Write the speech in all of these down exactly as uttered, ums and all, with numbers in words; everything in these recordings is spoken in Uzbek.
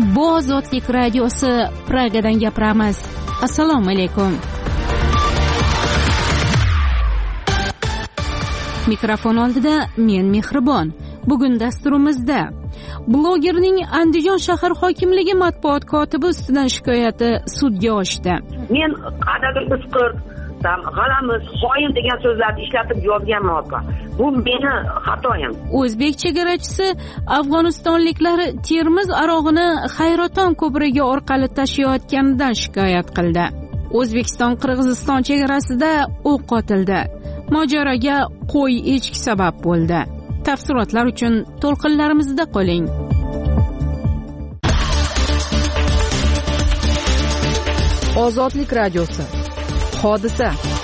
Bu Ozodlik radiosi Pragadan gapiramiz. Assalomu alaykum. Mikrofon oldida men Mehribon. Bugun dasturimizda blogerning Andijon shahar hokimligi matbuot kotibi ustidan shikoyati sudga oshdi. Men qadrli isqir, g'alamiz, xoin degan so'zlarni ishlatib yozganman opa. Bu meni xatoyim. O'zbek chegarachisi afg'onistonliklar Termiz arog'ini Xayroton ko'prigi orqali tashiyotganidan shikoyat qildi. O'zbekiston Qirg'iziston chegarasida o'q otildi. Mojaroga qo'y echki sabab bo'ldi. Tafsilotlar uchun to'lqinlarimizda qoling. Ozodlik radiosi. Hodisa.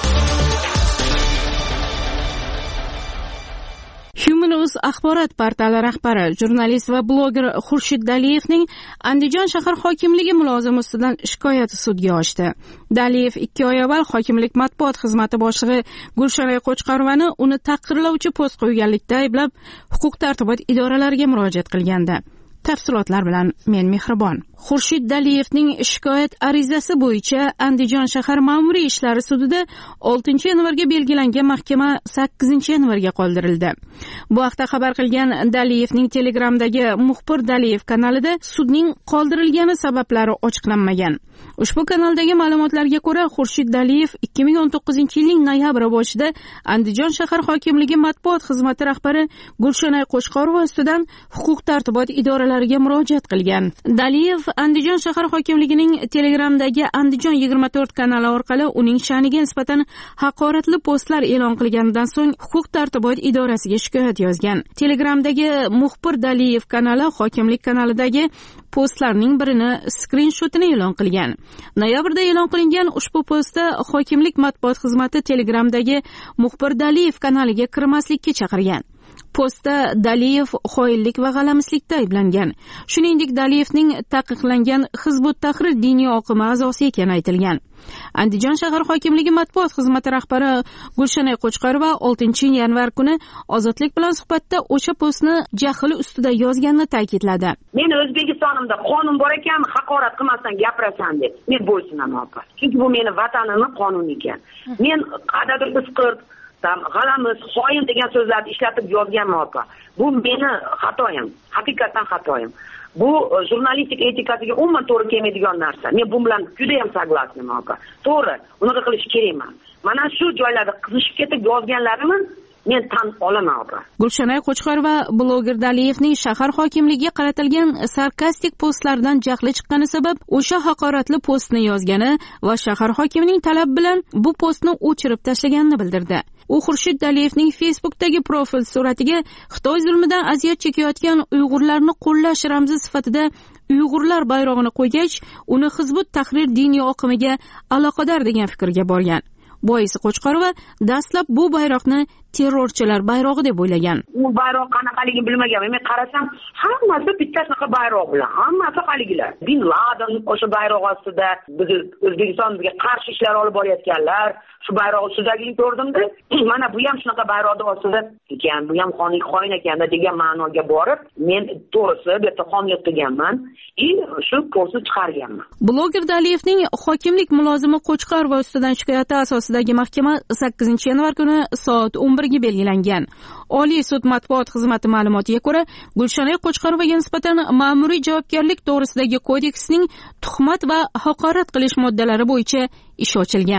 Human.uz axborot portali rahbari, jurnalist va bloger Xurshid Daliyevning Andijon shahar hokimligi mulozimi ustidan shikoyati sudga oshdi. Daliyev ikki oy avval hokimlik matbuot xizmati boshlig'i Gulshanay Qo'chqorovani uni tahqirlovchi post qo'yganlikda ayblab, huquq-tartibot idoralariga murojaat qilgandi. Tafsilotlar bilan men Mehribon. Xurshid Daliyevning shikoyat arizasi bo'yicha Andijon shahar ma'muriy ishlari sudida oltinchi yanvarga belgilangan mahkama sakkizinchi yanvarga qoldirildi. Bu haqda xabar qilgan Daliyevning Telegramdagi Muxbir Daliyev kanalida sudning qoldirilgani sabablari ochiqlanmagan. Ushbu kanaldagi ma'lumotlarga ko'ra, Xurshid Daliyev ikki ming o'n to'qqizinchi yilning noyabr boshida Andijon shahar hokimligi matbuot xizmati rahbari Gulshanay Qo'chqorova ustidan huquq-tartibot idoralariga murojaat qilgan. Daliyev Andijon shahar hokimligining Telegramdagi Andijon yigirma to'rt kanali orqali uning sha'niga nisbatan haqoratli postlar e'lon qilganidan so'ng huquq-tartibot idorasiga shikoyat yozgan. Telegramdagi Muxbir Daliyev kanali hokimlik kanalidagi postlarning birini skrinshotini e'lon qilgan. Noyabrda e'lon qilingan ushbu postda hokimlik matbuot xizmati Telegramdagi Muxbir Daliyev kanaliga kirmaslikka chaqirgan. Postda Daliyev xoinlik va g'alamislikda ayblangan. Shuningdek, Daliyevning taqiqlangan Hizbut Tahrir diniy oqimi a'zosi ekani aytilgan. Andijon shahar hokimligi matbuot xizmati rahbari Gulshanay Qo'chqorova oltinchi yanvar kuni Ozodlik bilan suhbatda o'sha postni jahl ustida yozganini ta'kidladi. Men O'zbekistonimda qonun bor ekan, haqorat qilmasdan gapirasan deb. Men bo'ysunaman opa. Chunki bu meni vatanimning qonuni ekan. Men qadrli isqir, g'alamiz, xoin degan so'zlarni ishlatib yozganman opa. Bu meni xatoyim, haqiqatan xatoyim. Bu jurnalistik etikasiga umuman to'g'ri kelmaydigan narsa. Men bu bilan juda ham saglasman opa. To'g'ri, unaqa qilish kerak emas. Mana shu joylarda qizishib ketib yozganlarimni men tan olaman opa. Gulshanay Qo'chqorova bloger Daliyevning shahar hokimligiga qaratilgan sarkastik postlardan jahli chiqqani sabab o'sha haqoratli postni yozgani va shahar hokimining talab bilan bu postni o'chirib tashlaganini bildirdi. U Xurshid Daliyevning Facebookdagi profil suratiga Xitoy zulmidan aziyat chekayotgan Uyg'urlarni qo'llash ramzi sifatida Uyg'urlar bayrog'ini qo'ygach, uni Hizbut Tahrir diniy oqimiga aloqador degan fikrga borgan. Boisi Qo'chqorova dastlab bu bayroqni terrorchilar bayrog'i deb o'ylagan. U bayroq qanaqaligini bilmaganman. Men qarasam, hammasi bitta shunaqa bayroq bilan, hammasi haligilar. Bin Laden o'sha bayroq ostida biz O'zbekistonga qarshi ishlar olib borayotganlar, shu bayroq ustidagini ko'rdimda, mana bu ham shunaqa bayroqda ostida ekan, bu ham xonlik xoin ekan degan ma'noga borib, men to'g'risi bu yerda xonlik qilganman, и shu postni chiqarganman. Bloger Daliyevning hokimlik mulozimi Qo'chqorova ustidan shikoyati asosidagi mahkama sakkizinchi yanvar kuni soat o'n bir ga belgilangan. Oliy sud matbuot xizmati ma'lumotiga ko'ra, Gulshanay Qo'chqorovaga nisbatan ma'muriy javobgarlik to'g'risidagi kodeksning tuhmat va haqorat qilish moddalari bo'yicha ish ochilgan.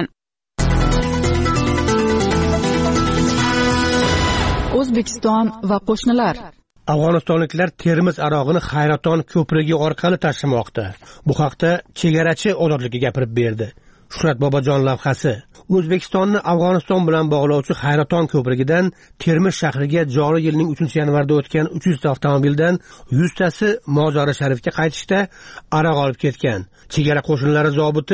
O'zbekiston va qo'shnilar. Afg'onistonliklar Termiz arog'ini Xayroton ko'prigi orqali tashlamoqda. Bu haqda chegarachi Ozodlikka gapirib berdi. Shuhrat Bobojon lavhasi. O'zbekistonni Afg'oniston bilan bog'lovchi Xayroton ko'prigidan Termiz shahriga joriy yilning uchinchi yanvarda o'tgan uch yuz ta avtomobildan yuz tasi Mozori Sharifga qaytishda aroq olib ketgan. Chegara qo'shinlari zobiti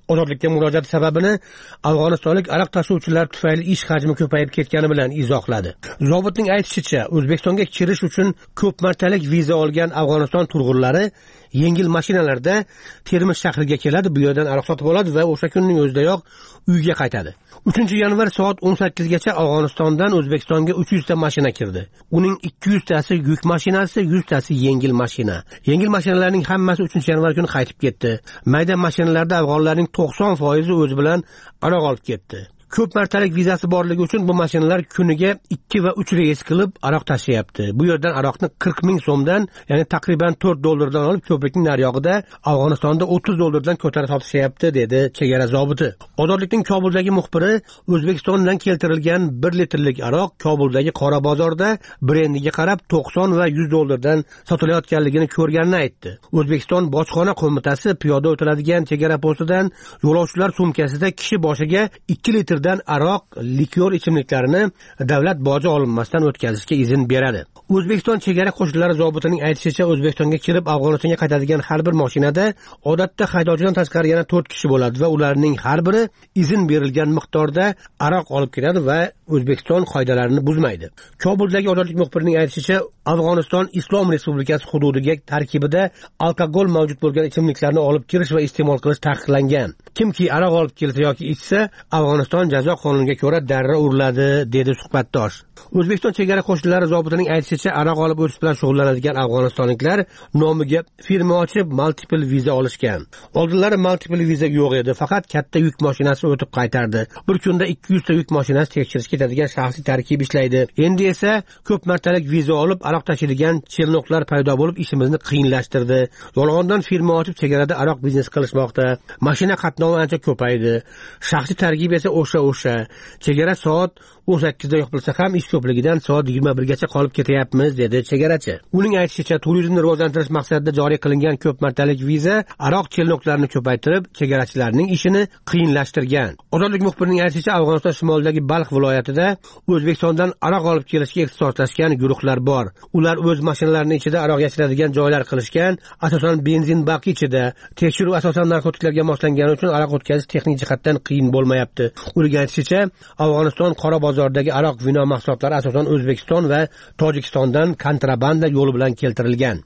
Ozodlikka murojaat sababini afg'onistonlik aroq tashuvchilar tufayli ish hajmi ko'payib ketgani bilan izohladi. Zobitning aytishicha, O'zbekistonga kirish uchun ko'p martalik viza olgan Afg'oniston turg'unlari yengil mashinalarda Termiz shahriga keladi, bu yerdan aroq sotib oladi va o'sha kunning o'zidayoq uyga qaytadi. uchinchi yanvar soat o'n sakkizgacha Afg'onistondan O'zbekistonga uch yuz ta mashina kirdi. Uning ikki yuz tasi yuk mashinasi, yuz tasi yengil mashina. Yengil mashinalarning hammasi uchinchi yanvar kuni qaytib ketdi. Mayda mashinalarda afg'onlarning to'qson foizi o'zi bilan aroq olib ketdi. Ko'p martalik vizasi borligi uchun bu mashinalar kuniga ikki va uch reys qilib aroq tashiyapti. Bu yerdan aroqni qirq ming so'mdan, ya'ni taqriban to'rt dollardan olib ko'prikning nariyog'ida Afg'onistonda o'ttiz dollardan ko'tarib sotishyapti, dedi chegara zobiti. Ozodlikning Kobuldagi muxbiri O'zbekistondan keltirilgan bir litrlik aroq Kobuldagi qora bozorda brendiga qarab to'qson va yuz dollardan sotilayotganligini ko'rganini aytdi. O'zbekiston Bojxona qo'mitasi piyoda o'tiladigan chegara postidan yo'lovchilar sumkasida kishi boshiga ikki litr dan aroq, likyor ichimliklarini davlat boji olinmasdan o'tkazishga izn beradi. O'zbekiston chegara qo'shinlari zobitining aytishicha, O'zbekistonga kirib Afg'onistonga qaytadigan har bir mashinada odatda haydovchidan tashqari yana to'rt kishi bo'ladi va ularning har biri izn berilgan miqdorda aroq olib keladi va O'zbekiston qoidalarini buzmaydi. Kobuldagi ozodlik muxbirining aytishicha, Afg'oniston Islom Respublikasi hududiga tarkibida alkogol mavjud bo'lgan ichimliklarni olib kirish va iste'mol qilish taqiqlangan. Kimki aroq olib kelsa yoki ichsa, Afg'oniston jazo qonuniga ko'ra darra uriladi, dedi suhbatdosh. O'zbekiston chegara qo'shinlari zobitining aytishicha, aroq olib o'tish bilan shug'ullanadigan afg'onistonliklar nomiga firma ochib, multiple viza olishgan. Oldinlari multiple viza yo'q edi, faqat katta yuk mashinasi o'tib qaytardi. Bir kunda ikki yuz ta yuk mashinasi tekshirish ketadigan shaxsiy tarkib ishlaydi. Endi esa ko'p martalik viza olib aroq tashiydigan chelnoqlar paydo bo'lib, ishimizni qiyinlashtirdi. Yolg'ondan firma ochib chegarada aroq biznes qilishmoqda. Mashina qatnovi ancha ko'paydi. Shaxsiy tarkib esa o'sha o'sha. Chegara soat o'n sakkizda yopilsa ham ish ko'pligidan soat yigirma birgacha qolib ketyapmiz, dedi chegarachi. Uning aytishicha, turizmni rivojlantirish maqsadida joriy qilingan ko'p martalik viza aroq chelnoqlarini ko'paytirib, chegarachilarning ishini qiyinlashtirgan. Ozodlik muxbirining aytishicha, Afg'oniston shimolidagi Balx viloyatida O'zbekistondan aroq olib kelishga ixtisoslashgan guruhlar bor. Ular o'z mashinalarining ichida aroq yashiradigan joylar qilishgan, asosan benzin baki ichida. Tekshiruv asosan narkotiklarga moslangani uchun aroq o'tkazish texnik jihatdan qiyin bo'lmayapti. Uning aytishicha, Afg'oniston qora bozordagi aroq vino mahsulotlari asosan O'zbekiston va Tojikistondan kontrabanda yo'li bilan keltirilgan.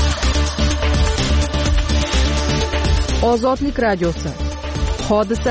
Ozodlik radiosi. Hodisa.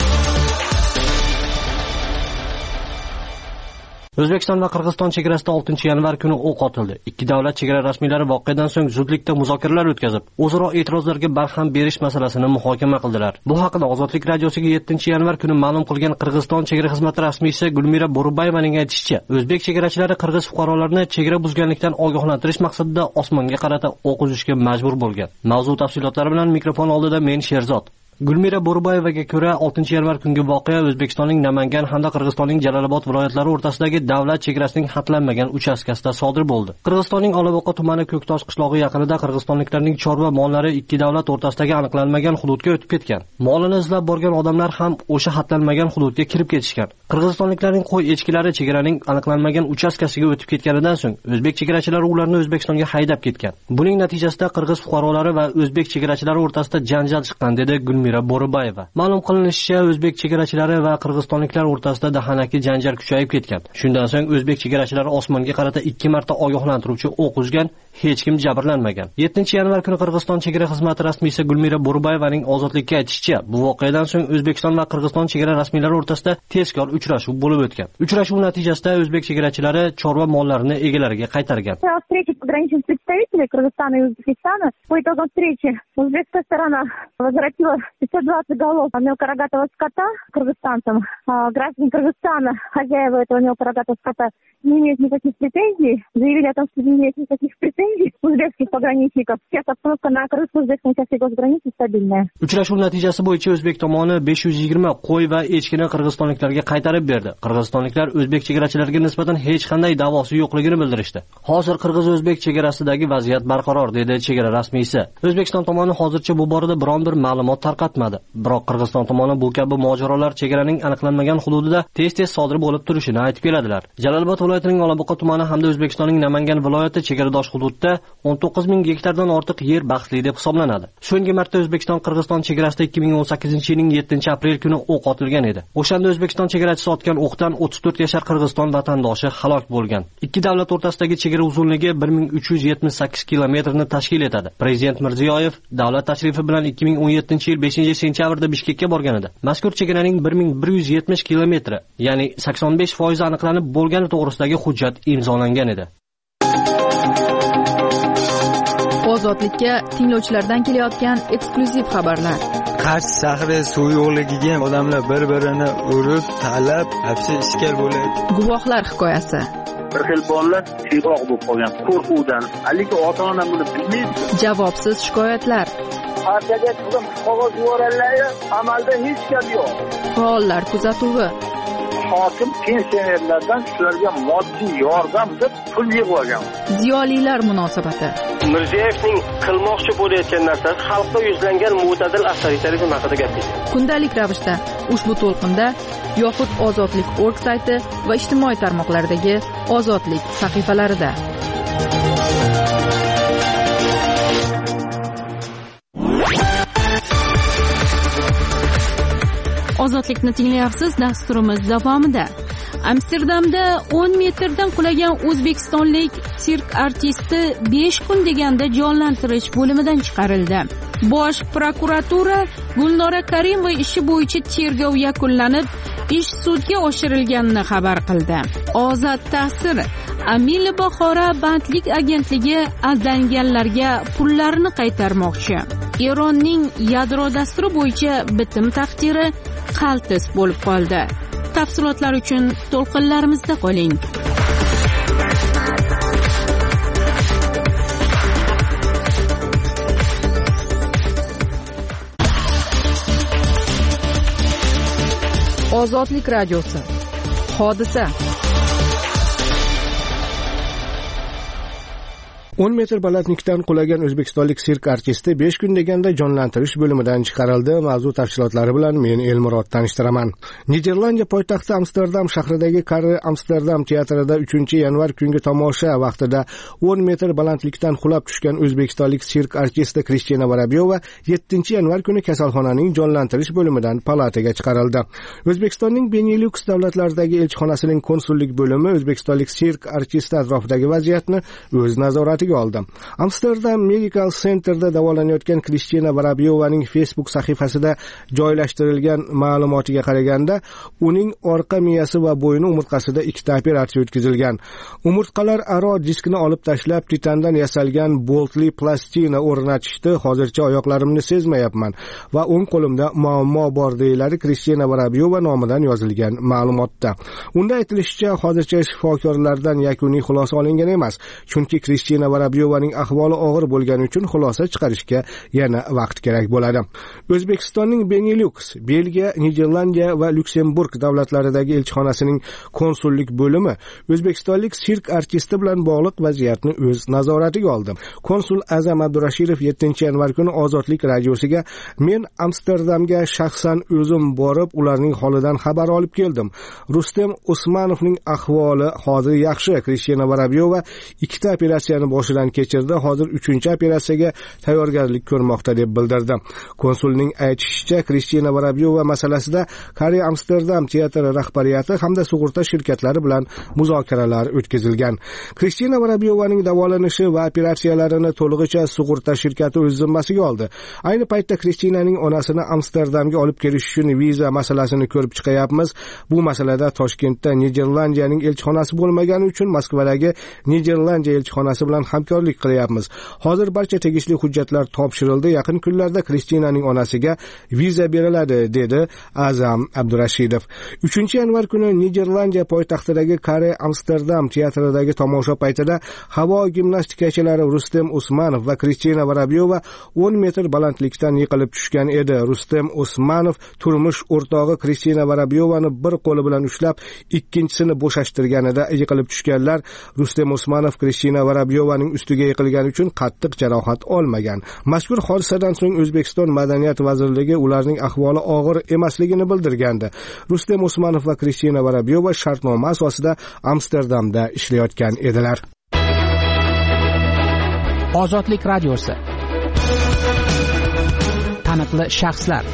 O'zbekiston va Qirg'iziston chegarasida oltinchi yanvar kuni o'q otildi. Ikki davlat chegara rasmiylari voqeadan so'ng zudlikda muzokaralar o'tkazib, o'zaro e'tirozlarga barham berish masalasini muhokama qildilar. Bu haqida Ozodlik radiosiga yettinchi yanvar kuni ma'lum qilgan Qirg'iziston chegara xizmati rasmiysi Gulmira Bo'ribayevaning aytishicha, o'zbek chegarachilari qirg'iz fuqarolarini chegara buzganlikdan ogohlantirish maqsadida osmonga qarata o'q uzishga majbur bo'lgan. Mavzu tafsilotlari bilan mikrofon oldida men Sherzod. Gulmira Bo'ribayevaga ko'ra, oltinchi yanvar kungi voqea O'zbekistonning Namangan hamda Qirg'izistonning Jalolobod viloyatlari o'rtasidagi davlat chegarasining xatlanmagan uchastkasida sodir bo'ldi. Qirg'izistonning Olavoqa tumani Ko'ktosh qishlog'i yaqinida qirg'izistonliklarning chorva mollari ikki davlat o'rtasidagi aniqlanmagan hududga o'tib ketgan. Molini izlab borgan odamlar ham o'sha xatlanmagan hududga kirib ketishgan. Qirg'izistonliklarning qo'y echkilari chegaraning aniqlanmagan uchastkasiga o'tib ketganidan so'ng o'zbek chegarachilari ularni O'zbekistonga haydab ketgan. Buning natijasida qirg'iz fuqarolari va o'zbek chegarachilari o'rtasida janjal chiqqan, dedi Gulmira Bo'ribayeva. Ma'lum qilinishicha, o'zbek chegarachilari va qirg'izistonliklar o'rtasida dahanaki janjal kuchayib ketgan. Shundan so'ng o'zbek chegarachilari osmonga qarata ikki marta ogohlantiruvchi o'q uzgan, hech kim jabrlanmagan. yettinchi yanvar kuni Qirg'iziston chegara xizmati rasmiysi Gulmira Bo'ribayevaning Ozodlikka aytishicha, bu voqeadan so'ng O'zbekiston va Qirg'iziston chegara rasmiylari o'rtasida tezkor uchrashuv bo'lib o'tgan. Uchrashuv natijasida o'zbek chegarachilari chorva mollarini egalariga qaytargan. Встреча пограничных представителей Кыргызстана и Узбекистана. По итогам встречи узбекская сторона возвратила пятьсот двадцать голов мелкорогатого скота кыргызстанцам. А граждане Кыргызстана, хозяева этого мелкорогатого скота, не имеют никаких претензий. Заявили о том, что не имеют никаких претензий узбекских пограничников. Сейчас обстановка на кыргызско-узбекском участке госграницы стабильная. Uchrashuv natijasi bo'yicha o'zbek tomoni besh yuz yigirma qo'y va echkini qirg'izistonliklarga qaytarib berdi. Qirg'izistonliklar o'zbek chegarachilariga nisbatan hech qanday da'vosi yo'qligini bildirishdi. Hozir qirg'iz-o'zbek O'zbekistonlik chegarasidagi vaziyat barqaror, dedi chegara rasmiysi. O'zbekiston tomoni hozircha bu borada biron bir ma'lumot tarqatmadi. Biroq Qirg'iziston tomoni bu kabi mojarolar chegaraning aniqlanmagan hududida tez-tez sodir bo'lib turishini aytib keladilar. Jalolobod viloyatining Olabuqa tumani hamda O'zbekistonning Namangan viloyati chegaradosh hududda o'n to'qqiz ming gektardan ortiq yer bahsli deb hisoblanadi. So'nggi marta O'zbekiston Qirg'iziston chegarasida ikki ming o'n sakkizinchi yilning yettinchi aprel kuni o'q otilgan edi. O'shanda O'zbekiston chegarachisi otgan o'qdan o'ttiz to'rt yashar Qirg'iziston vatandoshi halok bo'lgan. Ikki davlat o'rtasidagi chegara uzunligi bir ming uch yuz yetmish sakkiz kilometrni tashkil etadi. Prezident Mirziyoyev davlat tashrifi bilan ikki ming o'n yettinchi yil beshinchi sentyabrda Bishkekka borgan edi. Mazkur chegaraning bir ming bir yuz yetmish kilometri, ya'ni sakson besh foiz aniqlanib bo'lgani to'g'risidagi hujjat imzolangan edi. Ozodlikka tinglovchilardan kelayotgan eksklyuziv xabarlar. Qarshi shahri suv yo'qligiga odamlar bir-birini urib, talab, hapsi ishkal bo'ladi. Guvohlar hikoyasi. Bir xil bolalar tiyroq bo'lib qolgan qo'rquvdan. Haligi ota-ona buni bilmaydi. Javobsiz shikoyatlar. Partiyaga qilib qog'oz yuborganlar, amalda hech gap yo'q. Faollar kuzatuvi. Hokim pensionerlardan shularga moddiy yordam deb pul yig'ib olgan. Ziyolilar munosabati. Mirziyoyevning qilmoqchi bo'layotgan narsasi xalqqa yuzlangan mo'tadil avtoritarizm haqida gapirdi. Kundalik ravishda ushbu to'lqinda yoxud Ozodlik nokta org sayti va ijtimoiy tarmoqlardagi Ozodlik sahifalarida. Ozodlikni tinglayapsiz. Dasturimiz davomida Amsterdamda o'n metrdan qulagan o'zbekistonlik sirk artisti besh kun deganda jonlantirish bo'limidan chiqarildi. Bosh prokuratura Gulnora Karimova ishi bo'yicha tergov yakunlanib, ish sudga oshirilganini xabar qildi. Ozod ta'sir Amil Buxoro bandlik agentligi aldanganlarga pullarini qaytarmoqchi. Eronning yadro dasturi bo'yicha bitim taqdiri qaltis bo'lib qoldi. Tafsilotlar uchun to'lqinlarimizda qoling. Ozodlik radiosi. Hodisa. o'n metr balandlikdan qulagan o'zbekistonlik sirk artisti besh kun deganda jonlantirish bo'limidan chiqarildi. Mavzu tafsilotlari bilan men Elmurod tanishtiraman. Niderlandiya poytaxti Amsterdam shahridagi Karre Amsterdam teatrida uchinchi yanvar kungi tomosha vaqtida o'n metr balandlikdan qulab tushgan o'zbekistonlik sirk artisti Kristina Vorobyova yettinchi yanvar kuni kasalxonaning jonlantirish bo'limidan palataga chiqarildi. O'zbekistonning Benelux davlatlaridagi elchixonasining konsullik bo'limi o'zbekistonlik sirk artisti atrofidagi vaziyatni o'z nazoratiga oldi. Amsterdam Medical Centerda davolanayotgan Kristina Vorobyovaning Facebook sahifasida joylashtirilgan ma'lumotiga qaraganda, uning orqa miyasi va bo'yni umurtqasida ikkita operatsiya o'tkazilgan. Umurtqalar aro diskni olib tashlab, titandan yasalgan boltli plastina o'rnatishdi. Hozircha oyoqlarimni sezmayapman va o'ng qo'limda muammo bor, deyiladi Kristina Vorobyova nomidan yozilgan ma'lumotda. Unda aytilishicha, hozircha shifokorlardan yakuniy xulosa olingan emas, chunki Kristina Vorobyovaning ahvoli og'ir bo'lgani uchun xulosa chiqarishga yana vaqt kerak bo'ladi. O'zbekistonning Benelux, Belgiya, Niderlandiya va Lyuksemburg davlatlaridagi elchixonasining konsullik bo'limi o'zbekistonlik sirk artisti bilan bog'liq vaziyatni o'z nazoratiga oldi. Konsul Azam Abdurashidov yettinchi yanvar kuni Ozodlik radiosiga "Men Amsterdamga shaxsan o'zim borib, ularning holidan xabar olib keldim. Rustem Usmanovning ahvoli hozir yaxshi. Kristina Vorobyova ikkita operatsiyani boshidan kechirdi. Hozir uchinchi operatsiyaga tayyorgarlik ko'rmoqda", deb bildirdi. Konsulning aytishicha, Kristina Vorobyova masalasida Karre Amsterdam teatri rahbariyati hamda sug'urta shirkatlari bilan muzokaralar o'tkazilgan. Kristina Vorobyovaning davolanishi va operatsiyalarini to'lig'icha sug'urta shirkati o'z zimmasiga oldi. Ayni paytda Kristinaning onasini Amsterdamga olib kelish uchun viza masalasini ko'rib chiqayapmiz. Bu masalada Toshkentda Niderlandiyaning elchixonasi bo'lmagani uchun Moskvadagi Niderlandiya elchixonasi bilan hamkorlik qilyapmiz. Hozir barcha tegishli hujjatlar topshirildi. Yaqin kunlarda Kristinaning onasiga viza beriladi, dedi Azam Abdurashidov. uchinchi yanvar kuni Niderlandiya poytaxtidagi Karre Amsterdam teatridagi tomosha paytida havo gimnastikachilari Rustem Usmanov va Kristina Vorobyova o'n metr balandlikdan yiqilib tushgan edi. Rustem Usmanov turmush o'rtog'i Kristina Vorobyovani bir qo'li bilan ushlab, ikkinchisini bo'shashtirganida yiqilib tushganlar. Rustem Usmanov Kristina Vorobyovaning ularning ustiga yiqilgani uchun qattiq jarohat olmagan. Mazkur hodisadan so'ng O'zbekiston Madaniyat vazirligi ularning ahvoli og'ir emasligini bildirgandi. Rustem Usmanov va Kristina Varabyova shartnoma asosida Amsterdamda ishlayotgan edilar. Ozodlik radiosi. Taniqli shaxslar.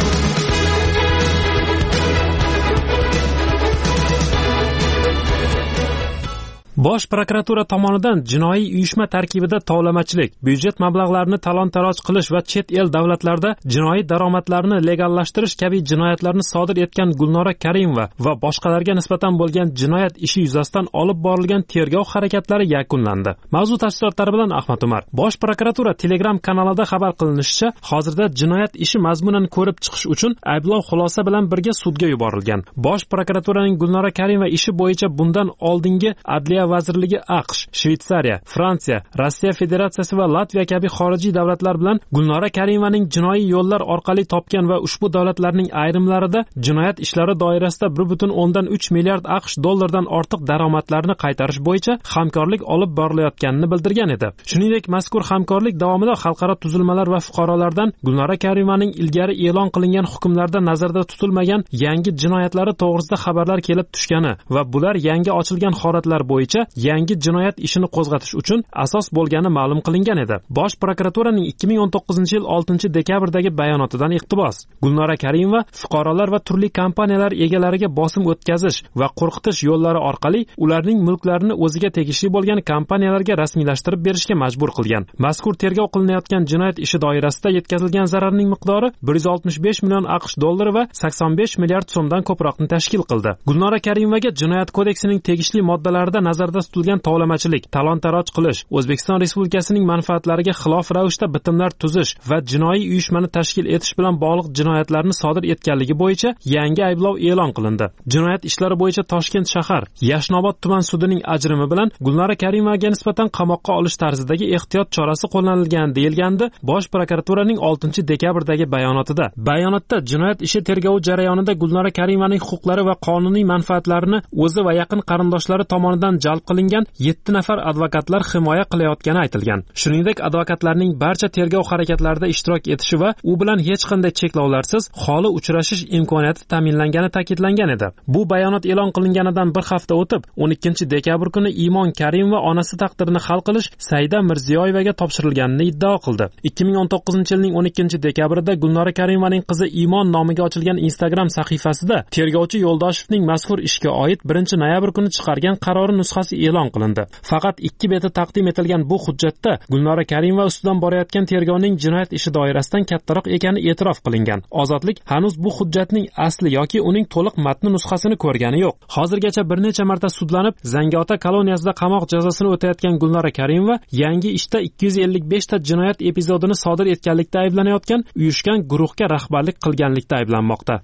Bosh prokuratura tomonidan jinoiy uyushma tarkibida tovlamachilik, byudjet mablag'larini talon-taroj qilish va chet el davlatlarda jinoiy daromadlarni legallashtirish kabi jinoyatlarni sodir etgan Gulnora Karimova va boshqalarga nisbatan bo'lgan jinoyat ishi yuzasidan olib borilgan tergov harakatlari yakunlandi. Mavzu tafsilotlari bilan Ahmad Umar. Bosh prokuratura Telegram kanalida xabar qilinishicha, hozirda jinoyat ishi mazmunan ko'rib chiqish uchun ayblov xulosa bilan birga sudga yuborilgan. Bosh prokuraturaning Gulnora Karimova ishi bo'yicha bundan oldingi adliya vazirligi AQSh, Shveysariya, Fransiya, Rossiya Federatsiyasi va Latviya kabi xorijiy davlatlar bilan Gulnora Karimovaning jinoiy yo'llar orqali topgan va ushbu davlatlarning ayrimlarida jinoyat ishlari doirasida bir butun o'ndan uch milliard AQSh dollardan ortiq daromadlarni qaytarish bo'yicha hamkorlik olib borilayotganini bildirgan edi. Shuningdek, mazkur hamkorlik davomida xalqaro tuzilmalar va fuqarolardan Gulnora Karimovaning ilgari e'lon qilingan hukmlarda nazarda tutilmagan yangi jinoyatlari to'g'risida xabarlar kelib tushgani va bular yangi ochilgan holatlar bo'yicha yangi jinoyat ishini qo'zg'atish uchun asos bo'lgani ma'lum qilingan edi. Bosh prokuraturaning ikki ming o'n to'qqizinchi yil oltinchi dekabrdagi bayonotidan iqtibos. Gulnora Karimova fuqarolar va turli kompaniyalar egalariga bosim o'tkazish va qo'rqitish yo'llari orqali ularning mulklarini o'ziga tegishli bo'lgan kompaniyalarga rasmiylashtirib berishga majbur qilgan. Mazkur tergov qilinayotgan jinoyat ishi doirasida yetkazilgan zararning miqdori bir yuz oltmish besh million AQSh dollari va sakson besh milliard so'mdan ko'proqni tashkil qildi. Gulnora Karimovaga jinoyat kodeksining tegishli moddalarida nazarda tutilgan tovlamachilik, talon-taroj qilish, O'zbekiston Respublikasining manfaatlariga xilof ravishda bitimlar tuzish va jinoiy uyushmani tashkil etish bilan bog'liq jinoyatlarni sodir etganligi bo'yicha yangi ayblov e'lon qilindi. Jinoyat ishlari bo'yicha Toshkent shahar Yashnobod tuman sudining ajrimi bilan Gulnora Karimovaga nisbatan qamoqqa olish tarzidagi ehtiyot chorasi qo'llanilgan deyilgandi Bosh prokuraturaning oltinchi dekabrdagi bayonotida. Bayonotda jinoyat ishi tergovi jarayonida Gulnora Karimovaning huquqlari va qonuniy manfaatlarini o'zi va yaqin qarindoshlari tomonidan jalb qilingan yetti nafar advokatlar himoya qilayotgani aytilgan. Shuningdek, advokatlarning barcha tergov harakatlarida ishtirok etishi va u bilan hech qanday cheklovlarsiz xoli uchrashish imkoniyati ta'minlangani ta'kidlangan edi. Bu bayonot e'lon qilinganidan bir hafta o'tib, o'n ikkinchi dekabr kuni Imon Karimova onasi taqdirini hal qilish Saida Mirziyoyevaga topshirilganini iddao qildi. ikki ming o'n to'qqizinchi yilning o'n ikkinchi dekabrida Gulnora Karimovaning qizi Imon nomiga ochilgan Instagram sahifasida tergovchi Yo'ldoshevning mazkur ishga oid birinchi noyabr kuni chiqargan qarori nusxasi e'lon qilindi. Faqat ikki beti taqdim etilgan bu hujjatda Gulnora Karimova ustidan borayotgan tergovning jinoyat ishi doirasidan kattaroq ekani e'tirof qilingan. Ozodlik hanuz bu hujjatning asli yoki uning to'liq matni nusxasini ko'rgani yo'q. Hozirgacha bir necha marta sudlanib, Zangiota koloniyasida qamoq jazosini o'tayotgan Gulnora Karimova yangi ishda ikki yuz ellik besh ta jinoyat epizodini sodir etganlikda ayblanayotgan uyushgan guruhga rahbarlik qilganlikda ayblanmoqda.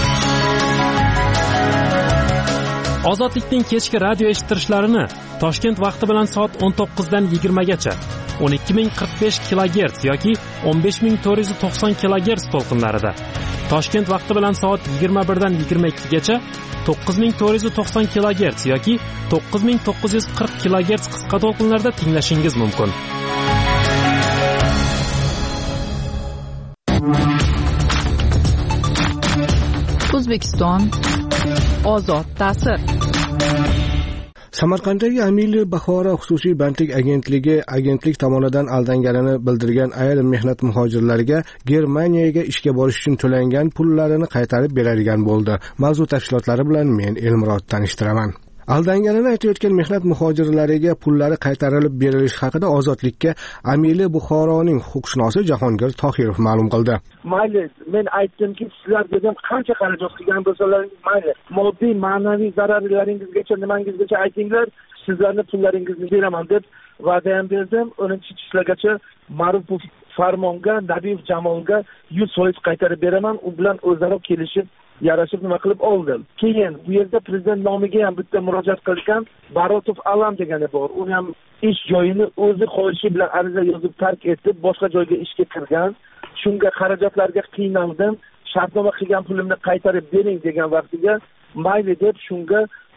Ozodlikning kechki radio eshittirishlarini Toshkent vaqti bilan soat o'n to'qqizdan yigirmagacha o'n ikki ming qirq besh kilogerts yoki o'n besh ming to'rt yuz to'qson kilogerts to'lqinlarida, Toshkent vaqti bilan soat yigirma birdan yigirma ikkigacha to'qqiz ming to'rt yuz to'qson kilogerts yoki to'qqiz ming to'qqiz yuz qirq kilogerts qisqa to'lqinlarda tinglashingiz mumkin. O'zbekiston ozod ta'sir. Samarqanddagi Amili Bahora xususiy bandlik agentligi agentlik tomonidan aldanganini bildirgan ayrim mehnat muhojirlariga Germaniyaga ishga borish uchun to'langan pullarini qaytarib beradigan bo'ldi. Mavzu tafsilotlari bilan men Elmurod tanishtiraman. Aldanganini aytayotgan mehnat muhojirlariga pullari qaytarilib berilishi haqida Ozodlikka Amili Buxoroning huquqshunosi Jahongir Tohirov ma'lum qildi. Mayli, men aytdimki, sizlar dedim qancha xarajat qilgan bo'lsalaringiz mayli, moddiy, ma'naviy zararlaringizgacha, nimangizgacha aytinglar, sizlarning pullaringizni beraman deb va'da ham berdim. o'ninchi chislagacha Ma'rufov Farmonga, Nabiyev Jamolga yuz foiz qaytarib beraman. U bilan o'zaro kelishib yarashib nima qilib oldim. Keyin bu yerda prezident nomiga ham bitta murojaat qilgan Barotov Alam degani bor. U ham ish joyini o'zi xohishi bilan ariza yozib tark etib, boshqa joyga ishga kirgan. Shunga xarajatlarga qiynaldim. Shartnoma qilgan pulimni qaytarib bering degan vaqtiga mayli deb shunga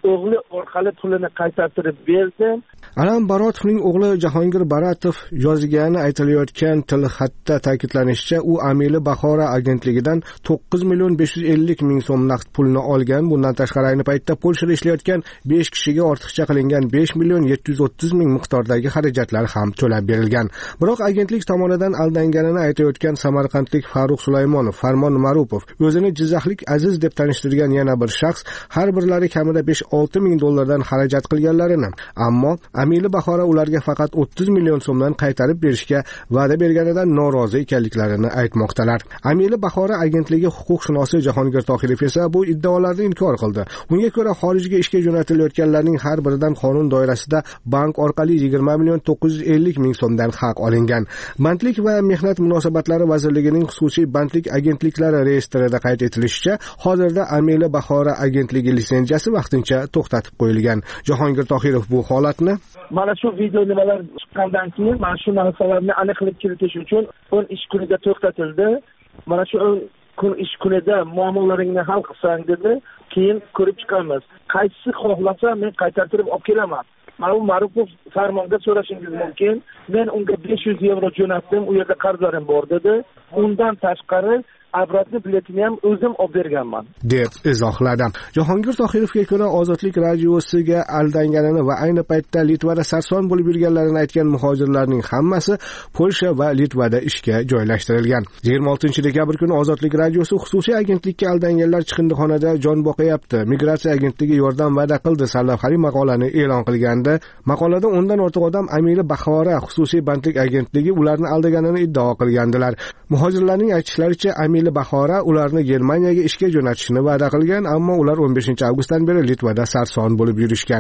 o'g'li orqali pulini qaytartirib berdi. Alam Baratovning o'g'li Jahongir Baratov yozgani aytilayotgan tilxatda ta'kidlanishicha, u Amili Bahora agentligidan to'qqiz million besh yuz ellik ming so'm naqd pulni olgan. Bundan tashqari ayni paytda Polshada ishlayotgan besh kishiga ortiqcha qilingan besh million yetti yuz o'ttiz ming miqdordagi xarajatlar ham to'lab berilgan. Biroq agentlik tomonidan aldanganini aytayotgan samarqandlik Faruq Sulaymonov, Farmon Marupov, o'zini Jizzaxlik Aziz deb tanishtirgan yana bir shaxs har birlari kamida besh olti ming dollardan xarajat qilganlarini, ammo Amili Bahora ularga faqat o'ttiz million so'mdan qaytarib berishga va'da berganidan norozi ekanliklarini aytmoqdalar. Amili Bahora agentligi huquqshunosi Jahongir Tohirov esa bu iddaolarni inkor qildi. Unga ko'ra, xorijga ishga jo'natilayotganlarning har biridan qonun doirasida bank orqali yigirma million to'qqiz yuz ellik ming so'mdan haq olingan. Bandlik va mehnat munosabatlari vazirligining xususiy bandlik agentliklari reyestrida qayd etilishicha, hozirda Amili Bahora agentligi litsenziyasi vaqtincha to'xtatib qo'yilgan. Jahongir Tohirov bu holatni mana shu video nimalar chiqqandan keyin mana shu narsalarni aniqlik kiritish uchun o'n ish kunida to'xtatildi. Mana shu kun ish kunida muammolaringni hal qilsang dedi, keyin ko'rib chiqamiz. Qaysi xohlasa men qaytartirib olib kelaman. Ma'lum Marupov Farmonga so'rashingiz mumkin. Men unga besh yuz yevro jo'natdim, u yerda qarzlarim bor dedi. Undan tashqari obratni biletini ham o'zim olib berganman deb izohladi. Jahongir Tohirovga ko'ra, Ozodlik radiosiga aldanganini va ayni paytda Litvada sarson bo'lib yurganlarini aytgan muhojirlarning hammasi Polsha va Litvada ishga joylashtirilgan. yigirma oltinchi dekabr kuni Ozodlik radiosi xususiy agentlikka aldanganlar chiqindixonada jon boqayapti, migratsiya agentligi yordam va'da qildi sarlavhali maqolani e'lon qilgandi. Maqolada o'ndan ortiq odam Amili Bahora xususiy bandlik agentligi ularni aldaganini iddao qilgandilar. Muhojirlarning aytishlaricha, Amili Bahora ularni Germaniyaga ishga jo'natishni va'da qilgan, ammo ular o'n beshinchi avgustdan beri Litvada sarson bo'lib yurishgan.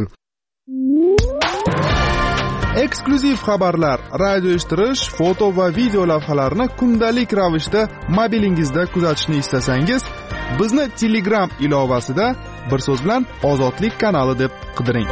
Eksklyuziv xabarlar, radio eshittirish, foto va video lavhalarni kundalik ravishda mobilingizda kuzatishni istasangiz, bizni Telegram ilovasida bir so'z bilan Ozodlik kanali deb qidiring.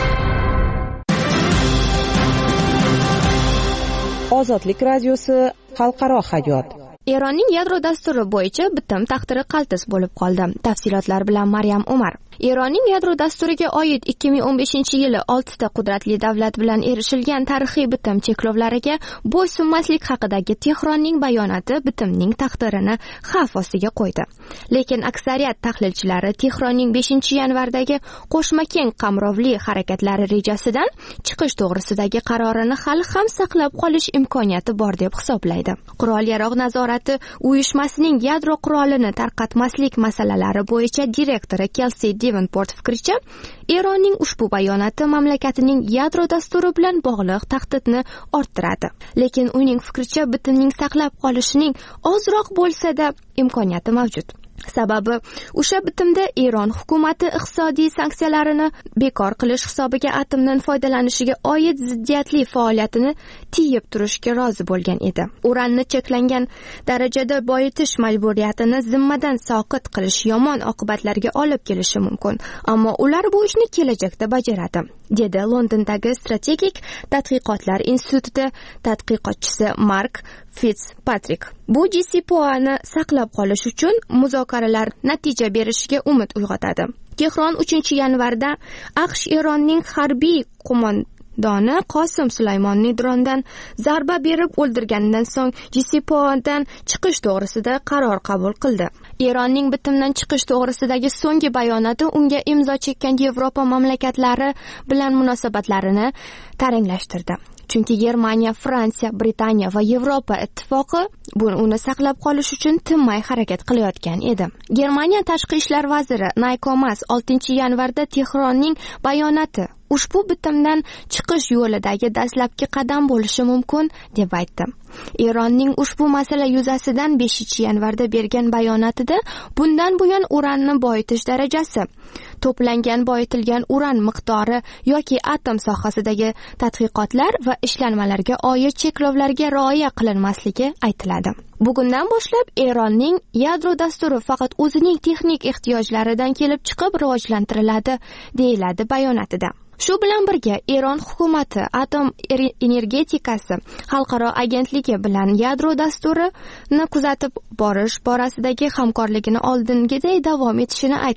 Ozodlik radiosi xalqaro hayot. Eronning yadro dasturi bo'yicha bitim taqdiri qaltis bo'lib qoldi. Tafsilotlar bilan Maryam Umar. Eronning yadro dasturiga oid ikki ming o'n beshinchi yili oltita qudratli davlat bilan erishilgan tarixiy bitim cheklovlariga bo'ysunmaslik haqidagi Tehronning bayonoti bitimning taqdirini xavf ostiga qo'ydi. Lekin aksariyat tahlilchilari Tehronning beshinchi yanvardagi qo'shma keng qamrovli harakatlari rejasidan chiqish to'g'risidagi qarorini hali ham saqlab qolish imkoniyati bor deb hisoblaydi. Qurol-yarog' nazorati uyushmasining yadro qurolini tarqatmaslik masalalari bo'yicha direktori Kelsey Davenport fikricha, Eronning ushbu bayonoti mamlakatining yadro dasturi bilan bog'liq tahdidni orttiradi. Lekin uning fikricha, bitimning saqlab qolishining ozroq bo'lsa-da imkoniyati mavjud. Sababi, o'sha bitimda Eron hukumati iqtisodiy sanksiyalarini bekor qilish hisobiga atomdan foydalanishiga oid ziddiyatli faoliyatini tiyib turishga rozi bo'lgan edi. Uranni cheklangan darajada boyitish majburiyatini zimmadan soqit qilish yomon oqibatlarga olib kelishi mumkin, ammo ular bu ishni kelajakda bajaradi, dedi Londondagi strategik tadqiqotlar instituti tadqiqotchisi Mark Fitzpatrick. Bu J C P O A'ni saqlab qolish uchun muzokaralar natija berishiga umid uyg'otadi. Tehron uchinchi yanvarda AQSh Eronning harbiy qo'mondoni Qosim Sulaymonni drondan zarba berib o'ldirganidan so'ng J C P O A'dan chiqish to'g'risida qaror qabul qildi. Eronning bitimdan chiqish to'g'risidagi so'nggi bayonoti unga imzo chekkan Yevropa mamlakatlari bilan munosabatlarini taranglashtirdi. Chunki Germaniya, Fransiya, Britaniya va Yevropa ittifoqi buni uni saqlab qolish uchun tinmay harakat qilayotgan edi. Germaniya tashqi ishlar vaziri Nayko Mas oltinchi yanvarda Tehronning bayonoti ushbu bitimdan chiqish yo'lidagi dastlabki qadam bo'lishi mumkin deb aytdi. Eronning ushbu masala yuzasidan beshinchi yanvarda bergan bayonotida bundan buyon uranni boyitish darajasi, to'plangan boyitilgan uran miqdori yoki atom sohasidagi tadqiqotlar va ishlanmalarga oid cheklovlarga rioya qilinmasligi aytiladi. Bugundan boshlab Eronning yadro dasturi faqat o'zining texnik ehtiyojlaridan kelib chiqib rivojlantiriladi, deyiladi bayonotida. Shu bilan birga Eron hukumati atom energetikasi xalqaro agentligi bilan yadro dasturini kuzatib borish borasidagi hamkorligini oldingiday davom etishini aytdi.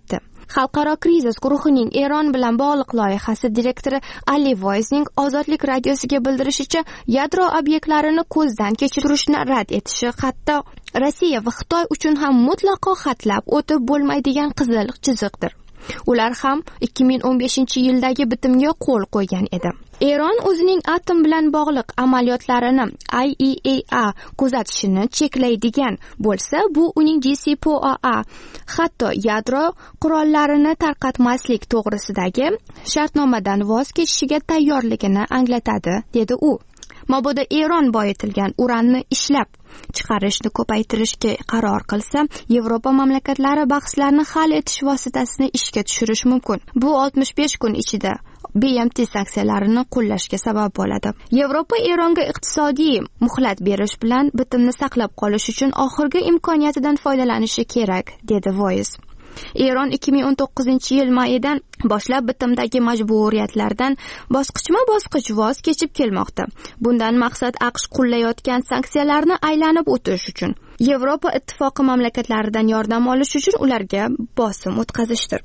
Xalqaro krizis guruhining Eron bilan bog'liq loyihasi direktori Ali Voizning Ozodlik radiosiga bildirishicha, yadro obyektlarini ko'zdan kechirishni rad etishi hatto Rossiya va Xitoy uchun ham mutlaqo xatlab o'tib bo'lmaydigan qizil chiziqdir. Ular ham ikki ming o'n beshinchi yildagi bitimga qo'l qo'ygan edi. Eron o'zining atom bilan bog'liq amaliyotlarini I A E A kuzatishini cheklaydigan bo'lsa, bu uning J C P O A hatto yadro qurollarini tarqatmaslik to'g'risidagi shartnomadan voz kechishiga tayyorligini anglatadi, dedi u. Mabodo Eron boyitilgan uranni ishlab chiqarishni ko'paytirishga qaror qilsa, Yevropa mamlakatlari bahslarni hal etish vositasini ishga tushirish mumkin. Bu oltmish besh kun ichida B M T sanksiyalarini qo'llashga sabab bo'ladi. Yevropa Eronga iqtisodiy muhlat berish bilan bitimni saqlab qolish uchun oxirgi imkoniyatidan foydalanishi kerak, dedi Voiz. Eron ikki ming o'n to'qqizinchi yil mayidan boshlab bitimdagi majburiyatlardan bosqichma-bosqich voz kechib kelmoqda. Bundan maqsad AQSh qo'llayotgan sanksiyalarni aylanib o'tish uchun Yevropa ittifoqi mamlakatlaridan yordam olish uchun ularga bosim o'tkazishdir.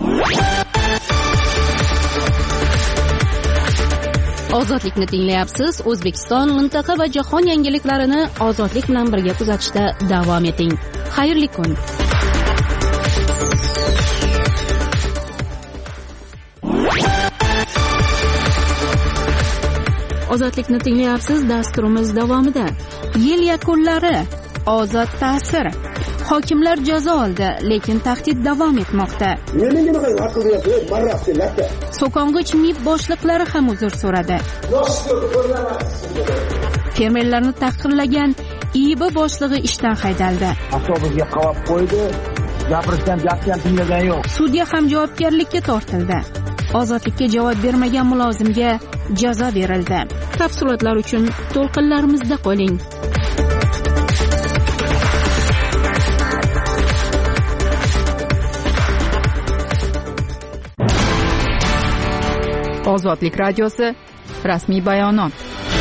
Ozodlikni tinglayapsiz. O'zbekiston, mintaqa va jahon yangiliklarini ozodlik bilan birga kuzatishda davom eting. Xayrli kun. Ozodlikni tinglayapsiz. Dasturimiz davomida yil yakunlari, ozod ta'sir, hokimlar jazo oldi, lekin tahdid davom etmoqda. So'kong'ich M I B boshliqlari ham uzr so'radi. Fermerlarni tahqirlagan I B boshlig'i ishdan haydaldi. Avtobusga qamab qo'ydi. Gapirishdan gapni ham tinglagan yo'q. Sudya ham javobgarlikka tortildi. Ozodlikka javob bermagan mulozimga jazo berildi. Tafsilotlar uchun to'lqinlarimizda qoling. Ozodlik radiosi rasmiy bayonot.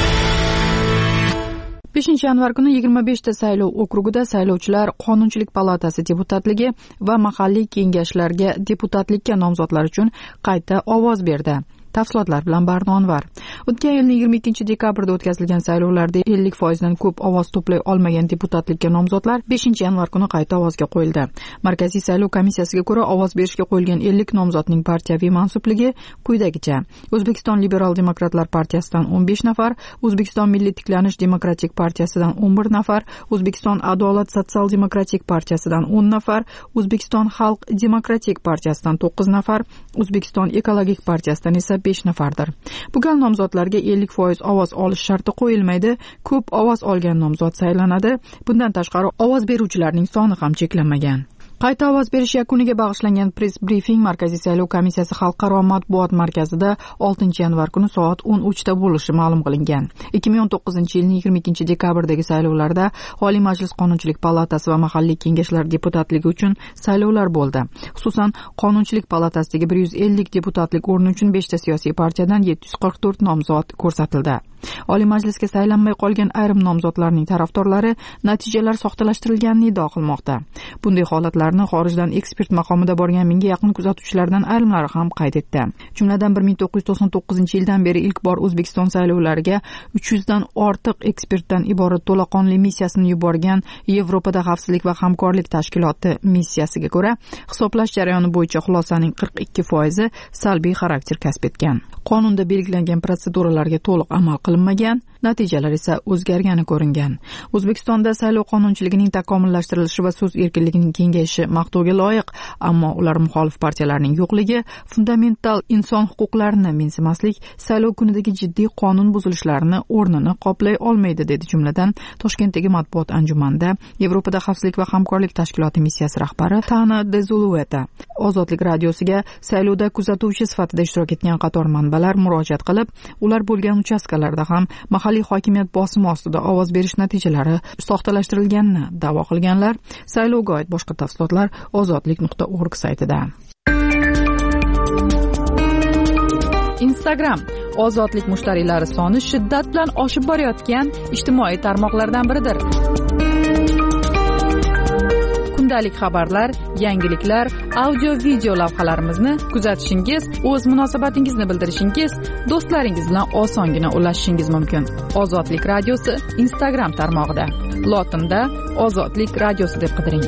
beshinchi yanvar kuni yigirma beshta saylov okrugida saylovchilar Qonunchilik palatasi deputatligi va mahalliy kengashlarga deputatlikka nomzodlar uchun qayta ovoz berdi. Tafsilotlar bilan Barnonvar. O'tgan yilning yigirma ikkinchi dekabrda o'tkazilgan saylovlarda ellik foiz dan ko'p ovoz to'play olmagan deputatlikka nomzodlar beshinchi yanvar kuni qayta ovozga qo'yildi. Markaziy saylov komissiyasiga ko'ra, ovoz berishga qo'yilgan ellik nomzodning partiyaviy mansubligi quyidagicha: O'zbekiston Liberal Demokratlar partiyasidan o'n besh nafar, O'zbekiston Milliy tiklanish demokratik partiyasidan o'n bir nafar, O'zbekiston Adolat sotsial demokratik partiyasidan o'n nafar, O'zbekiston Xalq demokratik partiyasidan to'qqiz nafar, O'zbekiston ekologik partiyasidan esa besh nafardir. Bu gal nomzodlarga ellik foiz ovoz olish sharti qo'yilmaydi. Ko'p ovoz olgan nomzod saylanadi. Bundan tashqari ovoz beruvchilarning soni ham cheklanmagan. Qayta ovoz berish yakuniga bag'ishlangan press briefing Markaziy saylov komissiyasi xalqaro matbuot markazida oltinchi yanvar kuni soat o'n uchda bo'lishi ma'lum qilingan. ikki ming o'n to'qqizinchi yilning yigirma ikkinchi dekabrdagi saylovlarda Oliy Majlis Qonunchilik palatasi va mahalliy kengashlar deputatligi uchun saylovlar bo'ldi. Xususan, Qonunchilik palatasidagi bir yuz ellik deputatlik o'rni uchun beshta siyosiy partiyadan yetti yuz qirq to'rt nomzod ko'rsatildi. Oliy Majlisga saylanmay qolgan ayrim nomzodlarning tarafdorlari natijalar soxtalashtirilganini iddao qilmoqda. Bunday holatlarni xorijdan ekspert maqomida borgan mingga yaqin kuzatuvchilardan ayrimlari ham qayd etdi. Jumladan bir ming to'qqiz yuz to'qson to'qqizinchi yildan beri ilk bor O'zbekiston saylovlariga uch yuz dan ortiq ekspertdan iborat to'laqonli missiyasini yuborgan Yevropada xavfsizlik va hamkorlik tashkiloti missiyasiga ko'ra, hisoblash jarayoni bo'yicha xulosaning qirq ikki foizi salbiy xarakter kasb etgan. Qonunda belgilangan proseduralarga to'liq amal qilinmagan, natijalar esa o'zgargani ko'ringan. O'zbekistonda saylov qonunchiligining takomillashtirilishi va so'z erkinligining kengayishi maqtovga loyiq, ammo ular muxolif partiyalarning yo'qligi, fundamental inson huquqlarini mensimaslik, saylov kunidagi jiddiy qonun buzilishlarini o'rnini qoplay olmaydi, dedi jumladan Toshkentdagi matbuot anjumanida Yevropada xavfsizlik va hamkorlik tashkiloti missiyasi rahbari Tana Dezulueta. Ozodlik radiosiga saylovda kuzatuvchi sifatida ishtirok etgan qator manbalar murojaat qilib, ular bo'lgan uchastkalarda ham mahalliy hokimiyat bosimi ostida ovoz berish natijalari soxtalashtirilganini da'vo qilganlar. Saylovga oid boshqa tafsilotlar ozodlik nuqta org saytida. Instagram ozodlik mushtariylari soni shiddat bilan oshib borayotgan ijtimoiy tarmoqlardan biridir. kundalik xabarlar, yangiliklar, audio video lavhalarimizni kuzatishingiz, o'z munosabatingizni bildirishingiz, do'stlaringiz bilan osongina ulashishingiz mumkin. Ozodlik radiosi Instagram tarmog'ida lotinda Ozodlik radiosi deb qidiring.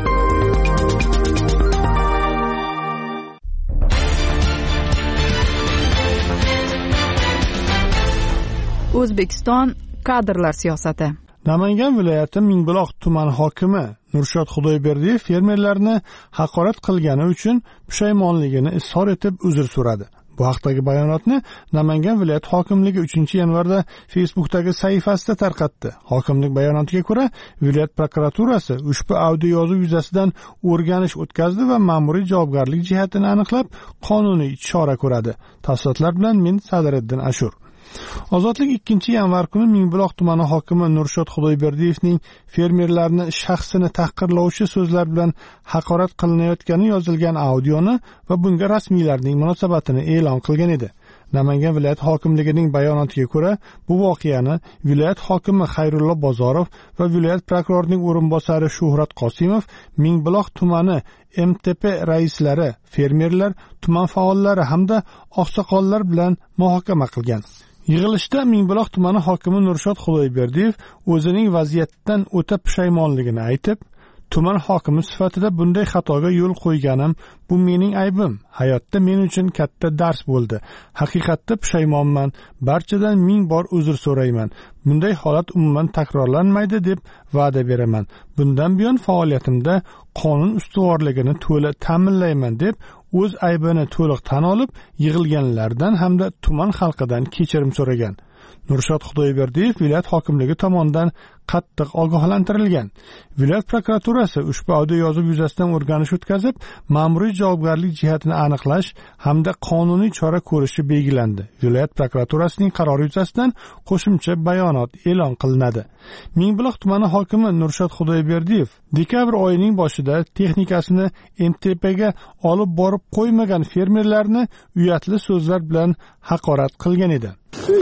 O'zbekiston kadrlar siyosati. Namangan viloyati Mingbuloq tumani hokimi Nurshod Xudoyberdiyev fermerlarni haqorat qilgani uchun pushaymonligini izhor etib uzr so'radi. Bu haqdagi bayonotni Namangan viloyat hokimligi uchinchi yanvarda Facebook'dagi sahifasida tarqatdi. Hokimlik bayonotiga ko'ra, viloyat prokuraturasi ushbu audio yozuv yuzasidan o'rganish o'tkazdi va ma'muriy javobgarlik jihatini aniqlab, qonuniy chora ko'radi. Tafsilotlar bilan men Sadiriddin Ashur. Ozodlik ikkinchi yanvar kuni Mingbuloq tumani hokimi Nurshod Xudoyberdiyevning fermerlarni shaxsini tahqirlovchi so'zlar bilan haqorat qilinayotgani yozilgan audioni va bunga rasmiylarning munosabatini e'lon qilgan edi. Namangan viloyat hokimligining bayonotiga ko'ra, bu voqeani viloyat hokimi Xayrullo Bozorov va viloyat prokurorining o'rinbosari Shuhrat Qosimov Mingbuloq tumani M T P raislari, fermerlar, tuman faollari hamda oqsoqollar bilan muhokama qilgan. Yig'ilishda Mingbuloq tumani hokimi Nurshod Xudoyberdiyev o'zining vaziyatdan o'ta pushaymonligini aytib, tuman hokimi sifatida bunday xatoga yo'l qo'yganim bu mening aybim. Hayotda men uchun katta dars bo'ldi. Haqiqatda pushaymonman. Barchadan ming bor uzr so'rayman. Bunday holat umuman takrorlanmaydi deb va'da beraman. Bundan buyon faoliyatimda qonun ustuvorligini to'la ta'minlayman deb o'z aybini to'liq tan olib, yig'ilganlardan hamda tuman xalqidan kechirim so'ragan. Nurshod Xudoyberdiyev viloyat hokimligi tomonidan qattiq ogohlantirilgan. Viloyat prokuraturasi ushbu audio yozuv yuzasidan o'rganish o'tkazib, ma'muriy javobgarlik jihatini aniqlash hamda qonuniy chora ko'rishi belgilandi. Viloyat prokuraturasining qarori yuzasidan qo'shimcha bayonot e'lon qilinadi. Mingbuloq tumani hokimi Nurshod Xudoyberdiyev dekabr oyining boshida texnikasini M T P ga olib borib qo'ymagan fermerlarni uyatli so'zlar bilan haqorat qilgan edi.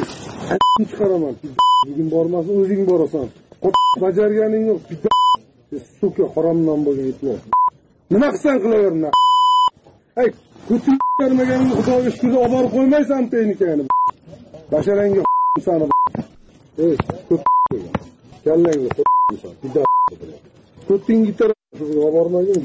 Chiqaraman. Bugun bormasin, o'zing borasan. Bajarganing yo'q. Suka haromdan bo'lgan itlar. Nima qilsan qilaverma. Ay, ko'tarmaganingni Xudoga shukr olib borib qo'ymaysan texnikani. Basharangga sani. Ey, ko'p. Kallangga qo'ysan. Ko'ting gitar olib bormagan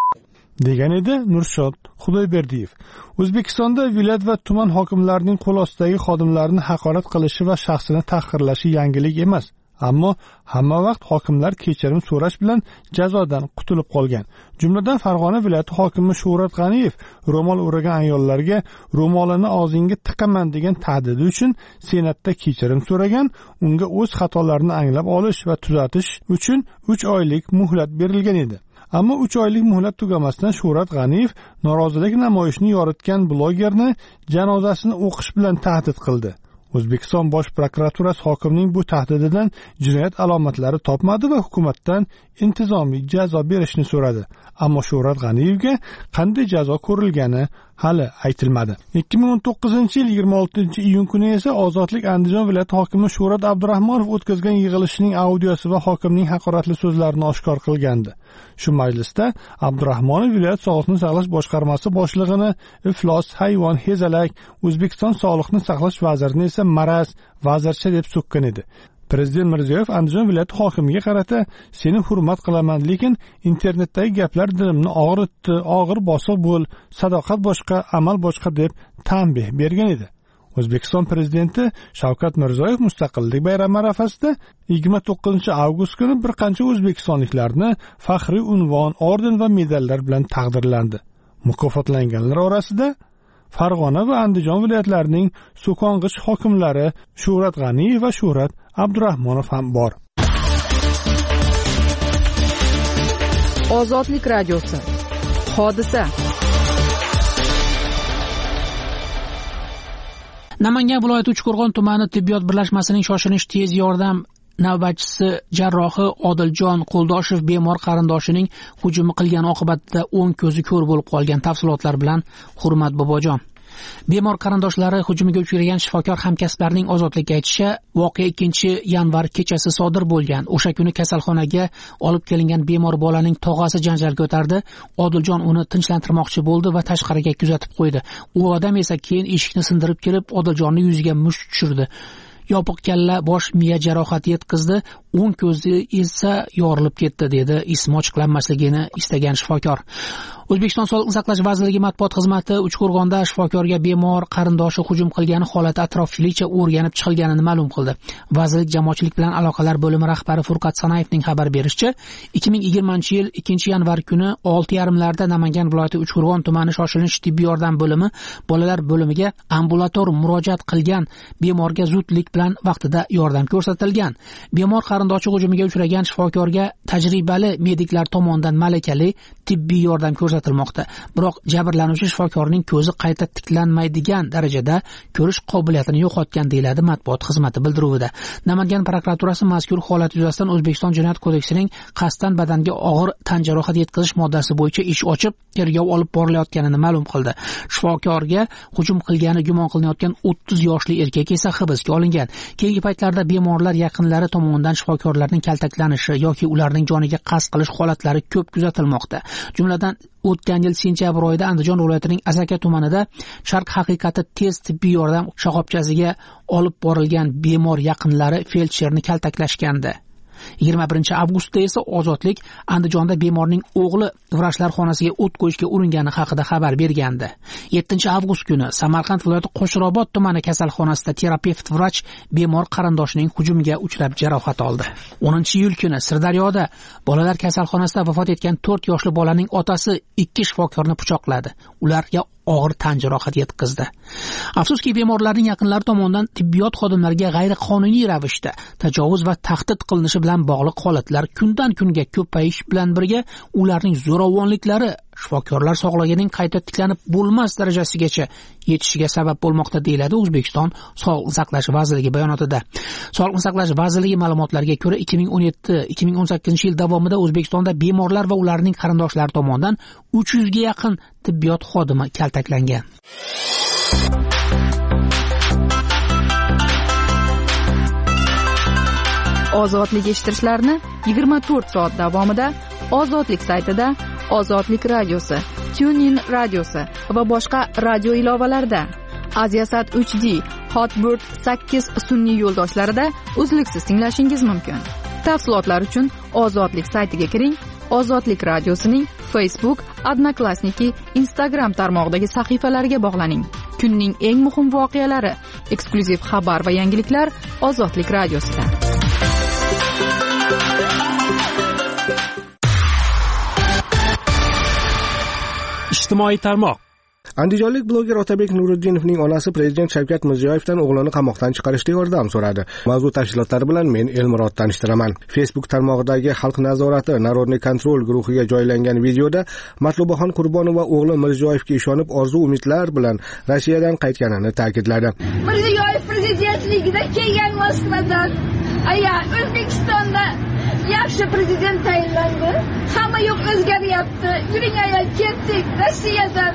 degan edi Nurshod Xudoyberdiyev. O'zbekistonda viloyat va tuman hokimlarining qo'l ostidagi xodimlarni haqorat qilishi va shaxsini tahqirlashi yangilik emas. Ammo hamma vaqt hokimlar kechirim so'rash bilan jazodan qutulib qolgan. Jumladan Farg'ona viloyati hokimi Shuhrat G'aniyev ro'mol o'ragan ayollarga ro'molini og'zingga tiqaman degan tahdidi uchun Senatda kechirim so'ragan, unga o'z xatolarini anglab olish va tuzatish uchun uch oylik muhlat berilgan edi. Ammo uch oylik muhlat tugamasdan Shuhrat G'aniyev norozilik namoyishini yoritgan blogerni janozasini o'qish bilan tahdid qildi. O'zbekiston bosh prokuraturasi hokimning bu tahdididan jinoyat alomatlari topmadi va hukumatdan intizomiy jazo berishni so'radi. Ammo Shuhrat G'aniyevga qanday jazo ko'rilgani hali aytilmadi. ikki ming o'n to'qqizinchi yil yigirma oltinchi iyun kuni esa Ozodlik Andijon viloyati hokimi Shuhrat Abdurahmonov o'tkazgan yig'ilishining audiosi va hokimning haqoratli so'zlarini oshkor qilgandi. Shu majlisda Abdurahmonov viloyat sog'liqni saqlash boshqarmasi boshlig'ini iflos, hayvon, hezalak, O'zbekiston sog'liqni saqlash vazirini esa maraz, vazircha deb so'kkan edi. Prezident Mirziyoyev Andijon viloyati hokimiga qarata seni hurmat qilaman, lekin internetdagi gaplar dilimni og'ritdi, og'ir bosiq bo'l, sadoqat boshqa, amal boshqa deb tanbeh bergan edi. O'zbekiston prezidenti Shavkat Mirziyoyev Mustaqillik bayrami arafasida yigirma to'qqizinchi avgust kuni bir qancha o'zbekistonliklarni faxriy unvon, orden va medallar bilan taqdirlandi. Mukofotlanganlar orasida Farg'ona va Andijon viloyatlarining so'kong'ich hokimlari Shuhrat G'aniyev va Shuhrat Abdurahmonov ham bor. Ozodlik radiosi. Hodisa. Namangan viloyati Uchqo'rg'on tumani tibbiyot birlashmasining shoshilinch tez yordam navbatchisi jarrohi Odiljon Qo'ldoshev bemor qarindoshining hujumi qilgani oqibatida o'ng ko'zi ko'r bo'lib qolgan. Tafsilotlar bilan Hurmat Bobojon. Bemor qarindoshlari hujumiga uchragan shifokor hamkasblarining ozodlikka aytishicha, voqea ikkinchi yanvar kechasi sodir bo'lgan. O'sha kuni kasalxonaga olib kelingan bemor bolaning tog'asi janjal ko'tardi. Odiljon uni tinchlantirmoqchi bo'ldi va tashqariga kuzatib qo'ydi. U odam esa keyin eshikni sindirib kelib, Odiljonning yuziga musht tushirdi. Yopiq kalla, bosh miya jarohati yetkazdi, o'ng ko'zi esa yorilib ketdi, dedi ismi ochiqlanmasligini istagan shifokor. O'zbekiston Sog'liqni saqlash vazirligi matbuot xizmati Uchqo'rg'onda shifokorga bemor qarindoshi hujum qilgani holati atroflicha o'rganib chiqilganini ma'lum qildi. Vazirlik jamoatchilik bilan aloqalar bo'limi rahbari Furqat Sanayevning xabar berishicha, ikki ming yigirmanchi yil ikkinchi yanvar kuni olti yarim larda Namangan viloyati Uchqo'rg'on tumani shoshilinch tibbiy yordam bo'limi bolalar bo'limiga ambulator murojaat qilgan bemorga zudlik bilan vaqtida yordam ko'rsatilgan. Bemor qarindoshi hujumiga uchragan shifokorga tajribali mediklar tomonidan malakali tibbiy yordam ko'rsatilmoqda. Biroq jabrlanuvchi shifokorning ko'zi qayta tiklanmaydigan darajada ko'rish qobiliyatini yo'qotgan, deyiladi matbuot xizmati bildiruvida. Namangan prokuraturasi mazkur holat yuzasidan O'zbekiston Jinoyat kodeksining qasddan badanga og'ir tan jarohati yetkazish moddasi bo'yicha ish ochib, tergov olib borilayotganini ma'lum qildi. Shifokorga hujum qilgani gumon qilinayotgan o'ttiz yoshli erkak esa hibsga olingan. Keyingi paytlarda bemorlar yaqinlari tomonidan shifokorlarning kaltaklanishi yoki ularning joniga qasd qilish holatlari ko'p kuzatilmoqda. Jumladan o'tgan yil sentyabr oyida Andijon viloyatining Asaka tumanida Sharq haqiqati tez tibbiy yordam shoxobchasiga olib borilgan bemor yaqinlari feldsherni kaltaklashgandi. yigirma birinchi avgustda esa Ozodlik Andijonda bemorning o'g'li vrachlar xonasiga o't qo'yishga uringani haqida xabar bergandi. yettinchi avgust kuni Samarqand viloyati Qo'shrobod tumani kasalxonasida terapevt vrach bemor qarindoshining hujumiga uchrab jarohat oldi. o'ninchi iyul kuni Sirdaryoda bolalar kasalxonasida vafot etgan to'rt yoshli bolaning otasi ikki shifokorni pichoqladi. Ularga og'ir tan jarohati yetkazdi. Afsuski, bemorlarning yaqinlari tomonidan tibbiyot xodimlariga g'ayriqonuniy ravishda tajovuz va tahdid qilinishi bilan bog'liq holatlar kundan kunga ko'payish bilan birga ularning zo'ravonliklari shifokorlar sog'lig'ining qayta tiklanib bo'lmas darajasigacha yetishiga sabab bo'lmoqda, deyiladi O'zbekiston Sog'liqni saqlash vazirligi bayonotida. Sog'liqni saqlash vazirligi ma'lumotlariga ko'ra, ikki ming o'n yetti ikki ming o'n sakkizinchi yil davomida O'zbekistonda bemorlar va ularning qarindoshlari tomonidan uch yuzga yaqin tibbiyot xodimi kaltaklangan. Ozodlik eshittirishlarni yigirma to'rt soat davomida Ozodlik saytida, Ozodlik radiosi, TuneIn radiosi va boshqa radio ilovalarda, Aziasat uch D, Hotbird sakkiz sun'iy yo'ldoshlarida uzluksiz tinglashingiz mumkin. Tafsilotlar uchun Ozodlik saytiga kiring. Ozodlik radiosining Facebook, Odnoklassniki, Instagram tarmog'idagi sahifalariga bog'laning. Kunning eng muhim voqealari, eksklyuziv xabar va yangiliklar Ozodlik radiosida. Ijtimoiy tarmoq. Andijonlik bloger Otabek Nuriddinovning onasi prezident Shavkat Mirziyoyevdan o'g'lini qamoqdan chiqarishda yordam so'radi. Mavzu tafsilotlari bilan men Elmurod tanishtiraman. Facebook tarmog'idagi Xalq nazorati Narodniy kontrol guruhiga joylangan videoda Matlubaxon Qurbonova o'g'li Mirziyoyevga ishonib, orzu-umidlar bilan Rossiyadan qaytganini ta'kidladi. Mirziyoyev prezidentligida kelgan Moskvadan, aya O'zbekistonda yaxshi prezident tayinlandi. Hamma yo'q o'zgaryapti. Yuring aya, ketdik Rossiyadan.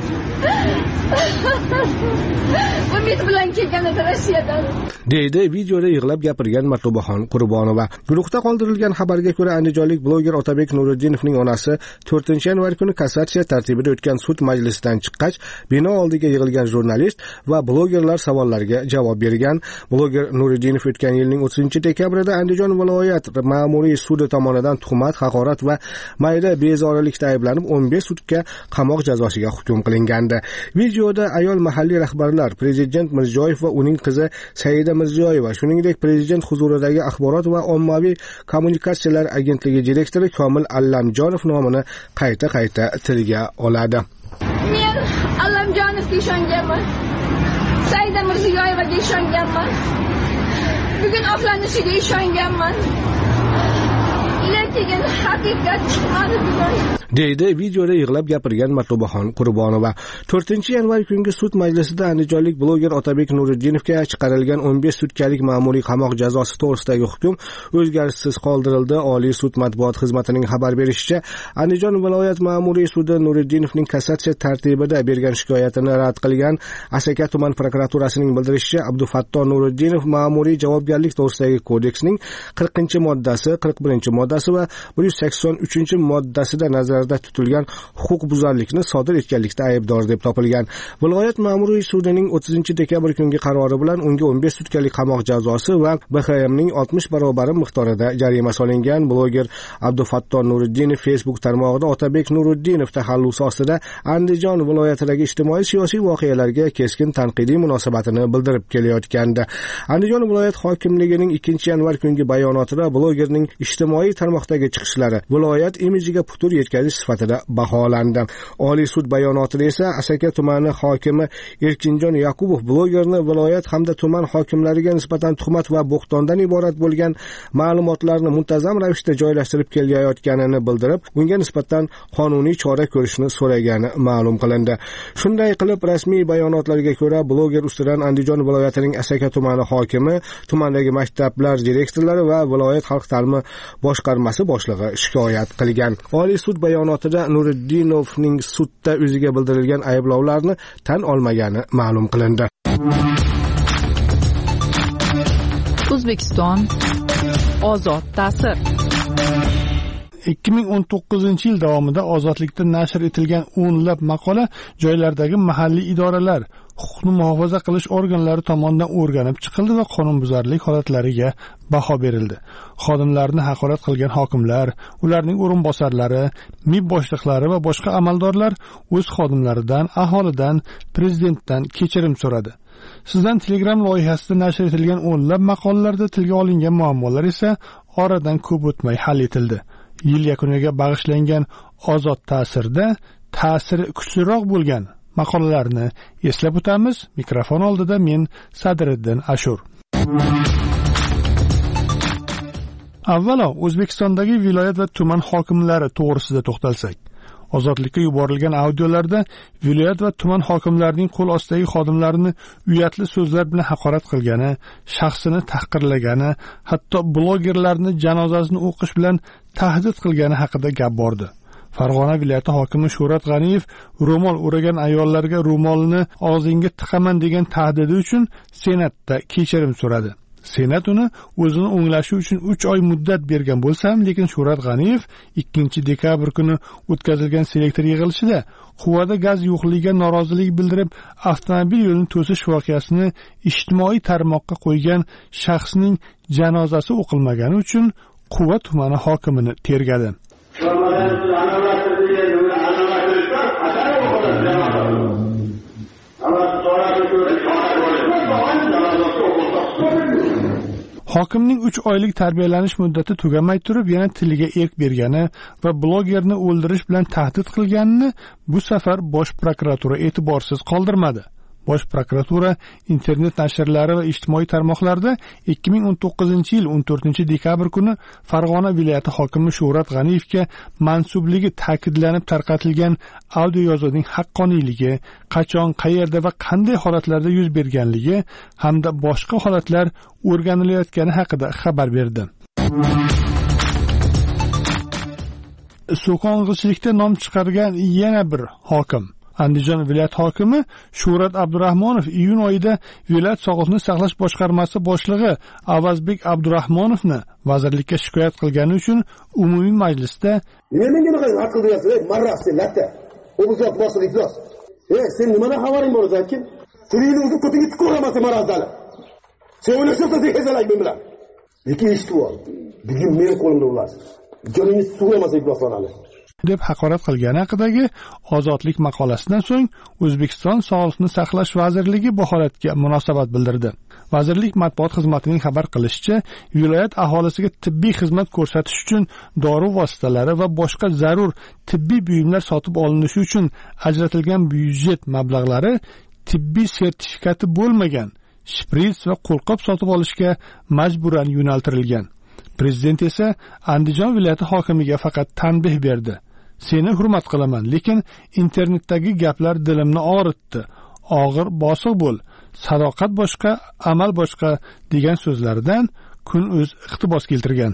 Umid bilan kelgan edi Rossiyadan, deydi videoda yig'lab gapirgan Matlubaxon Qurbonova. Guruhda qoldirilgan xabarga ko'ra, andijonlik bloger Otabek Nuriddinovning onasi to'rtinchi yanvar kuni kassatsiya tartibida o'tgan sud majlisidan chiqqach, bino oldiga yig'ilgan jurnalist va blogerlar savollariga javob bergan. Bloger Nuriddinov o'tgan yilning o'ttizinchi dekabrida Andijon viloyat ma'muriy sudi tomonidan tuhmat, haqorat va mayda bezorilikda ayblanib o'n besh sutka qamoq jazosiga hukm qilingandi. Videoda ayol mahalliy rahbarlar, prezident Mirziyoyev va uning qizi Saida Mirziyoyeva, shuningdek prezident huzuridagi axborot va ommaviy kommunikatsiyalar agentligi direktori Komil Allamjonov nomini qayta-qayta tilga oladi. Men Allamjonovga ishonganman. Saida Mirziyoyevaga ishonganman. Bugun oqlanishiga ishonganman. Lekin haqiqat chiqmadi bugun. deydi videoda yig'lab gapirgan Matlubaxon Qurbonova. to'rtinchi yanvar kungi sud majlisida andijonlik bloger Otabek Nuriddinovga chiqarilgan o'n besh sutkalik ma'muriy qamoq jazosi to'g'risidagi hukm o'zgarishsiz qoldirildi. Oliy sud matbuot xizmatining xabar berishicha, Andijon viloyat ma'muriy sudi Nuriddinovning kassatsiya tartibida bergan shikoyatini rad qilgan. Asaka tuman prokuraturasining bildirishicha, Abdufatto Nuriddinov ma'muriy javobgarlik to'g'risidagi kodeksning qirqinchi moddasi, qirq birinchi moddasi va bir yuz sakson uchinchi moddasida nazarda tutilgan huquqbuzarlikni sodir etganlikda aybdor deb topilgan. Viloyat ma'muriy sudining o'ttizinchi dekabr kungi qarori bilan unga o'n besh sutkalik qamoq jazosi va B H Mning oltmish barobar miqdorida jarima solingan. Bloger Abdufatto Nuriddinov Facebook tarmog'ida Otabek Nuriddinov taxallusi ostida Andijon viloyatidagi ijtimoiy siyosiy voqealarga keskin tanqidiy munosabatini bildirib kelayotgandi. Andijon viloyat hokimligining ikkinchi yanvar kungi bayonotida blogerning ijtimoiy tarmoqdagi chiqishlari viloyat imijiga putur yetkazish sifatida baholandi. Oliy sud bayonotida esa Asaka tumani hokimi Erkinjon Yaqubov blogerni viloyat hamda tuman hokimlariga nisbatan tuhmat va bo'xtondan iborat bo'lgan ma'lumotlarni muntazam ravishda joylashtirib kelayotganini bildirib, unga nisbatan qonuniy chora ko'rishni so'ragani ma'lum qilindi. Shunday qilib, rasmiy bayonotlarga ko'ra, bloger ustidan Andijon viloyatining Asaka tumani hokimi, tumandagi maktablar direktorlari va viloyat xalq ta'limi boshqarmasi boshlig'i shikoyat qilgan. Oliy sud bayonotida Nuriddinovning sudda o'ziga bildirilgan ayblovlarni tan olmagani ma'lum qilindi. O'zbekiston ozod ta'sir. ikki ming o'n to'qqizinchi yil davomida ozodlikda nashr etilgan o'nlab maqola joylardagi mahalliy idoralar, huquqni muhofaza qilish organlari tomonidan o'rganib chiqildi va qonunbuzarlik holatlariga baho berildi. Xodimlarni haqorat qilgan hokimlar, ularning o'rinbosarlari, M I B boshliqlari va boshqa amaldorlar o'z xodimlaridan, aholidan, prezidentdan kechirim so'radi. Sizdan Telegram loyihasida nashr etilgan o'nlab maqolalarda tilga olingan muammolar esa oradan ko'p o'tmay hal etildi. Yil yakuniga bag'ishlangan ozod ta'sirda ta'siri kuchliroq bo'lgan maqolalarni eslab o'tamiz. Mikrofon oldida men Sadriddin Ashur. Avvalo O'zbekistondagi viloyat va tuman hokimlari to'g'risida to'xtalsak. Ozodlikka yuborilgan audiolarda viloyat va tuman hokimlarining qo'l ostidagi xodimlarini uyatli so'zlar bilan haqorat qilgani, shaxsini tahqirlagani, hatto blogerlarni janozasini o'qish bilan tahdid qilgani haqida gap bordi. Farg'ona viloyati hokimi Shuhrat G'aniyev ro'mol o'ragan ayollarga ro'molni og'zingga tiqaman degan tahdidi uchun Senatda kechirim so'radi. Senat uni o'zini o'nglashi uchun uch oy muddat bergan bo'lsa ham, lekin Shuhrat G'aniyev ikkinchi dekabr kuni o'tkazilgan selektor yig'ilishida quvvada gaz yo'qligiga norozilik bildirib, avtomobil yo'lini to'sish voqeasini ijtimoiy tarmoqqa qo'ygan shaxsning janozasi o'qilmagani uchun Quva tumani hokimini tergadi. Hokimning uch oylik tarbiyalanish muddati tugamay turib yana tiliga erk bergani va blogerni o'ldirish bilan tahdid qilganini bu safar Bosh prokuratura e'tiborsiz qoldirmadi. Bosh prokuratura internet nashrlari va ijtimoiy tarmoqlarda ikki ming o'n to'qqizinchi yil o'n to'rtinchi dekabr kuni Farg'ona viloyati hokimi Shuhrat G'aniyevga mansubligi ta'kidlanib tarqatilgan audio yozuvning haqqoniyligi, qachon, qayerda va qanday holatlarda yuz berganligi hamda boshqa holatlar o'rganilayotgani haqida xabar berdi. So'kong'ichilikda nom chiqargan yana bir hokim Andijon viloyat hokimi Shuhrat Abdurahmonov iyun oyida viloyat sog'liqni saqlash boshqarmasi boshlig'i Avazbek Abdurahmonovni vazirlikka shikoyat qilgani uchun umumiy majlisda "Nima menga bunaqa haq qilyapsiz, ey marraf sen latta. O'zbek boshliq iflos. Ey, sen nimadan xabaring bor o'zingki? Tilingni o'zi ko'tingga tiqoramasang marazali. Sen o'ylashsan sen hezalak men bilan. Lekin eshitib ol. Bugun men qo'limda bo'lasiz. Joningiz sug'urmasa ifloslanadi." deb haqorat qilgani haqidagi ozodlik maqolasidan so'ng O'zbekiston Sog'liqni saqlash vazirligi bu holatga munosabat bildirdi. Vazirlik matbuot xizmatining xabar qilishicha, viloyat aholisiga tibbiy xizmat ko'rsatish uchun dori vositalari va boshqa zarur tibbiy buyumlar sotib olinishi uchun ajratilgan byudjet mablag'lari tibbiy sertifikati bo'lmagan shprits va qo'lqop sotib olishga majburan yo'naltirilgan. Prezident esa Andijon viloyati hokimiga faqat tanbeh berdi. Seni hurmat qilaman, lekin internetdagi gaplar dilimni og'ritdi. Og'ir bosiq bo'l, sadoqat boshqa, amal boshqa degan so'zlaridan kun o'z iqtibos keltirgan.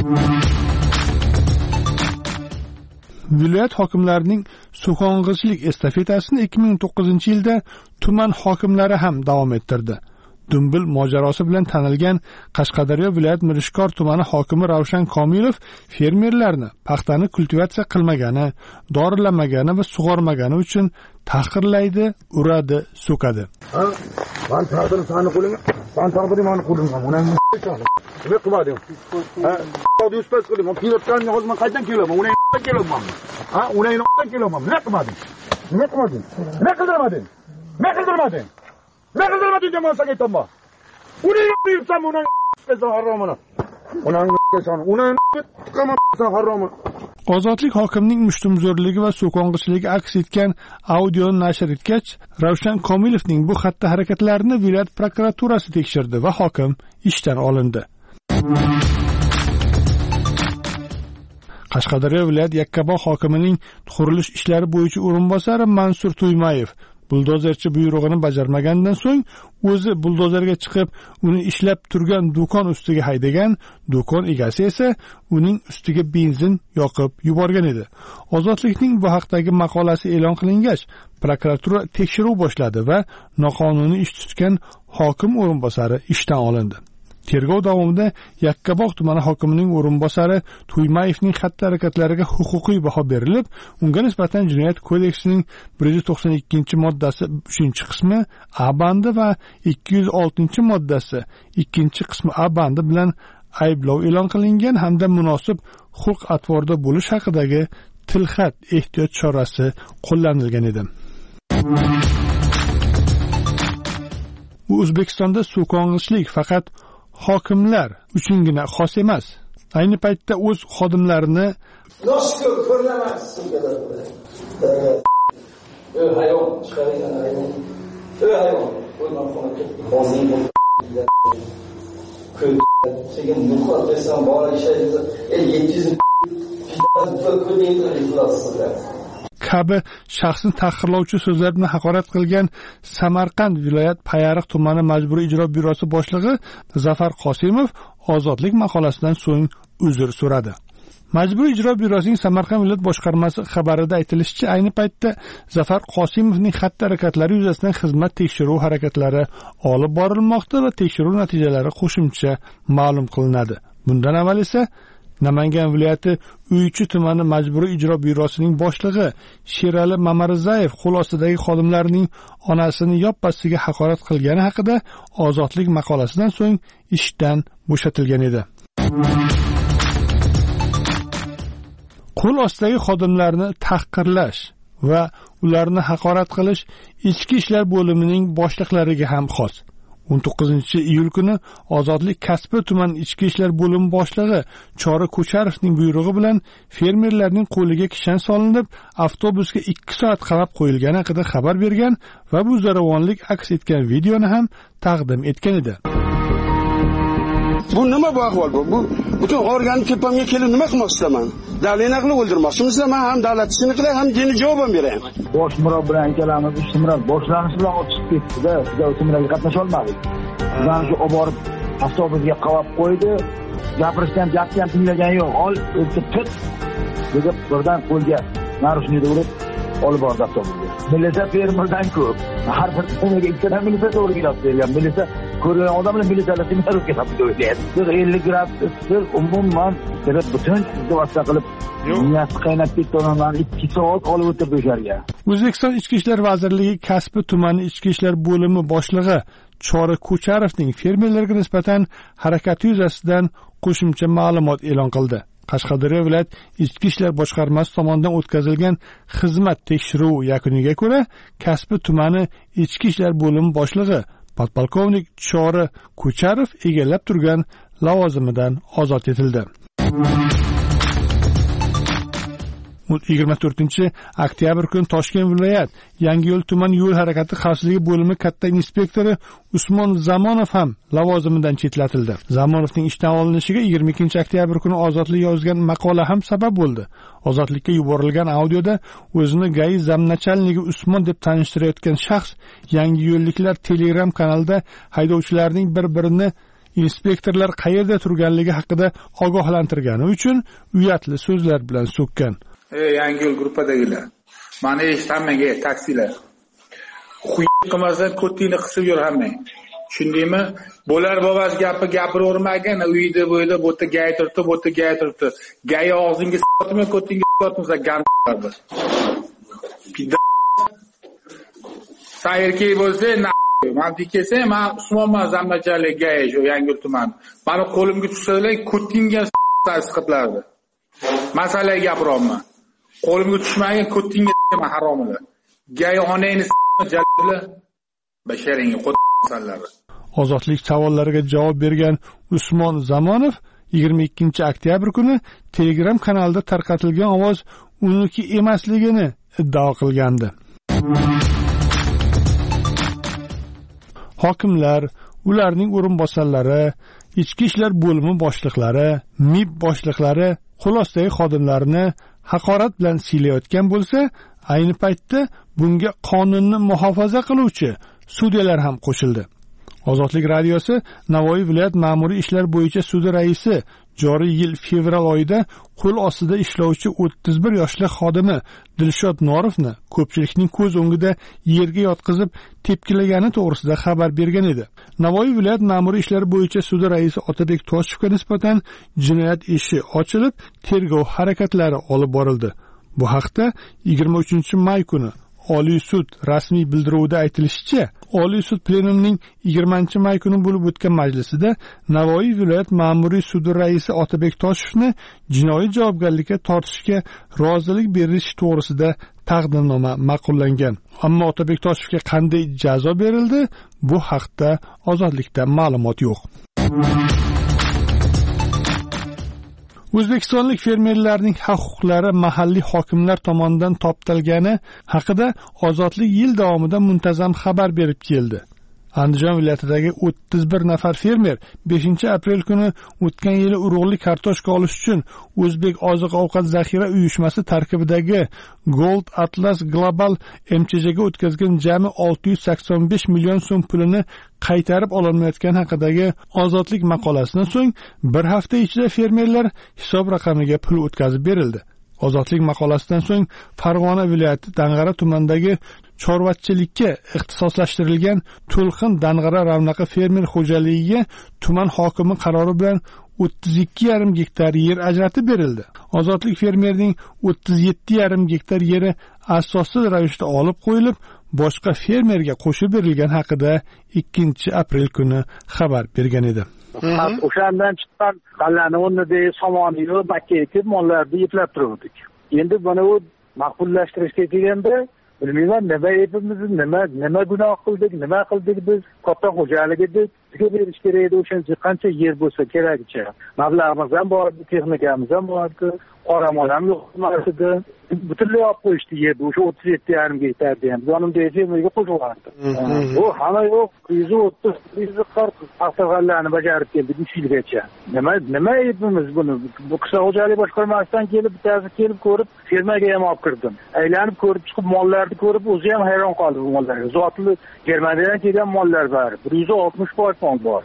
Viloyat hokimlarining so'kong'ichilik estafetasini ikki ming to'qqizinchi yilda tuman hokimlari ham davom ettirdi. Dumbil mojarosi bilan tanilgan Qashqadaryo viloyat Mirishkor tumani hokimi Ravshan Komilov fermerlarni paxtani kultivatsiya qilmagani, dorilamagani va sug'ormagani uchun tahqirlaydi, uradi, so'kadi. Ha, men taqdir sani qo'lingga, men taqdir meni qo'limga, uni nima qilmadim? Ha, yuz pas qiling, men pilotlarni hozir men qaydan kelaman? Uni qaydan kelaman? Ha, uni qaydan kelaman? Nima qilmadim? Nima qilmadim? Nima qildirmading? Nima qildirmading? Nima qildirmading demoqchiga aytma. Uni yurtsam uni qilsa haromini. Uni qilsa uni qilmasa haromini. Ozodlik hokimning mushtumzo'rligi va so'kong'ichiligi aks etgan audioni nashr etgach, Ravshan Komilovning bu xatti harakatlarini viloyat prokuraturasi tekshirdi va hokim ishdan olindi. Qashqadaryo viloyat Yakkabog' hokimining qurilish ishlari bo'yicha o'rinbosari Mansur Tuymayev buldozerchi buyrug'ini bajarmagandan so'ng o'zi buldozerga chiqib, uni ishlab turgan do'kon ustiga haydagan, do'kon egasi esa uning ustiga benzin yoqib yuborgan edi. Ozodlikning bu haqdagi maqolasi e'lon qilingach, prokuratura tekshiruv boshladi va noqonuniy ish tutgan hokim o'rinbosari ishdan olindi. Tergov davomida Yakkabog' tumani hokimining o'rinbosari Tuymayevning xatti harakatlariga huquqiy baho berilib, unga nisbatan Jinoyat kodeksining bir yuz to'qson ikkinchi moddasi uchinchi qismi A bandi va ikki yuz oltinchi moddasi ikkinchi qismi A bandi bilan ayblov e'lon qilingan hamda munosib xulq-atvorda bo'lish haqidagi tilxat ehtiyot chorasi qo'llanilgan edi. O'zbekistonda so'kong'ichlik faqat hokimlar uchungina xos emas. Ayni paytda o'z xodimlarini Noshkur ko'rlamas. Ö hayvon, chiqargan hayvon. Ö hayvon, qo'yman xonaga. Hozir bu ko'p sekin nuqat desam bor ishlaydi. yetti yuz kabi shaxsni tahqirlovchi so'zlar bilan haqorat qilgan Samarqand viloyat Payariq tumani majburiy ijro byurosi boshlig'i Zafar Qosimov ozodlik maqolasidan so'ng uzr so'radi. Majburiy ijro byurosining Samarqand viloyat boshqarmasi xabarida aytilishicha, ayni paytda Zafar Qosimovning xatti harakatlari yuzasidan xizmat tekshiruv harakatlari olib borilmoqda va tekshiruv natijalari qo'shimcha ma'lum qilinadi. Bundan avval esa Namangan viloyati Uychi tumani majburiy ijro byurosining boshlig'i Sherali Mamarizayev qo'l ostidagi xodimlarning onasini yoppasiga haqorat qilgani haqida ozodlik maqolasidan so'ng ishdan bo'shatilgan edi. Qo'l ostidagi xodimlarni tahqirlash va ularni haqorat qilish ichki ishlar bo'limining boshliqlariga ham xos. o'n to'qqizinchi iyul kuni Ozodlik Kasbi tuman ichki ishlar bo'limi boshlig'i Chora Ko'charovning buyrug'i bilan fermerlarning qo'liga kishan solinib, avtobusga ikki soat qamab qo'yilgani haqida xabar bergan va bu zo'ravonlik aks etgan videoni ham taqdim etgan edi. Bu nima bu ahvol bu? Bu butun organni tepamga kelib nima qilmoqchiman? Davlatni qilib o'ldirmoqchimizmi? Men ham davlat ishini qilay, ham dini javob beraman. Bosh murab bilan ikkalamiz ishtimroq boshlanish bilan o'tib ketdi-da, biz o'simlarga qatnasha olmadik. Bizdan shu olib borib avtobusga qavab qo'ydi. Gapirishdan gapni ham tinglagan yo'q. Ol, o'tib tut. Deb birdan qo'lga narushnikda urib olib bordi avtobusga. Milisa fermerdan ko'p. Har bir tunaga ikkita milisa to'g'ri kelib kelgan. Milisa ko'rgan odamlar milisalarga narus kelib qo'yadi. Biz ellik gradus umuman kirib butun vosita qilib niyat qaynab ketdi, odamlarni ikki soat olib o'tirdi o'sharga. O'zbekiston Ichki ishlar vazirligi Kasbi tumani ichki ishlar bo'limi boshlig'i Chora Ko'charovning fermerlarga nisbatan harakati yuzasidan qo'shimcha ma'lumot e'lon qildi. Qashqadaryo viloyat ichki ishlar boshqarmasi tomonidan o'tkazilgan xizmat tekshiruvi yakuniga ko'ra, Kasbi tumani ichki ishlar bo'limi boshlig'i podpolkovnik Chora Ko'charov egallab turgan lavozimidan ozod etildi. yigirma to'rtinchi oktyabr kuni Toshkent viloyat Yangiyo'l tuman yo'l harakati xavfsizligi bo'limi katta inspektori Usmon Zamonov ham lavozimidan chetlatildi. Zamonovning ishdan olinishiga yigirma ikkinchi oktyabr kuni Ozodlik yozgan maqola ham sabab bo'ldi. Ozodlikka yuborilgan audioda o'zini Gai zamnachalnigi Usmon deb tanishtirayotgan shaxs Yangiyo'lliklar Telegram kanalida haydovchilarning bir-birini inspektorlar qayerda turganligi haqida ogohlantirgani uchun uyatli so'zlar bilan so'kkan. Ey Yangiyo'l gruppadagilar, mana eshitmaga taksilar. Xuy qilmasdan ko'tingni qisib yur hammang. Tushundingmi? Bo'lar bobas gapi gapiravermagin, uyda bo'yda bo'ta gay turibdi, bo'ta gay turibdi. Gay og'zingga sotma, ko'tingga sotmasa gamlardir. Sayrki bo'lsa, men dikesem, men Usmonman zammachalik gay shu Yangiyo'l tumani. Meni qo'limga tushsalar, ko'tingga tasqitlardi. Masalaga gapiryapman. Qo'limga tushmagan ko'tingga haromilar. Gay onangni jalli basharingga qo'ysanlar. Ozodlik savollariga javob bergan Usmon Zamonov yigirma ikkinchi oktyabr kuni Telegram kanalida tarqatilgan ovoz uniki emasligini iddao qilgandi. Hokimlar, ularning o'rinbosarlari, ichki ishlar bo'limi boshliqlari, M I B boshliqlari xulosadagi xodimlarni haqorat bilan siylayotgan bo'lsa, ayni paytda bunga qonunni muhofaza qiluvchi sudyalar ham qo'shildi. Ozodlik radiosi Navoiy viloyat ma'muriy ishlar bo'yicha sudi raisi joriy yil fevral oyida qo'l ostida ishlovchi o'ttiz bir yoshli xodimi Dilshod Norovni ko'pchilikning ko'z o'ngida yerga yotqizib tepkilagani to'g'risida xabar bergan edi. Navoiy viloyat ma'muriy ishlar bo'yicha sudi raisi Otabek Toshevga nisbatan jinoyat ishi ochilib, tergov harakatlari olib borildi. Bu haqda yigirma uchinchi may kuni Oliy sud rasmiy bildiruvida aytilishicha, Oliy sud plenumining yigirmanchi may kuni bo'lib o'tgan majlisida Navoiy viloyat ma'muriy sudi raisi Otabek Toshevni jinoiy javobgarlikka tortishga rozilik berish to'g'risida taqdimnoma ma'qullangan. Ammo Otabek Toshevga qanday jazo berildi, bu haqda Ozodlikda ma'lumot yo'q. O'zbekistonlik fermerlarning huquqlari mahalliy hokimlar tomonidan toptalgani haqida Ozodlik yil davomida muntazam xabar berib keldi. Andijon viloyatidagi o'ttiz bir nafar fermer beshinchi aprel kuni o'tgan yili urug'li kartoshka olish uchun O'zbek oziq-ovqat zaxira uyushmasi tarkibidagi Gold Atlas Global M Ch Jga o'tkazgan jami olti yuz sakson besh million so'm pulini qaytarib ololmayotgani haqidagi Ozodlik maqolasidan so'ng bir hafta ichida fermerlar hisob raqamiga pul o'tkazib berildi. Ozodlik maqolasidan so'ng Farg'ona viloyati Dang'ara tumanidagi chorvachilikka ixtisoslashtirilgan To'lqin Dang'ara ravnaqi fermer xo'jaligiga tuman hokimi qarori bilan o'ttiz ikki yarim gektar yer ajratib berildi. Ozodlik fermerning o'ttiz yetti yarim gektar yeri asossiz ravishda olib qo'yilib, boshqa fermerga qo'shib berilgan haqida ikkinchi aprel kuni xabar bergan edi. O'shandan chiqqan g'allani o'rnida somonni yo'q, bakka ekib mollarni yeplab turdik. Endi buni u maqbullashtirishga kelganda bilmayman, nima aybimiz, nima nima gunoh qildik, nima qildik biz, katta xo'jalik edik, bizga berish kerak edi, o'shancha qancha yer bo'lsa kerakcha. Mablag'imiz ham bor, texnikamiz ham bor, qoramol ham yo'q edi. Butunlay olib qo'yishdi yerni, o'sha o'ttiz yetti yarim gektarda ham yonimda fermerga qo'shib yubordi. Bu hamma yo'q, yuz o'ttiz, yuz qirq paxtalarni bajarib keldik uch yilgacha. Nima nima aybimiz buni? Bu qishloq xo'jalik boshqarmasidan kelib, bittasi kelib ko'rib, fermaga ham olib kirdim. Aylanib ko'rib chiqib, mollarni ko'rib, o'zi ham hayron qoldi bu mollarga. Zotli Germaniyadan kelgan mollar bor. bir yuz oltmish foiz mol bor.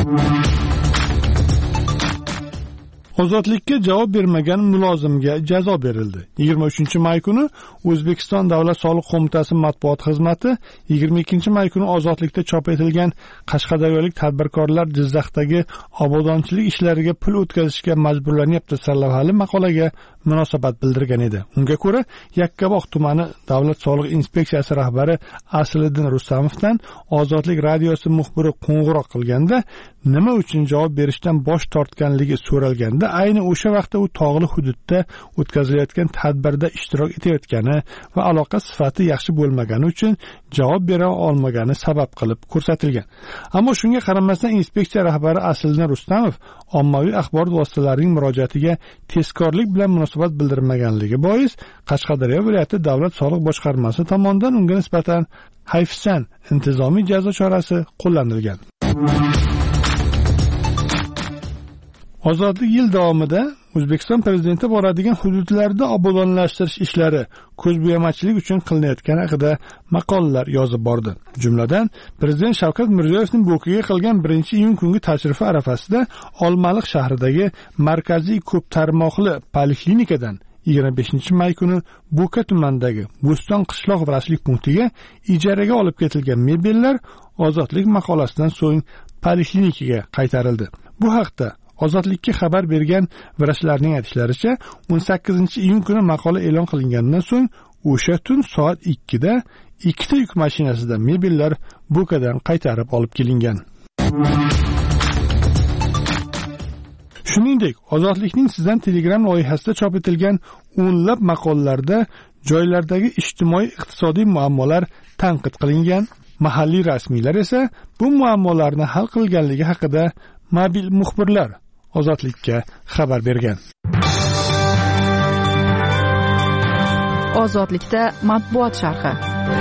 Ozodlikka javob bermagan mulozimga jazo berildi. yigirma uchinchi may kuni O'zbekiston Davlat soliq qo'mitasi matbuot xizmati yigirma ikkinchi may kuni Ozodlikda chop etilgan Qashqadaryolik tadbirkorlar Jizzaxdagi obodonchilik ishlariga pul o'tkazishga majburlanyapti sarlavhali maqolaga munosabat bildirgan edi. Unga ko'ra, Yakkabog' tumani Davlat soliq inspeksiyasi rahbari Asliddin Rustamovdan Ozodlik radiosi muxbiri qo'ng'iroq qilganda nima uchun javob berishdan bosh tortganligi so'ralganda, ayni o'sha vaqtda u tog'li hududda o'tkazilayotgan tadbirda ishtirok etayotgani va aloqa sifati yaxshi bo'lmagani uchun javob bera olmagani sabab qilib ko'rsatilgan. Ammo shunga qaramasdan inspeksiya rahbari Asliddin Rustamov ommaviy axborot vositalarining murojaatiga tezkorlik bilan munosabat munosabat bildirmaganligi bois Qashqadaryo viloyati davlat soliq boshqarmasi tomonidan unga nisbatan hayfsan intizomiy jazo chorasi qo'llanilgan. Ozodlik yil davomida O'zbekiston prezidenti boradigan hududlarda obodonlashtirish ishlari ko'zbo'yamachilik uchun qilinayotgani haqida maqolalar yozib bordi. Jumladan, prezident Shavkat Mirziyoyevning Bo'kaga qilgan birinchi iyun kungi tashrifi arafasida Olmaliq shahridagi markaziy ko'p tarmoqli poliklinikadan yigirma beshinchi may kuni Bo'ka tumanidagi Bo'ston qishloq vrachlik punktiga ijaraga olib ketilgan mebellar Ozodlik maqolasidan so'ng poliklinikaga qaytarildi. Bu haqda Ozodlikka xabar bergan vrachlarning aytishlaricha, o'n sakkizinchi iyun kuni maqola e'lon qilingandan so'ng o'sha tun soat ikkida ikkita yuk mashinasida mebellar Bo'kadan qaytarib olib kelingan. Shuningdek, Ozodlikning sizdan Telegram loyihasida chop etilgan o'nlab maqolalarda joylardagi ijtimoiy-iqtisodiy muammolar tanqid qilingan. Mahalliy rasmiylar esa bu muammolarni hal qilganligi haqida mobil muxbirlar Ozodlikka xabar bergan. Ozodlikda matbuot sharhi.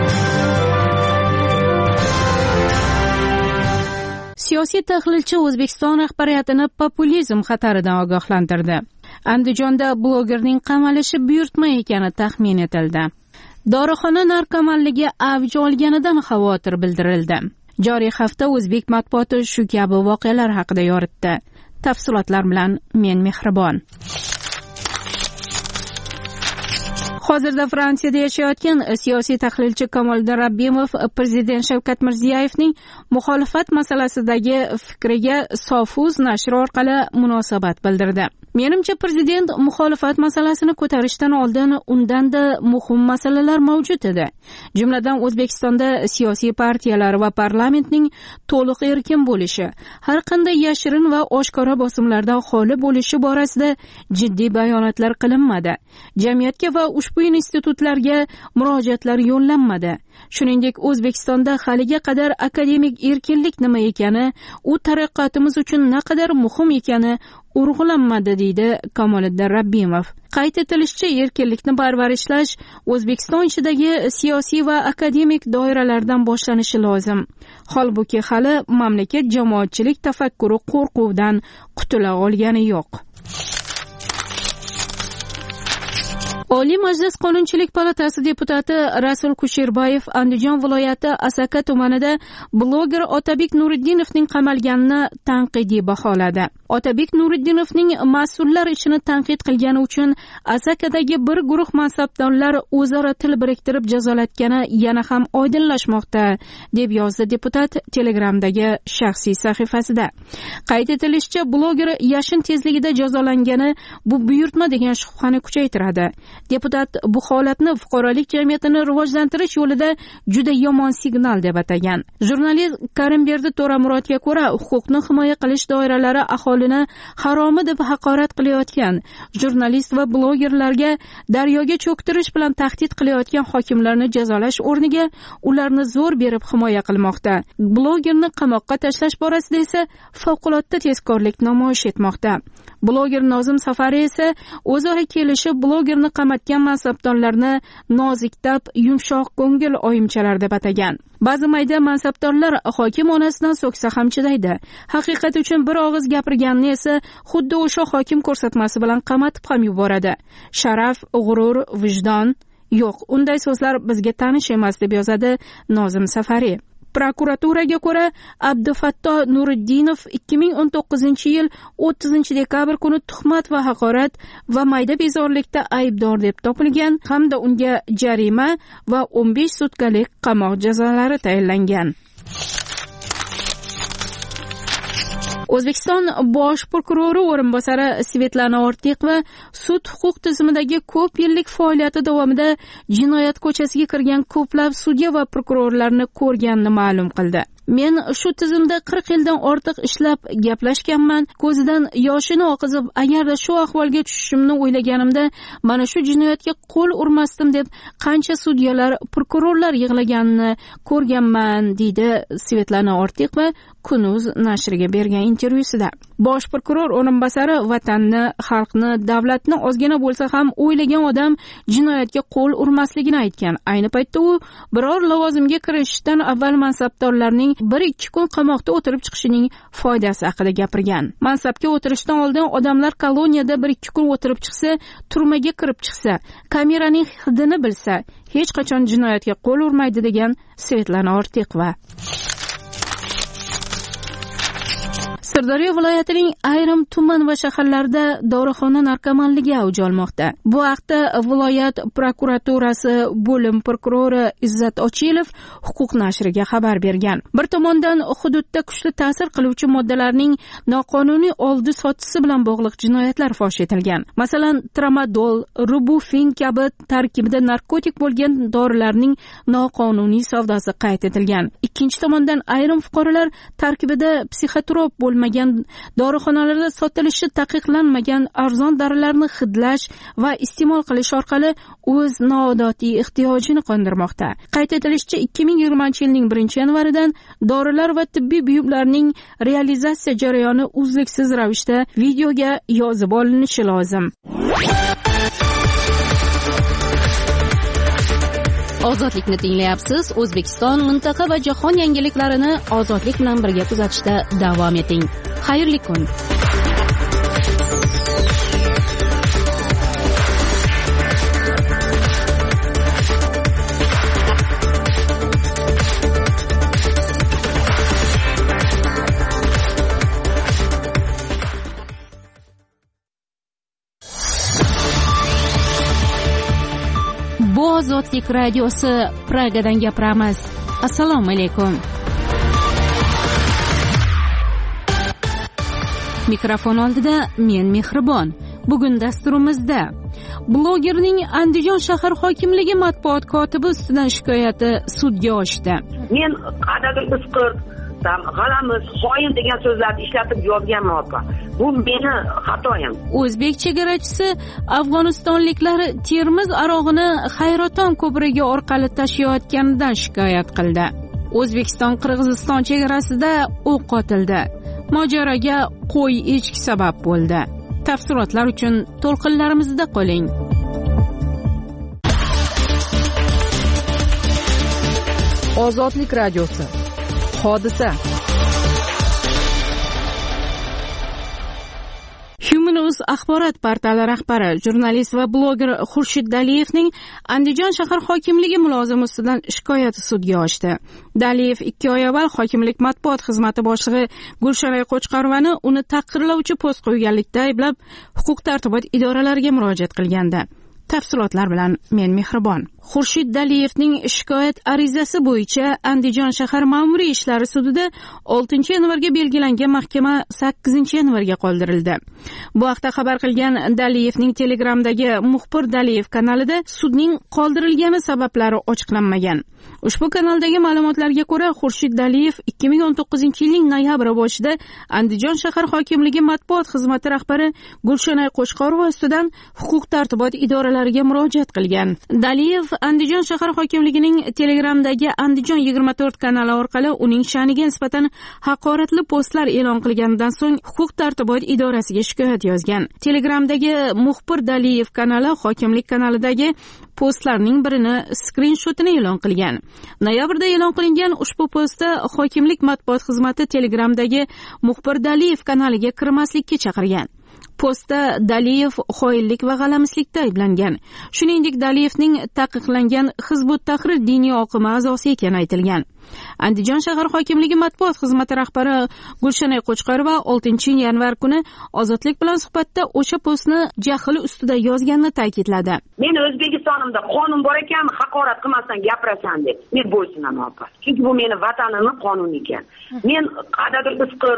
Siyosiy tahlilchi O'zbekiston rahbariyatini populizm xataridan ogohlantirdi. Andijonda blogerning qamalishi buyurtma ekani taxmin etildi. Dorixona narkomanligi avj olganidan xavotir bildirildi. Joriy hafta o'zbek matbuoti shu kabi voqealar haqida yoritdi. Tafsilotlar bilan men Mehribon. Hozirda Fransiyada yashayotgan siyosiy tahlilchi Kamoliddin Rabbimov prezident Shavkat Mirziyoyevning muxolifat masalasidagi fikriga Sofuz nashri orqali munosabat bildirdi. Menimcha prezident muxolifat masalasini ko'tarishdan oldin undanda muhim masalalar mavjud edi. Jumladan O'zbekistonda siyosiy partiyalar va parlamentning to'liq erkin bo'lishi, har qanday yashirin va oshkora bosimlardan xoli bo'lishi borasida jiddiy bayonotlar qilinmadi. Jamiyatga va ushbu institutlarga murojaatlar yo'llanmadi. Shuningdek, O'zbekistonda haliga qadar akademik erkinlik nima ekani, u taraqqiyotimiz uchun naqadar muhim ekani urg'ulanmadi, deydi Kamoliddin Rabbimov. Qayd etilishicha, erkinlikni parvarishlash O'zbekiston ichidagi siyosiy va akademik doiralardan boshlanishi lozim. Holbuki hali mamlakat jamoatchilik tafakkuri qo'rquvdan qutula olgani yo'q. Oliy Majlis Qonunchilik palatasi deputati Rasul Kusherbayev Andijon viloyati Asaka tumanida bloger Otabek Nuriddinovning qamalganini tanqidiy baholadi. Otabek Nuriddinovning mas'ullar ishini tanqid qilgani uchun Asakadagi bir guruh mansabdorlar o'zaro til biriktirib jazolatgani yana ham oydinlashmoqda, deb yozdi deputat Telegramdagi shaxsiy sahifasida. Qayd etilishicha, bloger yashin tezligida jazolangani bu buyurtma degan shubhani kuchaytiradi. Deputat bu holatni fuqarolik jamiyatini rivojlantirish yo'lida juda yomon signal deb atagan. Jurnalist Karimberdi To'ramurodga ko'ra, huquqni himoya qilish doiralari aholini haromi deb haqorat qilayotgan, jurnalist va blogerlarga daryoga cho'ktirish bilan tahdid qilayotgan hokimlarni jazolash o'rniga ularni zo'r berib himoya qilmoqda. Blogerni qamoqqa tashlash borasida esa favqulodda tezkorlik namoyish etmoqda. Bloger Nozim Safari esa o'zaro kelishib blogerni qamatgan mansabdorlarni noziktab, yumshoq ko'ngil oyimchalar deb atagan. Ba'zi mayda mansabdorlar hokim onasidan so'ksa ham chidaydi. Haqiqat uchun bir og'iz gapirganni esa xuddi o'sha hokim ko'rsatmasi bilan qamatib ham yuboradi. Sharaf, g'urur, vijdon yo'q. Unday so'zlar bizga tanish emas, deb yozadi Nozim Safari. Prokuraturaga ko'ra, Abdufatto Nuriddinov ikki ming o'n to'qqizinchi yil o'ttizinchi dekabr kuni tuhmat va haqorat va mayda bezorilikda aybdor deb topilgan hamda unga jarima va o'n besh sutkalik qamoq jazolari tayinlangan. O'zbekiston bosh prokurori o'rinbosari Svetlana Ortiqova sud huquq tizimidagi ko'p yillik faoliyati davomida jinoyat ko'chasiga kirgan ko'plab sudya va prokurorlarni ko'rganini ma'lum qildi. men shu tizimda qirq yildan ortiq ishlab gaplashganman. Ko'zidan yoshini oqizib, agarda shu ahvolga tushishimni o'ylaganimda mana shu jinoyatga qo'l urmasdim deb qancha sudyalar, prokurorlar yig'laganini ko'rganman, deydi Svetlana Ortiqova Kunuz nashriga bergan intervyusida. Bosh prokuror o'rinbosari vatanni, xalqni, davlatni ozgina bo'lsa ham o'ylagan odam jinoyatga qo'l urmasligini aytgan. Ayni paytda u biror lavozimga kirishdan avval mansabdorlarning bir ikki kun qamoqda o'tirib chiqishining foydasi haqida gapirgan. Mansabga o'tirishdan oldin odamlar koloniyada bir ikki kun o'tirib chiqsa, turmaga kirib chiqsa, kameraning hidini bilsa, hech qachon jinoyatga qo'l urmaydi, degan Svetlana Ortiqova. Sirdaryo viloyatining ayrim tuman va shaharlarida dorixona narkomanligi avj olmoqda. Bu haqda viloyat prokuraturasi bo'lim prokurori Izzat Ochilov Huquq nashriga xabar bergan. Bir tomondan hududda kuchli ta'sir qiluvchi moddalarning noqonuniy oldi sotisi bilan bog'liq jinoyatlar fosh etilgan. Masalan, tramadol, rubufin kabi tarkibida narkotik bo'lgan dorilarning noqonuniy savdosi qayd etilgan. Ikkinchi tomondan ayrim fuqarolar tarkibida psixotrop bo'lmagan dorixonalarda sotilishi taqiqlanmagan arzon dorilarni hidlash va iste'mol qilish orqali o'z noodatiy ehtiyojini qondirmoqda. Qayd etilishicha, ikki ming yigirmanchi yilning birinchi yanvaridan dorilar va tibbiy buyumlarning realizatsiya jarayoni uzluksiz ravishda videoga yozib olinishi lozim. Ozodlikni tinglayapsiz. O'zbekiston, mintaqa va jahon yangiliklarini ozodlik bilan birga kuzatishda davom eting. Xayrli kun. Bu Ozodlik radiosi, Pragadan gapiramiz. Assalomu alaykum. Mikrofon oldida men Mehribon. Bugun dasturimizda blogerning Andijon shahar hokimligi matbuot kotibi ustidan shikoyati sudga oshdi. Men qadag'ir isqir, g'alamiz, xoin degan so'zlarni ishlatib yozganman opa. Bu meni xatoyim. O'zbek chegarachisi afg'onistonliklar Termiz arog'ini Hayraton ko'prigi orqali tashiyotganidan shikoyat qildi. O'zbekiston Qirg'iziston chegarasida o'q otildi. Mojaroga qo'y echki sabab bo'ldi. Tafsilotlar uchun to'lqinlarimizda qoling. Ozodlik radiosi. Hodisa. Humanus axborot portali rahbari, jurnalist va bloger Xurshid Daliyevning Andijon shahar hokimligi mulozimi ustidan shikoyati sudga oshdi. Daliyev ikki oy avval hokimlik matbuot xizmati boshlig'i Gulsharay Qo'chqorovani uni tahqirlovchi post qo'yganlikda ayblab, huquq tartibot idoralariga murojaat qilgandi. Tafsilotlar bilan men Mehribon. Xurshid Daliyevning shikoyat arizasi bo'yicha Andijon shahar ma'muriy ishlari sudida oltinchi yanvarga belgilangan mahkama sakkizinchi yanvarga qoldirildi. Bu haqda xabar qilgan Daliyevning Telegramdagi Muxbir Daliyev kanalida sudning qoldirilgani sabablari ochiqlanmagan. Ushbu kanaldagi ma'lumotlarga ko'ra, Xurshid Daliyev ikki ming o'n to'qqizinchi yilning noyabr boshida Andijon shahar hokimligi matbuot xizmati rahbari Gulshanay Qo'chqorova ustidan huquq tartibot idoralariga murojaat qilgan. Daliyev Andijon shahar hokimligining Telegramdagi Andijon yigirma to'rt kanali orqali uning sha'niga nisbatan haqoratli postlar e'lon qilganidan so'ng huquq tartibot idorasiga shikoyat yozgan. Telegramdagi Muxbir Daliyev kanali hokimlik kanalidagi postlarning birini skrinshotini e'lon qilgan. Noyabrda e'lon qilingan ushbu postda hokimlik matbuot xizmati Telegramdagi Muxbir Daliyev kanaliga kirmaslikka chaqirgan. Postda Daliyev xoinlik va g'alamislikda ayblangan. Shuningdek, Daliyevning taqiqlangan Hizbut Tahrir diniy oqimi a'zosi ekani aytilgan. Andijon shahar hokimligi matbuot xizmati rahbari Gulshanay Qo'chqorova oltinchi yanvar kuni Ozodlik bilan suhbatda o'sha postni jahli ustida yozganini ta'kidladi. Men O'zbekistonimda qonun bor ekan, haqorat qilmasdan gapirasan deb. Men bo'ysunaman opa. Chunki bu meni vatanimning qonuni ekan. Men qadag'ir isqir,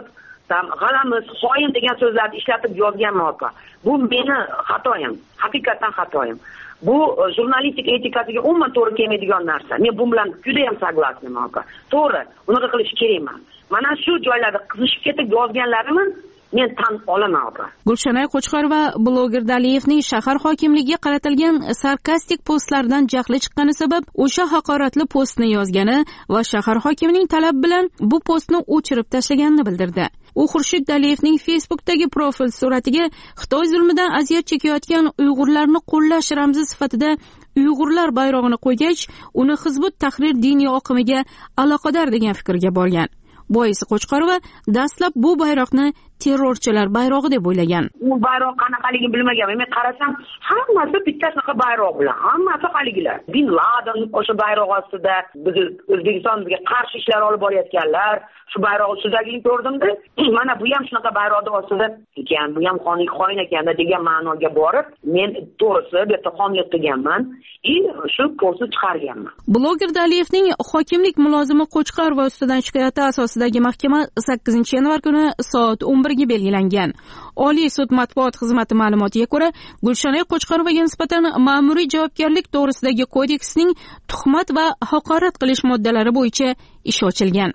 g'alamiz, xoin degan so'zlarni ishlatib yozganman opa. Bu meni xatoyim, haqiqatan xatoyim. Bu jurnalistik etikasiga umuman to'g'ri kelmaydigan narsa. Men bu bilan juda ham soglasiman opa. To'g'ri, unaqa qilish kerak emas. Mana shu joylarda qizishib ketib yozganlarimni men tan olaman opa. Gulshanay Qo'chqor va bloger Daliyevning shahar hokimligiga qaratilgan sarkastik postlaridan jahli chiqqani sabab o'sha haqoratli postni yozgani va shahar hokimining talab bilan bu postni o'chirib tashlaganini bildirdi. U Xurshid Daliyevning Facebook'dagi profil suratiga Xitoy zulmidan aziyat chekayotgan Uyg'urlarni qo'llash ramzi sifatida Uyg'urlar bayrog'ini qo'ygach, uni Hizbut Tahrir diniy oqimiga aloqador degan fikrga borgan. Boisi Qo'chqorova dastlab bu bayroqni terrorchilar bayrog'i deb o'ylagan. U bayroq qanaqaligini bilmaganman. Men qarasam, hammasi bitta sanaqa bayroq bilan, hammasi haligilar. Bin Laden o'sha bayroq ostida biz O'zbekistonga qarshi ishlar olib borayotganlar, shu bayroq ustidagini ko'rdimda, mana bu ham shunaqa bayroqning ostida ekan, bu ham xonlik xoin ekanda degan ma'noga borib, men to'g'risi bu yerda xonlik qilganman, и shu postni chiqarganman. Bloger Daliyevning hokimlik mulozimi Qo'chqorova ustidan shikoyati asosidagi mahkama sakkizinchi yanvar kuni soat o'n birga belgilangan. Oliy sud matbuot xizmati ma'lumotiga ko'ra, Gulshanay Qo'chqorovaga nisbatan ma'muriy javobgarlik to'g'risidagi kodeksning tuhmat va haqorat qilish moddalari bo'yicha ish ochilgan.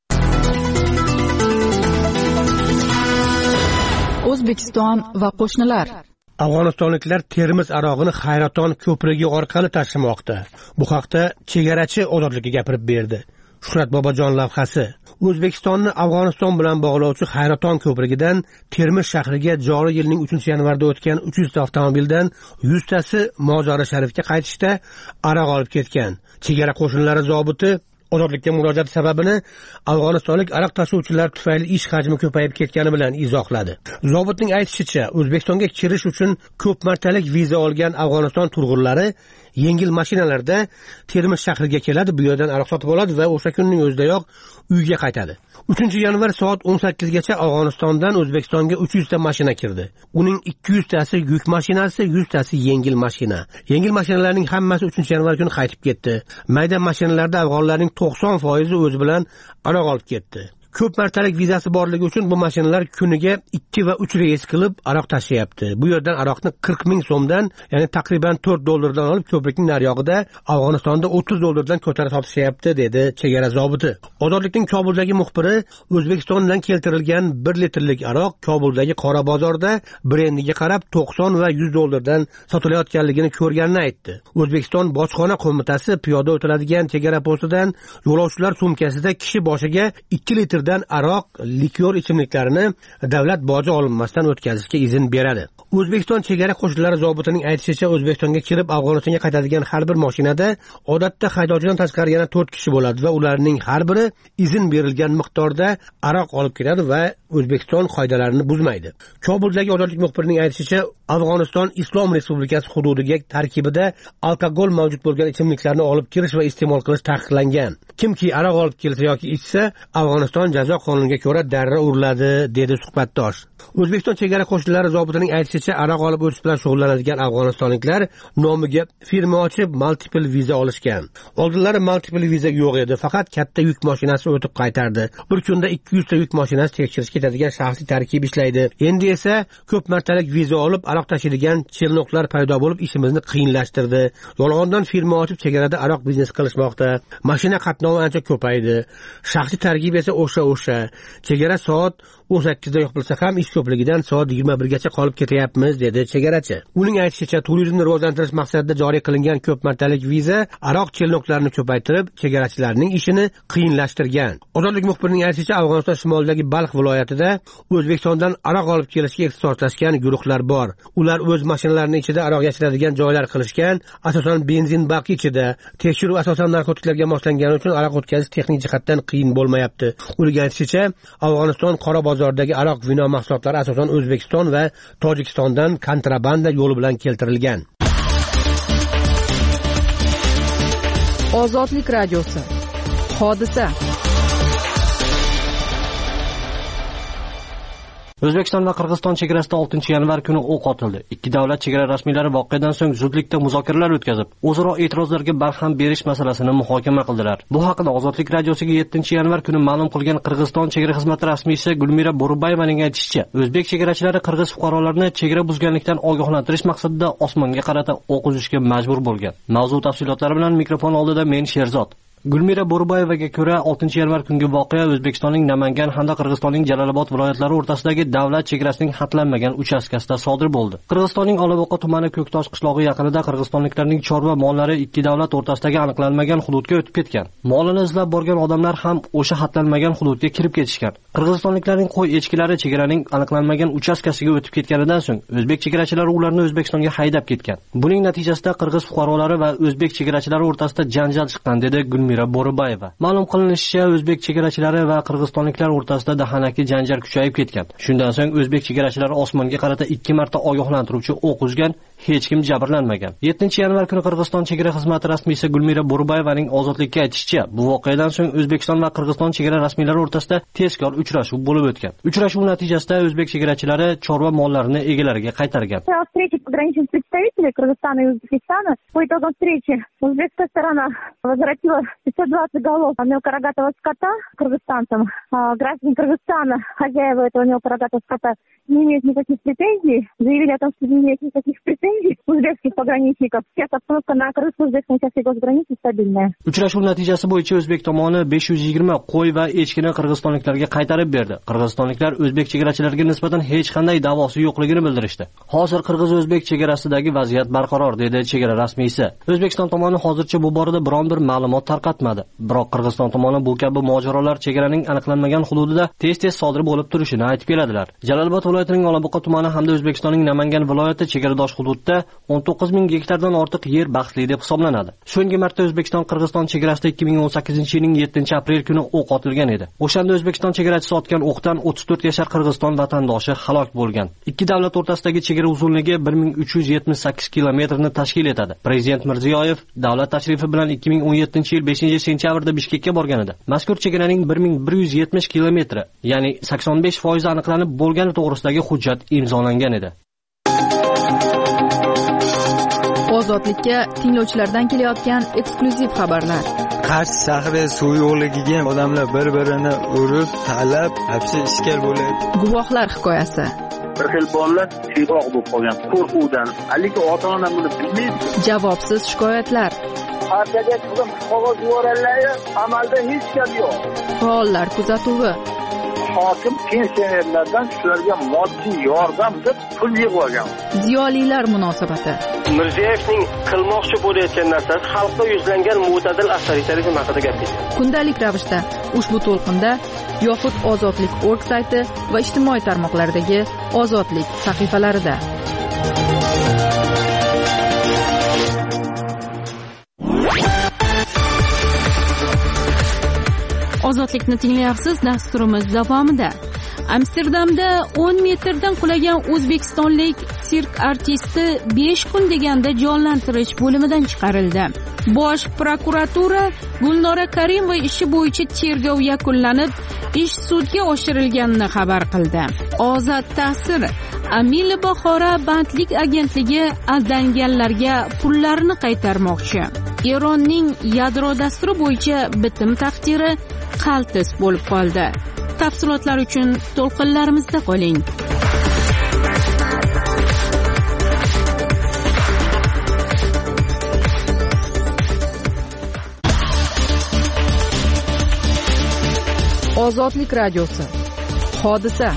O'zbekiston va qo'shnilar. Afg'onistonliklar Termiz arog'ini Hayraton ko'prigi orqali tashimoqda. Bu haqda chegarachi ozodlikka gapirib berdi. Shuhrat Bobojon lavhasi. O'zbekistonni Afg'oniston bilan bog'lovchi Hayraton ko'prigidan Termiz shahriga joriy yilning uchinchi yanvarda o'tgan uch yuz ta avtomobildan yuz tasi Mozori Sharifga qaytishda aroq olib ketgan. Chegara qo'shinlari zobiti ozodlikka murojaat sababini afg'onistonlik aroq tashuvchilar tufayli ish hajmi ko'payib ketgani bilan izohladi. Zobitning aytishicha, O'zbekistonga kirish uchun ko'p martalik viza olgan Afg'oniston turg'unlari yengil mashinalarda Termiz shahriga keladi, bu yerdan aroq sotib oladi va o'sha kunning o'zidayoq uyga qaytadi. uchinchi yanvar soat o'n sakkizgacha Afg'onistondan O'zbekistonga uch yuz ta mashina kirdi. Uning ikki yuz tasi yuk mashinasi, yuz tasi yengil mashina. Yengil mashinalarning hammasi uchinchi yanvar kuni qaytib ketdi. Mayda mashinalarda afg'onlarning to'qson foizi o'zi bilan aroq olib ketdi. Ko'p martalik vizasi borligi uchun bu mashinalar kuniga ikki va uch reys qilib aroq tashiyapti. Bu yerdan aroqni qirq ming so'mdan, ya'ni taqriban to'rt dollardan olib ko'prikning nariyog'ida Afg'onistonda o'ttiz dollardan ko'tarib sotishyapti, dedi chegara zobiti. Ozodlikning Kobuldagi muxbiri O'zbekistondan keltirilgan bir litrlik aroq Kobuldagi qora bozorda brendiga qarab to'qson va yuz dollardan sotilayotganligini ko'rganini aytdi. O'zbekiston bojxona qo'mitasi piyoda o'tiladigan chegara postidan yo'lovchilar sumkasida kishi boshiga ikki litr dan aroq, likyor ichimliklarini davlat boji olinmasdan o'tkazishga izn beradi. O'zbekiston chegara qo'shinlari zobitining aytishicha, O'zbekistonga kirib Afg'onistonga qaytadigan har bir mashinada odatda haydovchidan tashqari yana to'rt kishi bo'ladi va ularning har biri izn berilgan miqdorda aroq olib keladi va O'zbekiston qoidalarini buzmaydi. Kobuldagi ozodlik muxbirining aytishicha, Afg'oniston Islom Respublikasi hududiga tarkibida alkogol mavjud bo'lgan ichimliklarni olib kirish va iste'mol qilish taqiqlangan. Kimki aroq olib kelsa yoki ichsa, Afg'oniston jazo qonuniga ko'ra darra uriladi, dedi suhbatdosh. O'zbekiston chegara qo'shinlari zobitining aytishicha, aroq olib o'tish bilan shug'ullanadigan afg'onistonliklar nomiga firma ochib multiple viza olishgan. Oldinlari multiple viza yo'q edi, faqat katta yuk mashinasi o'tib qaytardi. Bir kunda ikki yuz ta yuk mashinasi tekshirish ketadigan shaxsiy tarkib ishlaydi. Endi esa ko'p martalik viza olib aroq tashiydigan chelnoqlar paydo bo'lib ishimizni qiyinlashtirdi. Yolg'ondan firma ochib chegarada aroq biznes qilishmoqda. Mashina qatnovi ancha ko'paydi. Shaxsiy tarkib esa o'sha o'sha. Chegara soat o'n sakkizda yopilsa ham ish ko'pligidan soat yigirma birgacha qolib ketyapmiz, dedi chegarachi. Uning aytishicha, turizmni rivojlantirish maqsadida joriy qilingan ko'p martalik viza aroq chelnoqlarini ko'paytirib, chegarachilarning ishini qiyinlashtirgan. Ozodlik muxbirining aytishicha, Afg'oniston shimolidagi Balx viloyatida O'zbekistondan aroq olib kelishga ixtisoslashgan guruhlar bor. Ular o'z mashinalarining ichida aroq yashiradigan joylar qilishgan, asosan benzin bak ichida. Tekshiruv asosan narkotiklarga moslangani uchun aroq o'tkazish texnik jihatdan qiyin bo'lmayapti. Uning aytishicha, Afg'oniston qora bozordagi aroq vino mahsulotlari asosan O'zbekiston va Tojikistondan kontrabanda yo'li bilan keltirilgan. Ozodlik radiosi. Hodisa. O'zbekiston va Qirg'iziston chegarasida oltinchi yanvar kuni o'q otildi. Ikki davlat chegara rasmiylari voqeadan so'ng zudlikda muzokaralar o'tkazib, o'zaro e'tirozlarga barham berish masalasini muhokama qildilar. Bu haqida Ozodlik radiosiga yettinchi yanvar kuni ma'lum qilgan Qirg'iziston chegara xizmati rasmiysi Gulmira Bo'ribayevaning aytishicha, o'zbek chegarachilari qirg'iz fuqarolarini chegara buzganlikdan ogohlantirish maqsadida osmonga qarata o'q uzishga majbur bo'lgan. Mavzu tafsilotlari bilan mikrofon oldida men Sherzod. Gulmira Bo'ribayevaga ko'ra, oltinchi yanvar kungi voqea O'zbekistonning Namangan hamda Qirg'izistonning Jalolobod viloyatlari o'rtasidagi davlat chegarasining xatlanmagan uchastkasida sodir bo'ldi. Qirg'izistonning Olavoqa tumani Ko'ktosh qishlog'i yaqinida qirg'izistonliklarning chorva mollari ikki davlat o'rtasidagi aniqlanmagan hududga o'tib ketgan. Molini izlab borgan odamlar ham o'sha xatlanmagan hududga kirib ketishgan. Qirg'izistonliklarning qo'y echkilari chegaraning aniqlanmagan uchastkasiga o'tib ketganidan so'ng o'zbek chegarachilari ularni O'zbekistonga haydab ketgan. Buning natijasida qirg'iz fuqarolari va o'zbek chegarachilari o'rtasida janjal chiqqan dedi Gulmira Bo'ribayeva. Ma'lum qilinishicha, o'zbek chegarachilari va qirg'izistonliklar o'rtasida dahanaki janjal kuchayib ketgan. Shundan so'ng o'zbek chegarachilari osmonga qarata ikki marta ogohlantiruvchi o'q uzgan, hech kim jabrlanmagan. yettinchi yanvar kuni Qirg'iziston chegara xizmati rasmiysi Gulmira Bo'ribayevaning Ozodlikka aytishicha, bu voqeadan so'ng O'zbekiston va Qirg'iziston chegara rasmiylari o'rtasida tezkor uchrashuv bo'lib o'tgan. Uchrashuv natijasida o'zbek chegarachilari chorva mollarini egalariga qaytargan. Встречи пограничных представителей Кыргызстана и Узбекистана. По итогам встречи узбекская сторона возвратила пятьсот двадцать голов мелкорогатого скота кыргызстанцам. А граждане Кыргызстана, хозяева этого мелкорогатого скота, не имеют никаких претензий. Заявили о том, что не имеют никаких претензий узбекских пограничников. Сейчас обстановка на кыргызско-узбекской части госграницы стабильная. Uchrashuv natijasi bo'yicha o'zbek tomoni besh yuz yigirma qo'y va echkini qirg'izistonliklarga qaytarib berdi. Qirg'izistonliklar o'zbek chegarachilariga nisbatan hech qanday da'vosi yo'qligini bildirishdi. Hozir qirg'iz-o'zbek chegarasidagi vaziyat barqaror, dedi chegara rasmiysi. O'zbekiston tomoni hozircha bu borada biron bir ma'lumot tarqatmadi. Biroq Qirg'iziston tomoni bu kabi mojarolar chegaraning aniqlanmagan hududida tez-tez sodir bo'lib turishini aytib keladilar. Jalolobod viloyatining Olavoqa tumani hamda O'zbekistonning Namangan viloyati chegaradosh hududda o'n to'qqiz ming gektardan ortiq yer baxtli deb hisoblanadi. So'nggi marta O'zbekiston Qirg'iziston chegarasida ikki ming o'n sakkizinchi yilning yettinchi aprel kuni o'q otilgan edi. O'shanda O'zbekiston chegarachisi otgan o'qdan o'ttiz to'rt yashar Qirg'iziston vatandoshi halok bo'lgan. Ikki davlat o'rtasidagi chegara uzunligi bir ming uch yuz yetmish sakkiz kilometrni tashkil etadi. Prezident Mirziyoyev davlat tashrifi bilan ikki ming o'n yettinchi yil beshinchi sentyabrda Bishkekka borganida mazkur chegaraning bir ming bir yuz yetmish kilometri, ya'ni sakson besh foiz aniqlanib bo'lgani to'g'risidagi hujjat imzolangan edi. Ozodlikka tinglovchilardan kelayotgan eksklyuziv xabarlar. Qarsh shahri suv yo'qligiga odamlar bir-birini urib, talab, hapsi ishkal bo'lyapti. Guvohlar hikoyasi. Bir xil bolalar siyg'oq bo'lib qolgan qo'rquvdan. Lekin ota-ona buni bilmaydi. Javobsiz shikoyatlar. Partiyaga qizim qog'oz yuborganlar, amalda hech gap yo'q. Faollar kuzatuvi. Hokim pensionerlardan shularga moddiy yordam deb pul yig'ib olgan. Ziyolilar munosabati. Mirziyoyevning qilmoqchi bo'layotgan narsasi xalqda yuzlangan mo'tadil avtoritarizm haqida gap ketadi. Kundalik ravishda ushbu to'lqinda yoxud Ozodlik nokta org sayti va ijtimoiy tarmoqlardagi Ozodlik sahifalarida. Ozodlikni tinglayapsiz. Dasturimiz davomida Amsterdamda o'n metrdan qulagan o'zbekistonlik sirk artisti besh kun deganda jonlantirish bo'limidan chiqarildi. Bosh prokuratura Gulnora Karimova ishi bo'yicha tergov yakunlanib, ish sudga oshirilganini xabar qildi. Ozod ta'sir Amili Bahora bandlik agentligi aldanganlarga pullarini qaytarmoqchi. Eronning yadro dasturi bo'yicha bitim taqdiri qaltis bo'lib qoldi. Tafsilotlar uchun to'lqinlarimizda qoling. Ozodlik radiosi. Hodisa.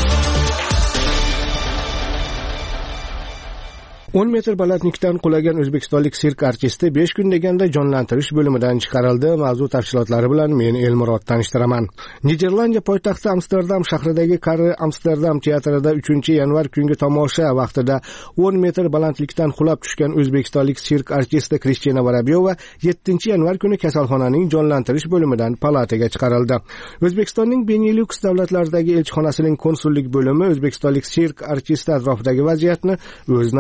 o'n metr balandlikdan qulagan o'zbekistonlik sirk artisti besh kun deganda jonlantirish bo'limidan chiqarildi. Mavzu tafsilotlari bilan men Elmurod tanishtiraman. Niderlandiya poytaxti Amsterdam shahridagi Karre Amsterdam teatrida uchinchi yanvar kungi tomosha vaqtida o'n metr balandlikdan qulab tushgan o'zbekistonlik sirk artisti Kristina Varabyova yettinchi yanvar kuni kasalxonaning jonlantirish bo'limidan palataga chiqarildi. O'zbekistonning Benelux davlatlaridagi elchixonasining konsullik bo'limi o'zbekistonlik sirk artisti atrofidagi vaziyatni o'z nazoratiga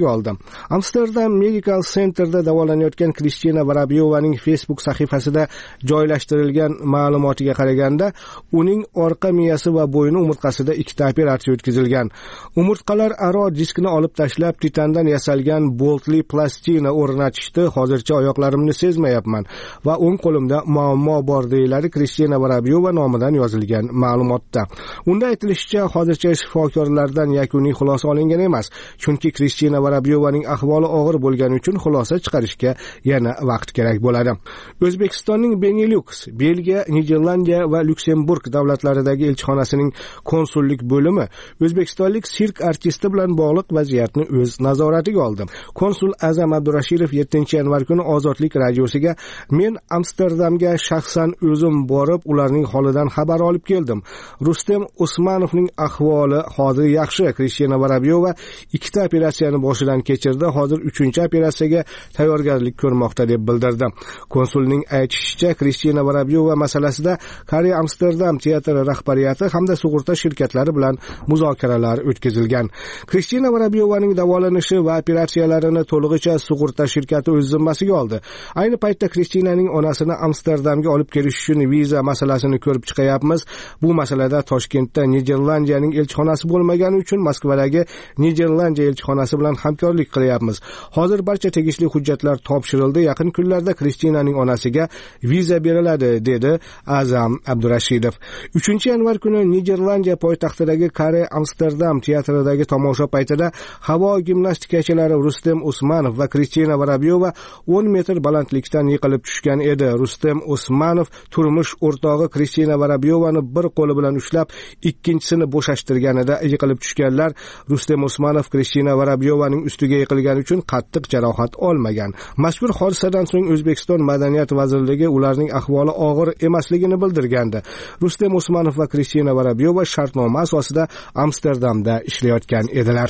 nazoratga oldi. Amsterdam Medical Centerda davolanayotgan Kristina Vorobyovaning Facebook sahifasida joylashtirilgan ma'lumotiga qaraganda, uning orqa miyasi va bo'yni umurtqasida ikkita operatsiya o'tkazilgan. Umurtqalar aro diskni olib tashlab, titandan yasalgan boltli plastina o'rnatishdi. Hozircha oyoqlarimni sezmayapman va o'ng qo'limda muammo bor, deyiladi Kristina Vorobyova nomidan yozilgan ma'lumotda. Unda aytilishicha, hozircha shifokorlardan yakuniy xulosa olingan emas, chunki Kristina Vorobyovaning ahvoli og'ir bo'lgani uchun xulosa chiqarishga yana vaqt kerak bo'ladi. O'zbekistonning Benelux, Belgiya, Niderlandiya va Lyuksemburg davlatlaridagi elchixonasining konsullik bo'limi o'zbekistonlik sirk artisti bilan bog'liq vaziyatni o'z nazoratiga oldi. Konsul Azam Abdurashidov yettinchi yanvar kuni Ozodlik radiosiga: "Men Amsterdamga shaxsan o'zim borib, ularning holidan xabar olib keldim. Rustem Usmanovning ahvoli hozir yaxshi. Kristina Vorobyova ikkita operatsiyani boshidan kechirdi. Hozir uchinchi operatsiyaga tayyorgarlik ko'rmoqda", deb bildirdi. Konsulning aytishicha, Kristina Vorobyova masalasida Koreya Amsterdam teatri rahbariyati hamda sug'urta shirkatlari bilan muzokaralar o'tkazilgan. Kristina Vorobyovaning davolanishi va operatsiyalarini to'lig'icha sug'urta shirkati o'z zimmasiga oldi. Ayni paytda Kristinaning onasini Amsterdamga olib kelish uchun viza masalasini ko'rib chiqayapmiz. Bu masalada Toshkentda Niderlandiyaning elchixonasi bo'lmagani uchun Moskvadagi Niderlandiya elchixonasi bilan hamkorlik qilyapmiz. Hozir barcha tegishli hujjatlar topshirildi. Yaqin kunlarda Kristinaning onasiga viza beriladi, dedi Azam Abdurashidov. uchinchi yanvar kuni Niderlandiya poytaxtidagi Koreya Amsterdam teatridagi tomosha paytida havo gimnastikachilari Rustem Usmanov va Kristina Vorobyova o'n metr balandlikdan yiqilib tushgan edi. Rustem Usmanov turmush o'rtog'i Kristina Vorobyovani bir qo'li bilan ushlab, ikkinchisini bo'shashtirganida yiqilib tushganlar. Rustem Usmanov Kristina Vorobyovaning ustiga yiqilgani uchun qattiq jarohat olmagan. Mazkur hodisadan so'ng O'zbekiston Madaniyat vazirligi ularning ahvoli og'ir emasligini bildirgandi. Rustem Usmanov va Kristina Vorobyova shartnoma asosida Amsterdamda ishlayotgan edilar.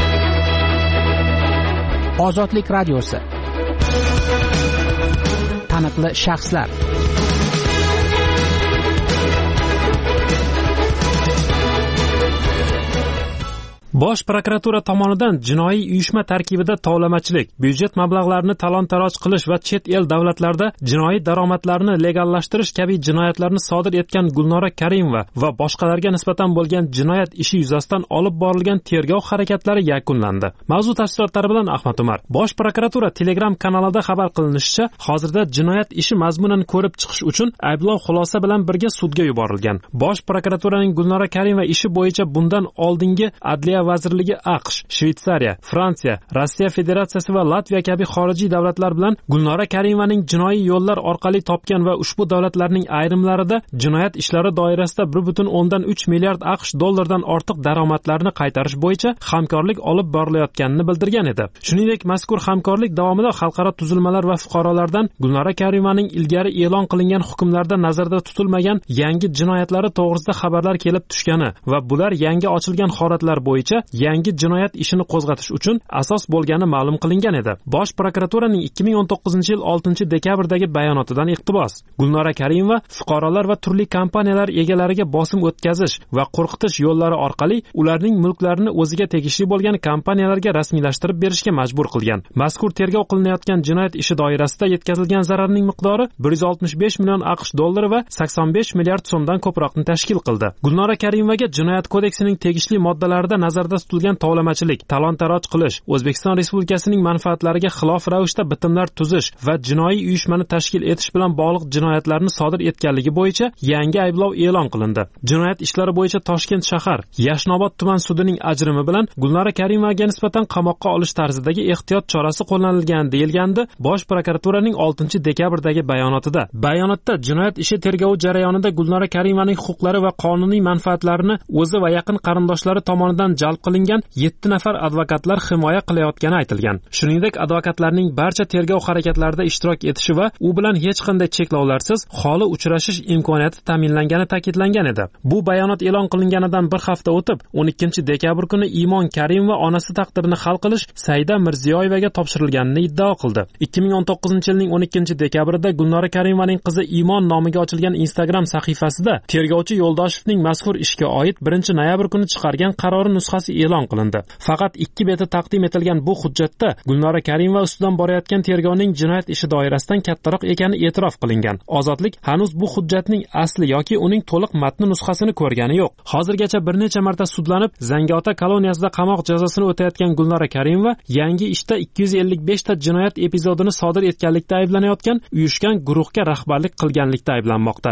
Ozodlik radiosi. Taniqli shaxslar. Bosh prokuratura tomonidan jinoiy uyushma tarkibida tovlamachilik, byudjet mablag'larini talon-taroj qilish va chet el davlatlarda jinoiy daromadlarni legallashtirish kabi jinoyatlarni sodir etgan Gulnora Karimova va boshqalarga nisbatan bo'lgan jinoyat ishi yuzasidan olib borilgan tergov harakatlari yakunlandi. Mavzu tafsilotlari bilan Ahmad Umar. Bosh prokuratura Telegram kanalida xabar qilinishicha, hozirda jinoyat ishi mazmunini ko'rib chiqish uchun ayblov xulosa bilan birga sudga yuborilgan. Bosh prokuraturaning Gulnora Karimova ishi bo'yicha bundan oldingi Adliya vazirligi AQSh, Shveysariya, Fransiya, Rossiya Federatsiyasi va Latviya kabi xorijiy davlatlar bilan Gulnora Karimovaning jinoiy yo'llar orqali topgan va ushbu davlatlarning ayrimlarida jinoyat ishlari doirasida bir butun o'ndan uch milliard AQSh dollaridan ortiq daromadlarni qaytarish bo'yicha hamkorlik olib borilayotganini bildirgan edi. Shuningdek, mazkur hamkorlik davomida xalqaro tuzilmalar va fuqarolardan Gulnora Karimovaning ilgari e'lon qilingan hukmlarda nazarda tutilmagan yangi jinoyatlari to'g'risida xabarlar kelib tushgani va bular yangi ochilgan holatlar bo'yicha yangi jinoyat ishini qo'zg'atish uchun asos bo'lgani ma'lum qilingan edi. Bosh prokuraturaning ikki ming o'n to'qqizinchi yil oltinchi dekabrdagi bayonotidan iqtibos. Gulnora Karimova fuqarolar va turli kompaniyalar egalariga bosim o'tkazish va qo'rqitish yo'llari orqali ularning mulklarini o'ziga tegishli bo'lgan kompaniyalarga rasmiylashtirib berishga majbur qilgan. Mazkur tergov qilinayotgan jinoyat ishi doirasida yetkazilgan zararning miqdori bir yuz oltmish besh million AQSh dollari va sakson besh milliard so'mdan ko'proqni tashkil qildi. Gulnora Karimovaga Jinoyat kodeksining tegishli moddalarida nazarda tutilgan tovlamachilik, talon-taroj qilish, O'zbekiston Respublikasining manfaatlariga xilof ravishda bitimlar tuzish va jinoiy uyushmani tashkil etish bilan bog'liq jinoyatlarni sodir etganligi bo'yicha yangi ayblov e'lon qilindi. Jinoyat ishlari bo'yicha Toshkent shahar Yashnobod tuman sudining ajrimi bilan Gulnora Karimovaga nisbatan qamoqqa olish tarzidagi ehtiyot chorasi qo'llanilgan deyilgandi Bosh prokuraturaning oltinchi dekabrdagi bayonotida. Bayonotda jinoyat ishi tergovi jarayonida Gulnora Karimovaning huquqlari va qonuniy manfaatlarini o'zi va yaqin qarindoshlari tomonidan jalb qilingan yetti nafar advokatlar himoya qilayotgani aytilgan. Shuningdek, advokatlarning barcha tergov harakatlarida ishtirok etishi va u bilan hech qanday cheklovlarsiz xoli uchrashish imkoniyati ta'minlangani ta'kidlangan edi. Bu bayonot e'lon qilinganidan bir hafta o'tib, o'n ikkinchi dekabr kuni Imon Karimova onasi taqdirini hal qilish Saida Mirziyoyevaga topshirilganini iddao qildi. ikki ming o'n to'qqizinchi yilning o'n ikkinchi dekabrida Gulnora Karimovaning qizi Imon nomiga ochilgan Instagram sahifasida tergovchi Yo'ldoshevning mazkur ishga oid birinchi noyabr kuni chiqargan qarori nusxasi xaritasi e'lon qilindi. Faqat ikki beti taqdim etilgan bu hujjatda Gulnora Karimova ustidan borayotgan tergovning jinoyat ishi doirasidan kattaroq ekani e'tirof qilingan. Ozodlik hanuz bu hujjatning asli yoki uning to'liq matni nusxasini ko'rgani yo'q. Hozirgacha bir necha marta sudlanib, Zangiota koloniyasida qamoq jazosini o'tayotgan Gulnora Karimova yangi ishda ikki yuz ellik besh ta jinoyat epizodini sodir etganlikda ayblanayotgan uyushgan guruhga rahbarlik qilganlikda ayblanmoqda.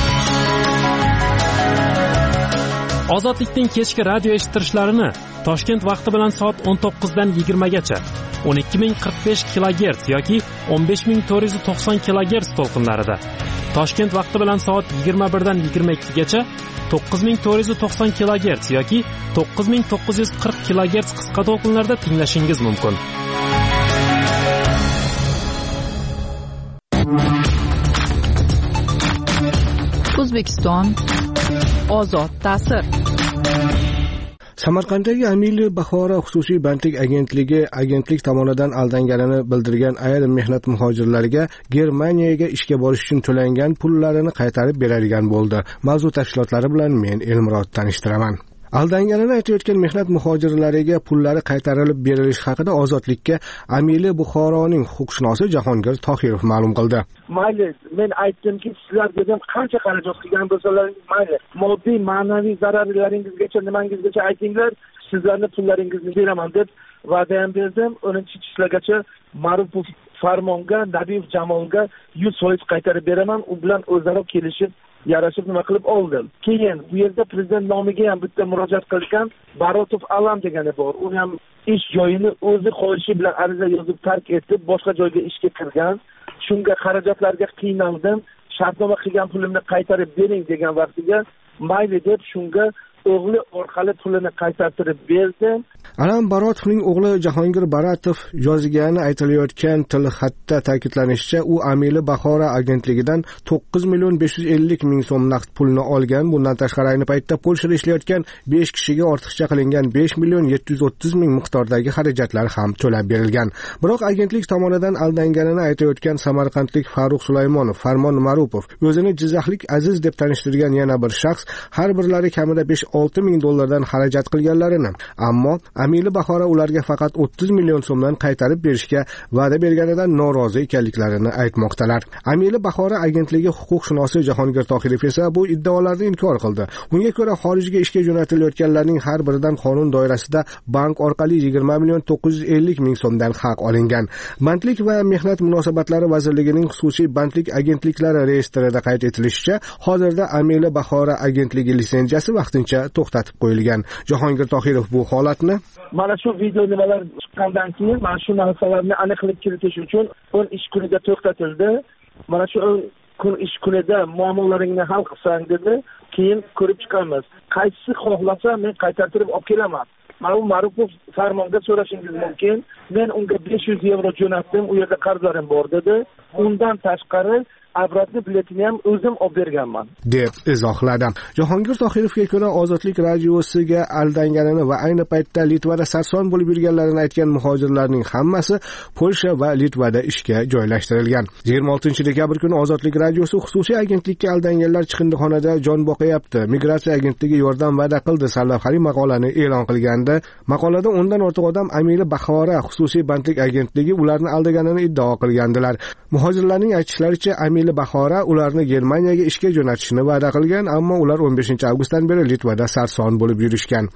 Ozodlikning kechki radio eshittirishlarini Toshkent vaqti bilan soat o'n to'qqiz dan yigirma gacha o'n ikki ming qirq besh kilogerts yoki o'n besh ming to'rt yuz to'qson kilogerts to'lqinlarida, Toshkent vaqti bilan soat yigirma bir dan yigirma ikki gacha to'qqiz ming to'rt yuz to'qson kilogerts yoki to'qqiz ming to'qqiz yuz qirq kilogerts qisqa to'lqinlarda tinglashingiz mumkin. O'zbekiston ozod ta'sir. Samarqanddagi Amili Bahora xususiy bandlik agentligi agentlik tomonidan aldanganini bildirgan ayrim mehnat muhojirlariga Germaniyaga ishga borish uchun to'langan pullarini qaytarib beradigan bo'ldi. Mavzu tafsilotlari bilan men Elmurod tanishtiraman. Aldanganini aytayotgan mehnat muhojirlariga pullari qaytarilib berilishi haqida Ozodlikka Amili Buxoroning huquqshunosi Jahongir Tohirov ma'lum qildi. Mayli, men aytdimki, sizlar dedim qancha xarajat qilgan bo'lsalaringiz mayli, moddiy, ma'naviy zararlaringizgacha, nimangizgacha aytinglar, sizlarning pullaringizni beraman deb va'da ham berdim. o'ninchi chislagacha Ma'rupov Farmonga, Nabiyev Jamolga yuz foiz qaytarib beraman. U bilan o'zaro kelishib yarashib nima qilib oldim. Keyin bu yerda prezident nomiga ham bitta murojaat qilgan Barotov Alam degani bor. U ham ish joyini o'zi xohishi bilan ariza yozib tark etib, boshqa joyga ishga kirgan. Shunga xarajatlarga qiynaldim. Shartnoma qilgan pulimni qaytarib bering degan vaqtiga mayli deb shunga o'g'li orqali pulini qaytartirib berdi. Alam Barotovning o'g'li Jahongir Baratov yozgani aytilayotgan tilxatda ta'kidlanishicha, u Amili Bahora agentligidan to'qqiz million besh yuz ellik ming so'm naqd pulni olgan. Bundan tashqari ayni paytda Polshada ishlayotgan besh kishiga ortiqcha qilingan besh million yetti yuz o'ttiz ming miqdordagi xarajatlar ham to'lab berilgan. Biroq agentlik tomonidan aldanganini aytayotgan samarqandlik Farruh Sulaymonov, Farmon Ma'rupov, o'zini jizzaxlik Aziz deb tanishtirgan yana bir shaxs har birlari kamida besh olti ming dollardan xarajat qilganlarini, ammo Amili Bahora ularga faqat o'ttiz million so'mdan qaytarib berishga va'da berganidan norozi ekanliklarini aytmoqdalar. Amili Bahora agentligi huquqshunosi Jahongir Tohirov esa bu iddaolarni inkor qildi. Unga ko'ra xorijga ishga jo'natilayotganlarning har biridan qonun doirasida bank orqali yigirma million to'qqiz yuz ellik ming so'mdan haq olingan. Bandlik va mehnat munosabatlari vazirligining xususiy bandlik agentliklari reyestrida qayd etilishicha, hozirda Amili Bahora agentligi litsenziyasi vaqtincha to'xtatib qo'yilgan. Jahongir Tohirov bu holatni mana shu video nimalar chiqqandan keyin mana shu narsalarni aniqlik kiritish uchun o'n ish kunida to'xtatildi. Mana shu kun ish kunida muammolaringni hal qilsang dedi, keyin ko'rib chiqamiz. Qaysi xohlasa men qaytartirib olib kelaman. Mana bu Ma'rupov Farmonga so'rashingiz mumkin. Men unga besh yuz yevro jo'natdim, u yerda qarzlarim bor dedi. Undan tashqari obratni biletini ham o'zim olib berganman deb izohladi. Jahongir Tohirovga ko'ra, Ozodlik radiosiga aldanganini va ayni paytda Litvada sarson bo'lib yurganlarini aytgan muhojirlarning hammasi Polsha va Litvada ishga joylashtirilgan. yigirma oltinchi dekabr kuni Ozodlik radiosi xususiy agentlikka aldanganlar chiqindixonada jon boqayapti, migratsiya agentligi yordam va'da qildi sarlavhali maqolani e'lon qilganda, maqolada o'ndan ortiq odam Amili Bahora xususiy bandlik agentligi ularni aldaganini iddao qilgandilar. Muhojirlarning aytishlaricha, Amili Bahora ularni Germaniyaga ishga jo'natishni va'da qilgan, ammo ular o'n beshinchi avgustdan beri Litvada sarson bo'lib yurishgan.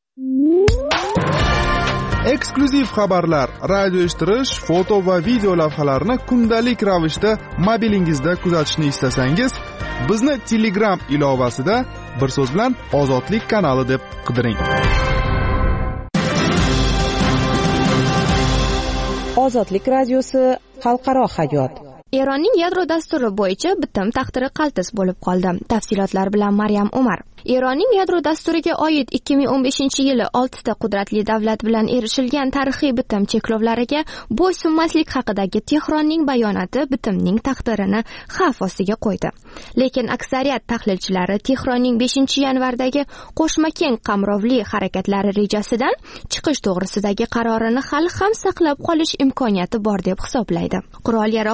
Eksklyuziv xabarlar, radio eshittirish, foto va video lavhalarni kundalik ravishda mobilingizda kuzatishni istasangiz, bizni Telegram ilovasida bir so'z bilan Ozodlik kanali deb qidiring. Ozodlik radiosi xalqaro hayot. Eronning yadro dasturi bo'yicha bitim taqdiri qaltis bo'lib qoldi. Tafsilotlar bilan Maryam Umar. Eronning yadro dasturiga oid ikki ming o'n beshinchi yili oltita qudratli davlat bilan erishilgan tarixiy bitim cheklovlariga bo'ysunmaslik haqidagi Tehronning bayonoti bitimning taqdirini xavf ostiga qo'ydi. Lekin aksariyat tahlilchilari Tehronning beshinchi yanvardagi qo'shma keng qamrovli harakatlari rejasidan chiqish to'g'risidagi qarorini hali ham saqlab qolish imkoniyati bor deb hisoblaydi. Qurol-yarog' nazorati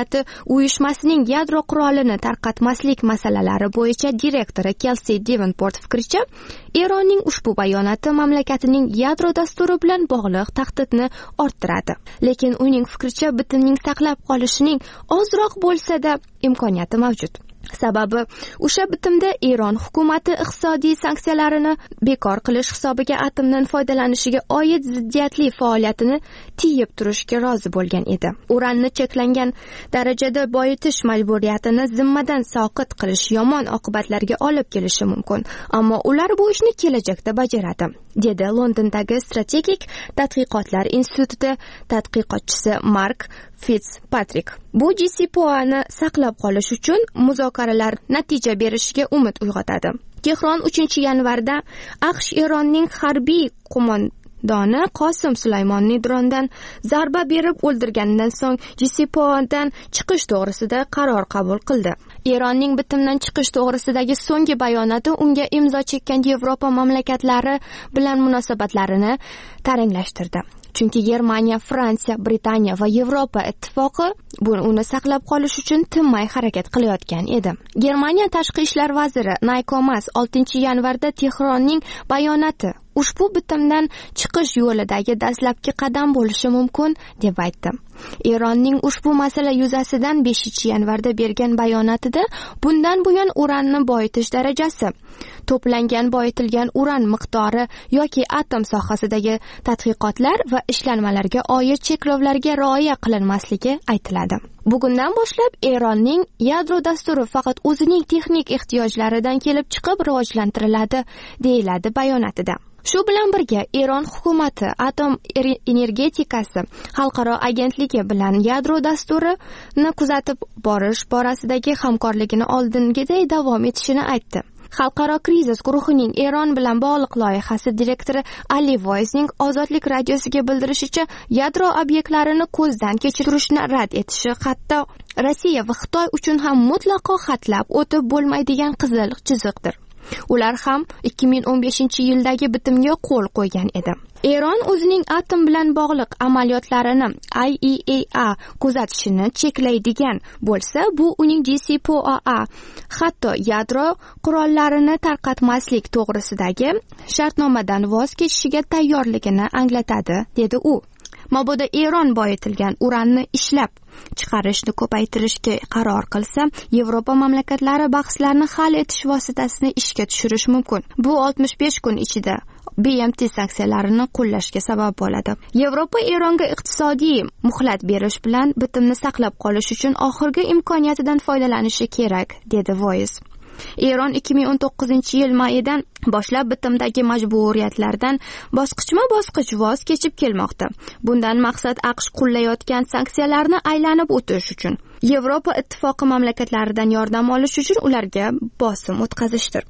davlati uyushmasining yadro qurolini tarqatmaslik masalalari bo'yicha direktori Kelsey Davenport fikricha, Eronning ushbu bayonoti mamlakatining yadro dasturi bilan bog'liq tahdidni orttiradi. Lekin uning fikricha bitimning saqlab qolishining ozroq bo'lsa-da imkoniyati mavjud. Sababi o'sha bitimda Eron hukumati iqtisodiy sanksiyalarini bekor qilish hisobiga atomdan foydalanishiga oid ziddiyatli faoliyatini tiyib turishga rozi bo'lgan edi. Uranni cheklangan darajada boyitish majburiyatini zimmadan soqit qilish yomon oqibatlarga olib kelishi mumkin, ammo ular bu ishni kelajakda bajaradi, dedi Londondagi strategik tadqiqotlar instituti tadqiqotchisi Mark Fitzpatrick. Bu J C P O A'ni saqlab qolish uchun muzokaralar natija berishiga umid uyg'otadi. Tehron uchinchi yanvarda AQSh Eronning harbiy qo'mondoni Qosim Sulaymonni drondan zarba berib o'ldirganidan so'ng J C P O A'dan chiqish to'g'risida qaror qabul qildi. Eronning bitimdan chiqish to'g'risidagi so'nggi bayonoti unga imzo chekkan Yevropa mamlakatlari bilan munosabatlarini taranglashtirdi. Chunki Germaniya, Fransiya, Britaniya va Yevropa ittifoqi uni saqlab qolish uchun tinmay harakat qilayotgan edi. Germaniya tashqi ishlar vaziri Nayko Mas oltinchi yanvarda Tehronning bayonoti ushbu bitimdan chiqish yo'lidagi dastlabki qadam bo'lishi mumkin deb aytdi. Eronning ushbu masala yuzasidan beshinchi yanvarda bergan bayonotida bundan buyon uranni boyitish darajasi, to'plangan boyitilgan uran miqdori yoki atom sohasidagi tadqiqotlar va ishlanmalarga oid cheklovlarga rioya qilinmasligi aytiladi. Bugundan boshlab Eronning yadro dasturi faqat o'zining texnik ehtiyojlaridan kelib chiqib rivojlantiriladi, deyiladi bayonotida. Shu bilan birga Eron hukumati atom energetikasi xalqaro agentligi bilan yadro dasturini kuzatib borish borasidagi hamkorligini oldingiday davom etishini aytdi. Xalqaro krizis guruhining Eron bilan bog'liq loyihasi direktori Ali Voysning Ozodlik radiosiga bildirishicha, yadro obyektlarini ko'zdan kechirishni rad etishi hatto Rossiya va Xitoy uchun ham mutlaqo xatlab o'tib bo'lmaydigan qizil chiziqdir. Ular ham ikki ming o'n beshinchi yildagi bitimga qo'l qo'ygan edi. Eron o'zining atom bilan bog'liq amaliyotlarini I A E A kuzatishini cheklaydigan bo'lsa, bu uning J C P O A hatto yadro qurollarini tarqatmaslik to'g'risidagi shartnomadan voz kechishiga tayyorligini anglatadi, dedi u. Mabodo Eron boyitilgan uranni ishlab chiqarishni ko'paytirishga qaror qilsa, Yevropa mamlakatlari bahslarni hal etish vositasini ishga tushirish mumkin. Bu oltmish besh kun ichida B M T sanksiyalarini qo'llashga sabab bo'ladi. Yevropa Eronga iqtisodiy muhlat berish bilan bitimni saqlab qolish uchun oxirgi imkoniyatidan foydalanishi kerak, dedi Voice. Eron ikki ming o'n to'qqizinchi yil mayidan boshlab bitimdagi majburiyatlardan bosqichma-bosqich voz kechib kelmoqda. Bundan maqsad AQSh qo'llayotgan sanksiyalarni aylanib o'tish uchun Yevropa ittifoqi mamlakatlaridan yordam olish uchun ularga bosim o'tkazishdir.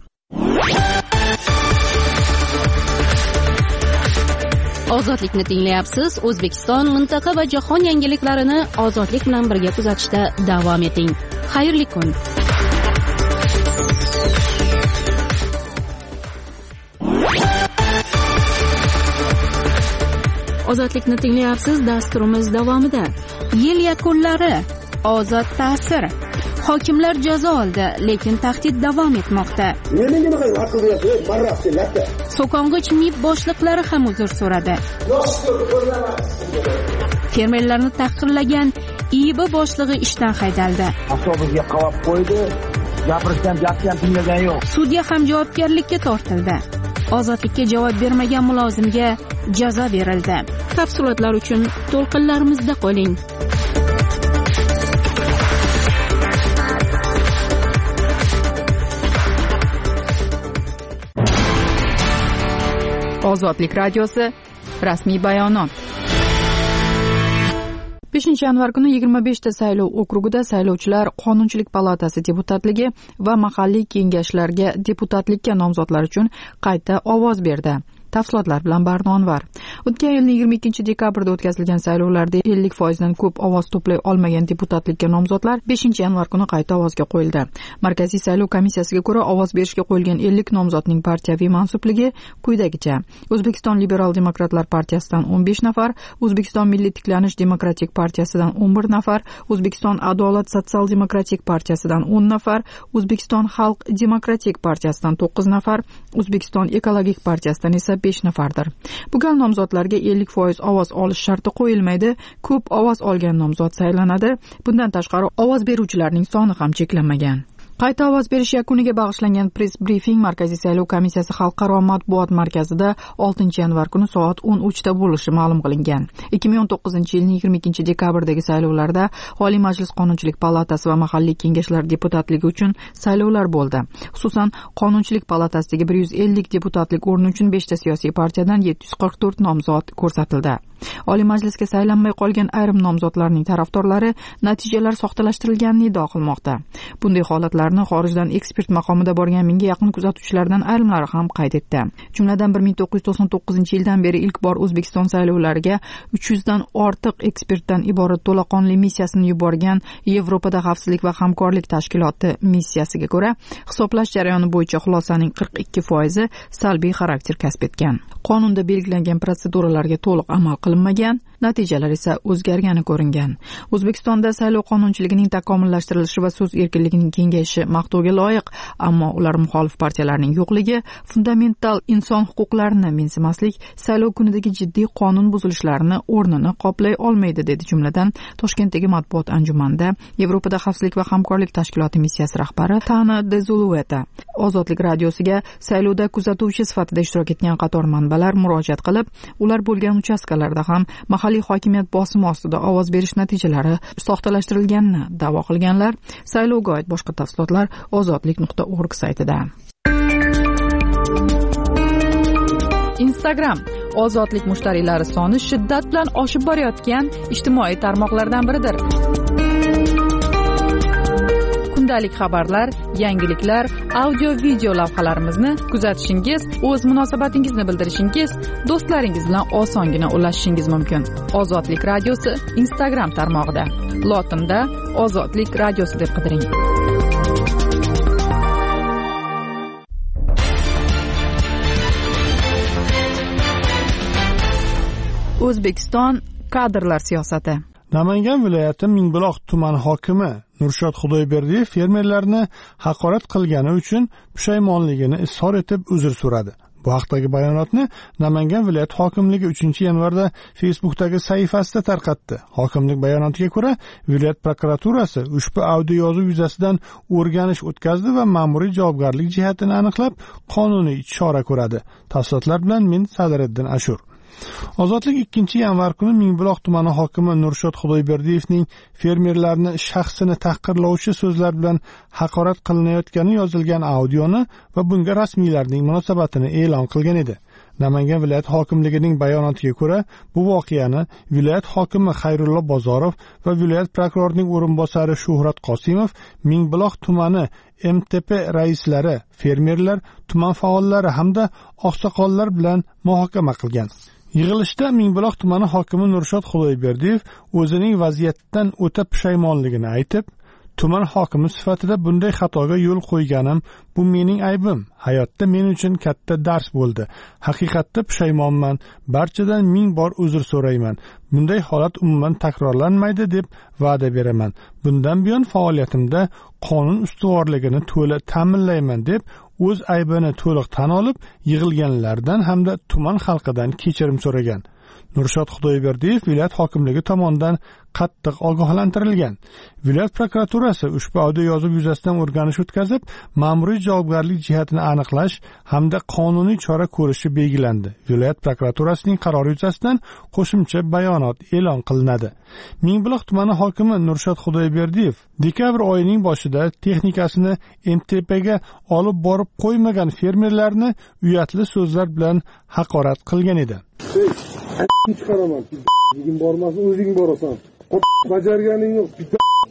Ozodlikni tinglayapsiz. O'zbekiston, mintaqa va jahon yangiliklarini ozodlik bilan birga kuzatishda davom eting. Xayrli kun. Ozodlikni tinglayapsiz. Dasturimiz davomida yil yakunlari, ozod ta'sir, hokimlar jazo oldi, lekin tahdid davom etmoqda. So'kong'ich M I B boshliqlari ham uzr so'radi. Fermerlarni tahqirlagan I B boshlig'i ishdan haydaldi. Avtobusga qamab qo'ydi. Gapirishdan gapni ham tinglagan yo'q. Sudya ham javobgarlikka tortildi. Ozodlikka javob bermagan mulozimga jazo berildi. Tafsilotlar uchun to'lqinlarimizda qoling. Ozodlik radiosi rasmiy bayonot. beshinchi yanvar kuni yigirma beshta saylov okrugida saylovchilar Qonunchilik palatasi deputatligi va mahalliy kengashlarga deputatlikka nomzodlar uchun qayta ovoz berdi. Tafsilotlar bilan Barnonvar. O'tgan yilning yigirma ikkinchi dekabrda o'tkazilgan saylovlarda ellik foizdan ko'p ovoz to'play olmagan deputatlikka nomzodlar beshinchi yanvar kuni qayta ovozga qo'yildi. Markaziy saylov komissiyasiga ko'ra, ovoz berishga qo'yilgan ellik nomzodning partiyaviy mansubligi quyidagicha: O'zbekiston Liberal demokratlar partiyasidan o'n besh nafar, O'zbekiston Milliy tiklanish demokratik partiyasidan o'n bir nafar, O'zbekiston Adolat sotsial demokratik partiyasidan o'n nafar, O'zbekiston Xalq demokratik partiyasidan to'qqiz nafar, O'zbekiston ekologik partiyasidan esa besh nafardir. Bu gal nomzodlarga ellik foiz ovoz olish sharti qo'yilmaydi, ko'p ovoz olgan nomzod saylanadi. Bundan tashqari ovoz beruvchilarning soni ham cheklanmagan. Qayta ovoz berish yakuniga bag'ishlangan press briefing Markaziy saylov komissiyasi xalqaro matbuot markazida oltinchi yanvar kuni soat o'n uchda bo'lishi ma'lum qilingan. ikki ming o'n to'qqizinchi yilning yigirma ikkinchi dekabrdagi saylovlarda Oliy Majlis Qonunchilik palatasi va mahalliy kengashlar deputatligi uchun saylovlar bo'ldi. Xususan, Qonunchilik palatasidagi bir yuz ellik deputatlik o'rni uchun beshta siyosiy partiyadan yetti yuz qirq to'rt nomzod ko'rsatildi. Oliy Majlisga saylanmay qolgan ayrim nomzodlarning tarafdorlari natijalar soxtalashtirilganini iddao qilmoqda. Bunday holatlarni xorijdan ekspert maqomida borgan mingga yaqin kuzatuvchilardan ayrimlari ham qayd etdi. Jumladan bir ming to'qqiz yuz to'qson to'qqizinchi yildan beri ilk bor O'zbekiston saylovlariga uch yuzdan ortiq ekspertdan iborat to'laqonli missiyasini yuborgan Yevropada xavfsizlik va hamkorlik tashkiloti missiyasiga ko'ra, hisoblash jarayoni bo'yicha xulosaning qirq ikki foizi salbiy xarakter kasb etgan. Qonunda belgilangan proseduralarga to'liq amal qilinmagan, natijalar esa o'zgargani ko'ringan. O'zbekistonda saylov qonunchiligining takomillashtirilishi va so'z erkinligining kengayishi maqtovga loyiq, ammo ular muxolif partiyalarning yo'qligi, fundamental inson huquqlarini mensimaslik, saylov kunidagi jiddiy qonun buzilishlarini o'rnini qoplay olmaydi, dedi jumladan Toshkentdagi matbuot anjumanida Yevropada xavfsizlik va hamkorlik tashkiloti missiyasi rahbari Tana de Zulueta. Ozodlik radiosiga saylovda kuzatuvchi sifatida ishtirok etgan qator manbalar murojaat qilib, ular bo'lgan uchastkalarda ham mahalliy hokimiyat bosimi ostida ovoz berish natijalari soxtalashtirilganini da'vo qilganlar. Saylovga oid boshqa tafsilotlar ozodlik nuqta org saytida. Instagram ozodlik mushtariylari soni shiddat bilan oshib borayotgan ijtimoiy tarmoqlardan biridir. Kundalik xabarlar, yangiliklar, audio-video lavhalarimizni kuzatishingiz, o'z munosabatingizni bildirishingiz, do'stlaringiz bilan osongina ulashishingiz mumkin. Ozodlik radiosi Instagram tarmog'ida. Lotinda Ozodlik radiosi deb qidiring. O'zbekiston kadrlar siyosati. Namangan viloyati Mingbuloq tumani hokimi Nurshod Xudoyberdiyev fermerlarni haqorat qilgani uchun pushaymonligini izhor etib uzr so'radi. Bu haqdagi bayonotni Namangan viloyat hokimligi uchinchi yanvarda Facebook'dagi sahifasida tarqatdi. Hokimlik bayonotiga ko'ra, viloyat prokuraturasi ushbu audio yozuv yuzasidan o'rganish o'tkazdi va ma'muriy javobgarlik jihatini aniqlab, qonuniy chora ko'radi. Tafsilotlar bilan men Sadriddin Ashur. Ozodlik ikkinchi yanvar kuni Mingbuloq tumani hokimi Nurshod Xudoyberdiyevning fermerlarni shaxsini tahqirlovchi so'zlar bilan haqorat qilinayotgani yozilgan audioni va bunga rasmiylarning munosabatini e'lon qilgan edi. Namangan viloyat hokimligining bayonotiga ko'ra, bu voqeani viloyat hokimi Xayrullo Bozorov va viloyat prokurorining o'rinbosari Shuhrat Qosimov, Mingbuloq tumani M T P raislari, fermerlar, tuman faollari hamda oqsoqollar bilan muhokama qilgan. Yig'ilishda Mingbuloq tumani hokimi Nurshod Xudoyberdiyev o'zining vaziyatdan o'ta pushaymonligini aytib, tuman hokimi sifatida bunday xatoga yo'l qo'yganim bu mening aybim. Hayotda men uchun katta dars bo'ldi. Haqiqatda pushaymonman. Barchadan ming bor uzr so'rayman. Bunday holat umuman takrorlanmaydi deb va'da beraman. Bundan buyon faoliyatimda qonun ustuvorligini to'la ta'minlayman deb o'z aybini to'liq tan olib, yig'ilganlardan hamda tuman xalqidan kechirim so'ragan. Nurshod Xudoyberdiyev viloyat hokimligi tomonidan qattiq ogohlantirilgan. Viloyat prokuraturasi ushbu audio yozuv yuzasidan o'rganish o'tkazib, ma'muriy javobgarlik jihatini aniqlash hamda qonuniy chora ko'rishi belgilandi. Viloyat prokuraturasining qarori yuzasidan qo'shimcha bayonot e'lon qilinadi. Mingbuloq tumani hokimi Nurshod Xudoyberdiyev dekabr oyining boshida texnikasini M T P ga olib borib qo'ymagan fermerlarni uyatli so'zlar bilan haqorat qilgan edi. Chiqaraman. Bugun bormasin, o'zing borasan. Bajarganing yo'q.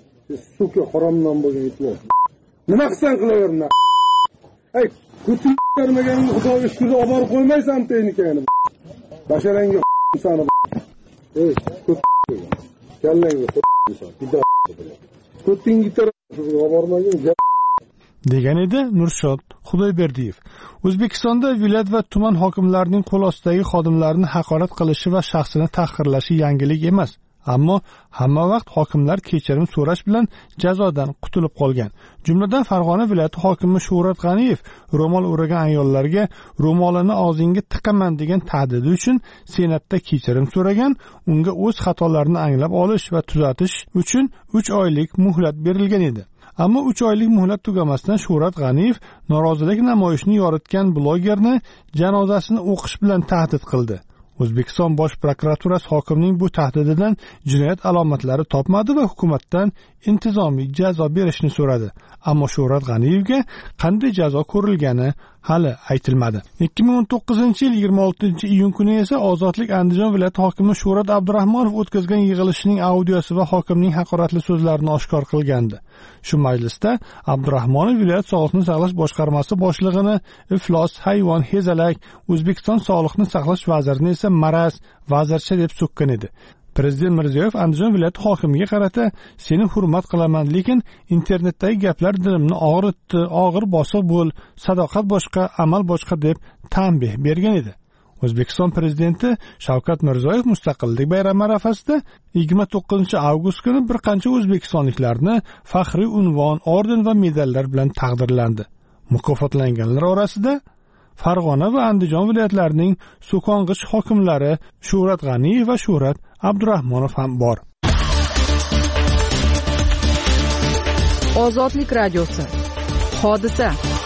Suka haromdan bo'lgan itlar. Nima qilsan qilaverma. Ay, ko'ting Bermaganingni Xudoga shukrda olib borib qo'ymaysan texnikani. Basharangga sani. Ey, ko'p kallangga bido. Ko'ping gitar olib bormagan degan edi Nurshod Xudoyberdiyev. O'zbekistonda viloyat va tuman hokimlarining qo'l ostidagi xodimlarni haqorat qilishi va shaxsini tahqirlashi yangilik emas. Ammo hamma vaqt hokimlar kechirim so'rash bilan jazodan qutulib qolgan. Jumladan Farg'ona viloyati hokimi Shuhrat G'aniyev ro'mol o'ragan ayollarga ro'molini og'zingga tiqaman degan tahdidi uchun Senatda kechirim so'ragan, unga o'z xatolarini anglab olish va tuzatish uchun uch oylik muhlat berilgan edi. Ammo uch oylik muhlat tugamasdan Shuhrat G'aniyev norozilik namoyishini yoritgan blogerni janozasini o'qish bilan tahdid qildi. O'zbekiston Bosh prokuraturasi hokimning bu tahdididan jinoyat alomatlari topmadi va hukumatdan intizomiy jazo berishni so'radi. Ammo Shuhrat G'aniyevga qanday jazo ko'rilgani hali aytilmadi. ikki ming o'n to'qqizinchi yil yigirma oltinchi iyun kuni esa Ozodlik Andijon viloyati hokimi Shuhrat Abdurahmonov o'tkazgan yig'ilishining audiosi va hokimning haqoratli so'zlarini oshkor qilgandi. Shu majlisda Abdurahmonov viloyat sog'liqni saqlash boshqarmasi boshlig'ini iflos, hayvon, hezalak, O'zbekiston sog'liqni saqlash vazirini esa maraz, vazircha deb so'kkan edi. Prezident Mirziyoyev Andijon viloyati hokimiga qarata seni hurmat qilaman, lekin internetdagi gaplar dilimni og'ritdi, og'ir bosiq bo'l, sadoqat boshqa, amal boshqa deb tanbeh bergan edi. O'zbekiston prezidenti Shavkat Mirziyoyev Mustaqillik bayrami arafasida yigirma to'qqizinchi avgust kuni bir qancha o'zbekistonliklarni faxriy unvon, orden va medallar bilan taqdirlandi. Mukofotlanganlar orasida Farg'ona va Andijon viloyatlarining so'kong'ich hokimlari Shuhrat G'aniyev va Shuhrat Abdurahmonov ham bor. Ozodlik radiosi. Hodisa.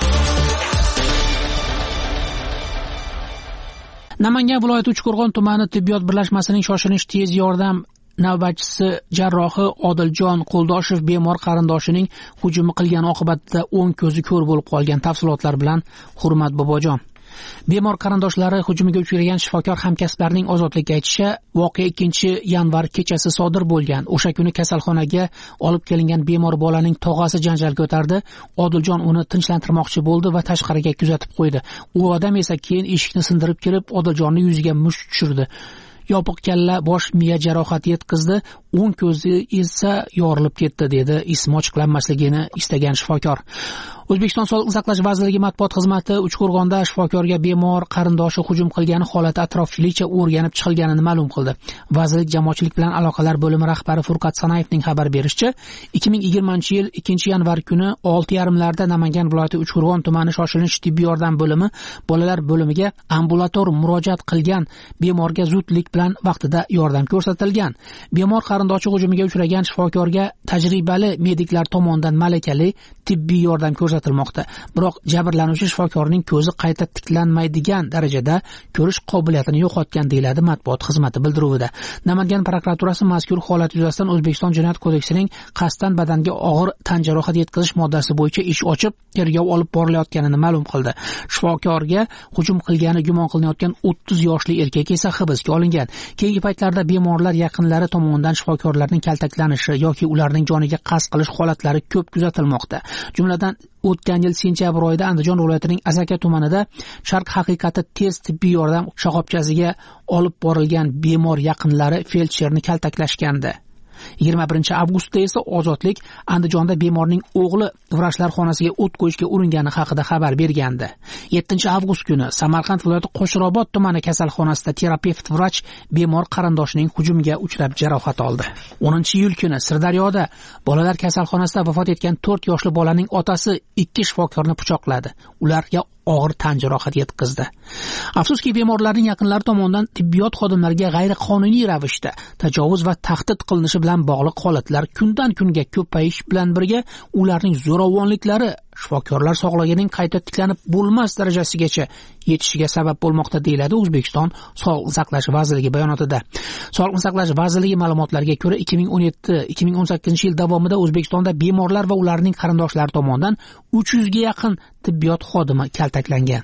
Namangan viloyati Uchqo'rg'on tumani tibbiyot birlashmasining shoshilinch tez yordam navbatchisi jarrohi Odiljon Qo'ldoshev bemor qarindoshining hujumi qilgani oqibatida o'ng ko'zi ko'r bo'lib qolgan. Tafsilotlar bilan Hurmat Bobojon. Bemor qarindoshlari hujumiga uchragan shifokor hamkasblarining ozodlikka aytishicha, voqea ikkinchi yanvar kechasi sodir bo'lgan. O'sha kuni kasalxonaga olib kelingan bemor bolaning tog'asi janjal ko'tardi. Odiljon uni tinchlantirmoqchi bo'ldi va tashqariga kuzatib qo'ydi. U odam esa keyin eshikni sindirib kirib, Odiljonning yuziga musht tushirdi. Yopiq kalla, bosh miya jarohati yetkazdi, o'ng ko'zi esa yorilib ketdi, dedi ismi ochiqlanmasligini istagan shifokor. O'zbekiston Sog'liqni saqlash vazirligi matbuot xizmati Uchqo'rg'onda shifokorga bemor qarindoshi hujum qilgani holati atroflicha o'rganib chiqilganini ma'lum qildi. Vazirlik jamoatchilik bilan aloqalar bo'limi rahbari Furqat Sanayevning xabar berishicha, ikki ming yigirmanchi yil ikkinchi yanvar kuni olti yarim larda Namangan viloyati Uchqo'rg'on tumani shoshilinch tibbiy yordam bo'limi bolalar bo'limiga ambulator murojaat qilgan bemorga zudlik bilan vaqtida yordam ko'rsatilgan. Bemor qarindoshi hujumiga uchragan shifokorga tajribali mediklar tomonidan malakali tibbiy yordam ko'rsatilmoqda. Biroq jabrlanuvchi shifokorning ko'zi qayta tiklanmaydigan darajada ko'rish qobiliyatini yo'qotgan, deyiladi matbuot xizmati bildiruvida. Namangan prokuraturasi mazkur holat yuzasidan O'zbekiston Jinoyat kodeksining qasddan badanga og'ir tan jarohati yetkazish moddasi bo'yicha ish ochib, tergov olib borilayotganini ma'lum qildi. Shifokorga hujum qilgani gumon qilinayotgan o'ttiz yoshli erkak esa hibsga olingan. Keyingi paytlarda bemorlar yaqinlari tomonidan shifokorlarning kaltaklanishi yoki ularning joniga qasd qilish holatlari ko'p kuzatilmoqda. Jumladan o'tgan yil sentyabr oyida Andijon viloyatining Azaka tumanida Sharq haqiqati tez tibbiy yordam shoxobchasiga olib borilgan bemor yaqinlari feldsherni kaltaklashgandi. yigirma birinchi avgustda esa Ozodlik Andijonda bemorning o'g'li vrachlar xonasiga o't qo'yishga uringani haqida xabar bergandi. yettinchi avgust kuni Samarqand viloyati Qo'shrobod tumani kasalxonasida terapevt vrach bemor qarindoshining hujumiga uchrab jarohat oldi. o'ninchi iyul kuni Sirdaryoda bolalar kasalxonasida vafot etgan to'rt yoshli bolaning otasi ikki shifokorni pichoqladi. Ularga og'ir tan jarohati yetkazdi. Afsuski, bemorlarning yaqinlari tomonidan tibbiyot xodimlariga g'ayriqonuniy ravishda tajovuz va tahdid qilinishi bilan bog'liq holatlar kundan kunga ko'payish bilan birga ularning zo'ravonliklari shifokorlar sog'lig'ining qayta tiklanib bo'lmas darajasigacha yetishiga sabab bo'lmoqda, deyiladi O'zbekiston Sog'liqni saqlash vazirligi bayonotida. Sog'liqni saqlash vazirligi ma'lumotlariga ko'ra, ikki ming o'n yetti ikki ming o'n sakkizinchi yil davomida O'zbekistonda bemorlar va ularning qarindoshlari tomonidan uch yuzga yaqin tibbiyot xodimi kaltaklangan.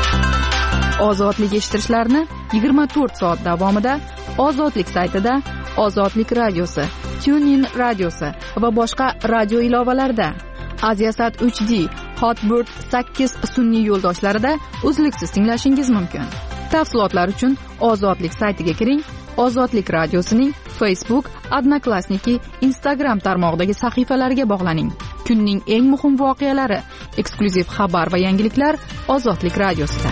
Ozodlik eshittirishlarni yigirma to'rt soat davomida Ozodlik saytida Ozodlik radiosi, TuneIn radiosi va boshqa radio ilovalarda. Aziasat uch D, Hotbird sakkiz sun'iy yo'ldoshlarida uzluksiz tinglashingiz mumkin. Tafsilotlar uchun Ozodlik saytiga kiring. Ozodlik radiosining Facebook, Odnoklassniki, Instagram tarmog'idagi sahifalariga bog'laning. Kunning eng muhim voqealari, eksklyuziv xabar va yangiliklar Ozodlik radiosida.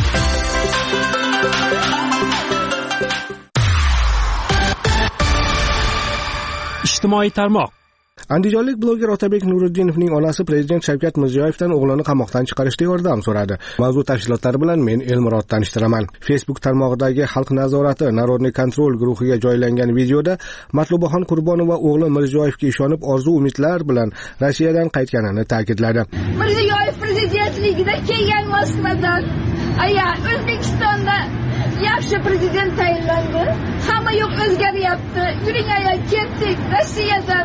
Ijtimoiy tarmoq. Andijonlik bloger Otabek Nuriddinovning onasi prezident Shavkat Mirziyoyevdan o'g'lini qamoqdan chiqarishda yordam so'radi. Mavzu tafsilotlari bilan men Elmurod tanishtiraman. Facebook tarmog'idagi Xalq nazorati Narodniy kontrol guruhiga joylangan videoda Matlubaxon Qurbonova o'g'li Mirziyoyevga ishonib orzu-umidlar bilan Rossiyadan qaytganini ta'kidladi. Mirziyoyev prezidentligida kelgan Moskvadan, aya O'zbekistonda yaxshi prezident tayinlandi. Hamma yo'q o'zgaryapti. Yuring aya, ketdik Rossiyadan.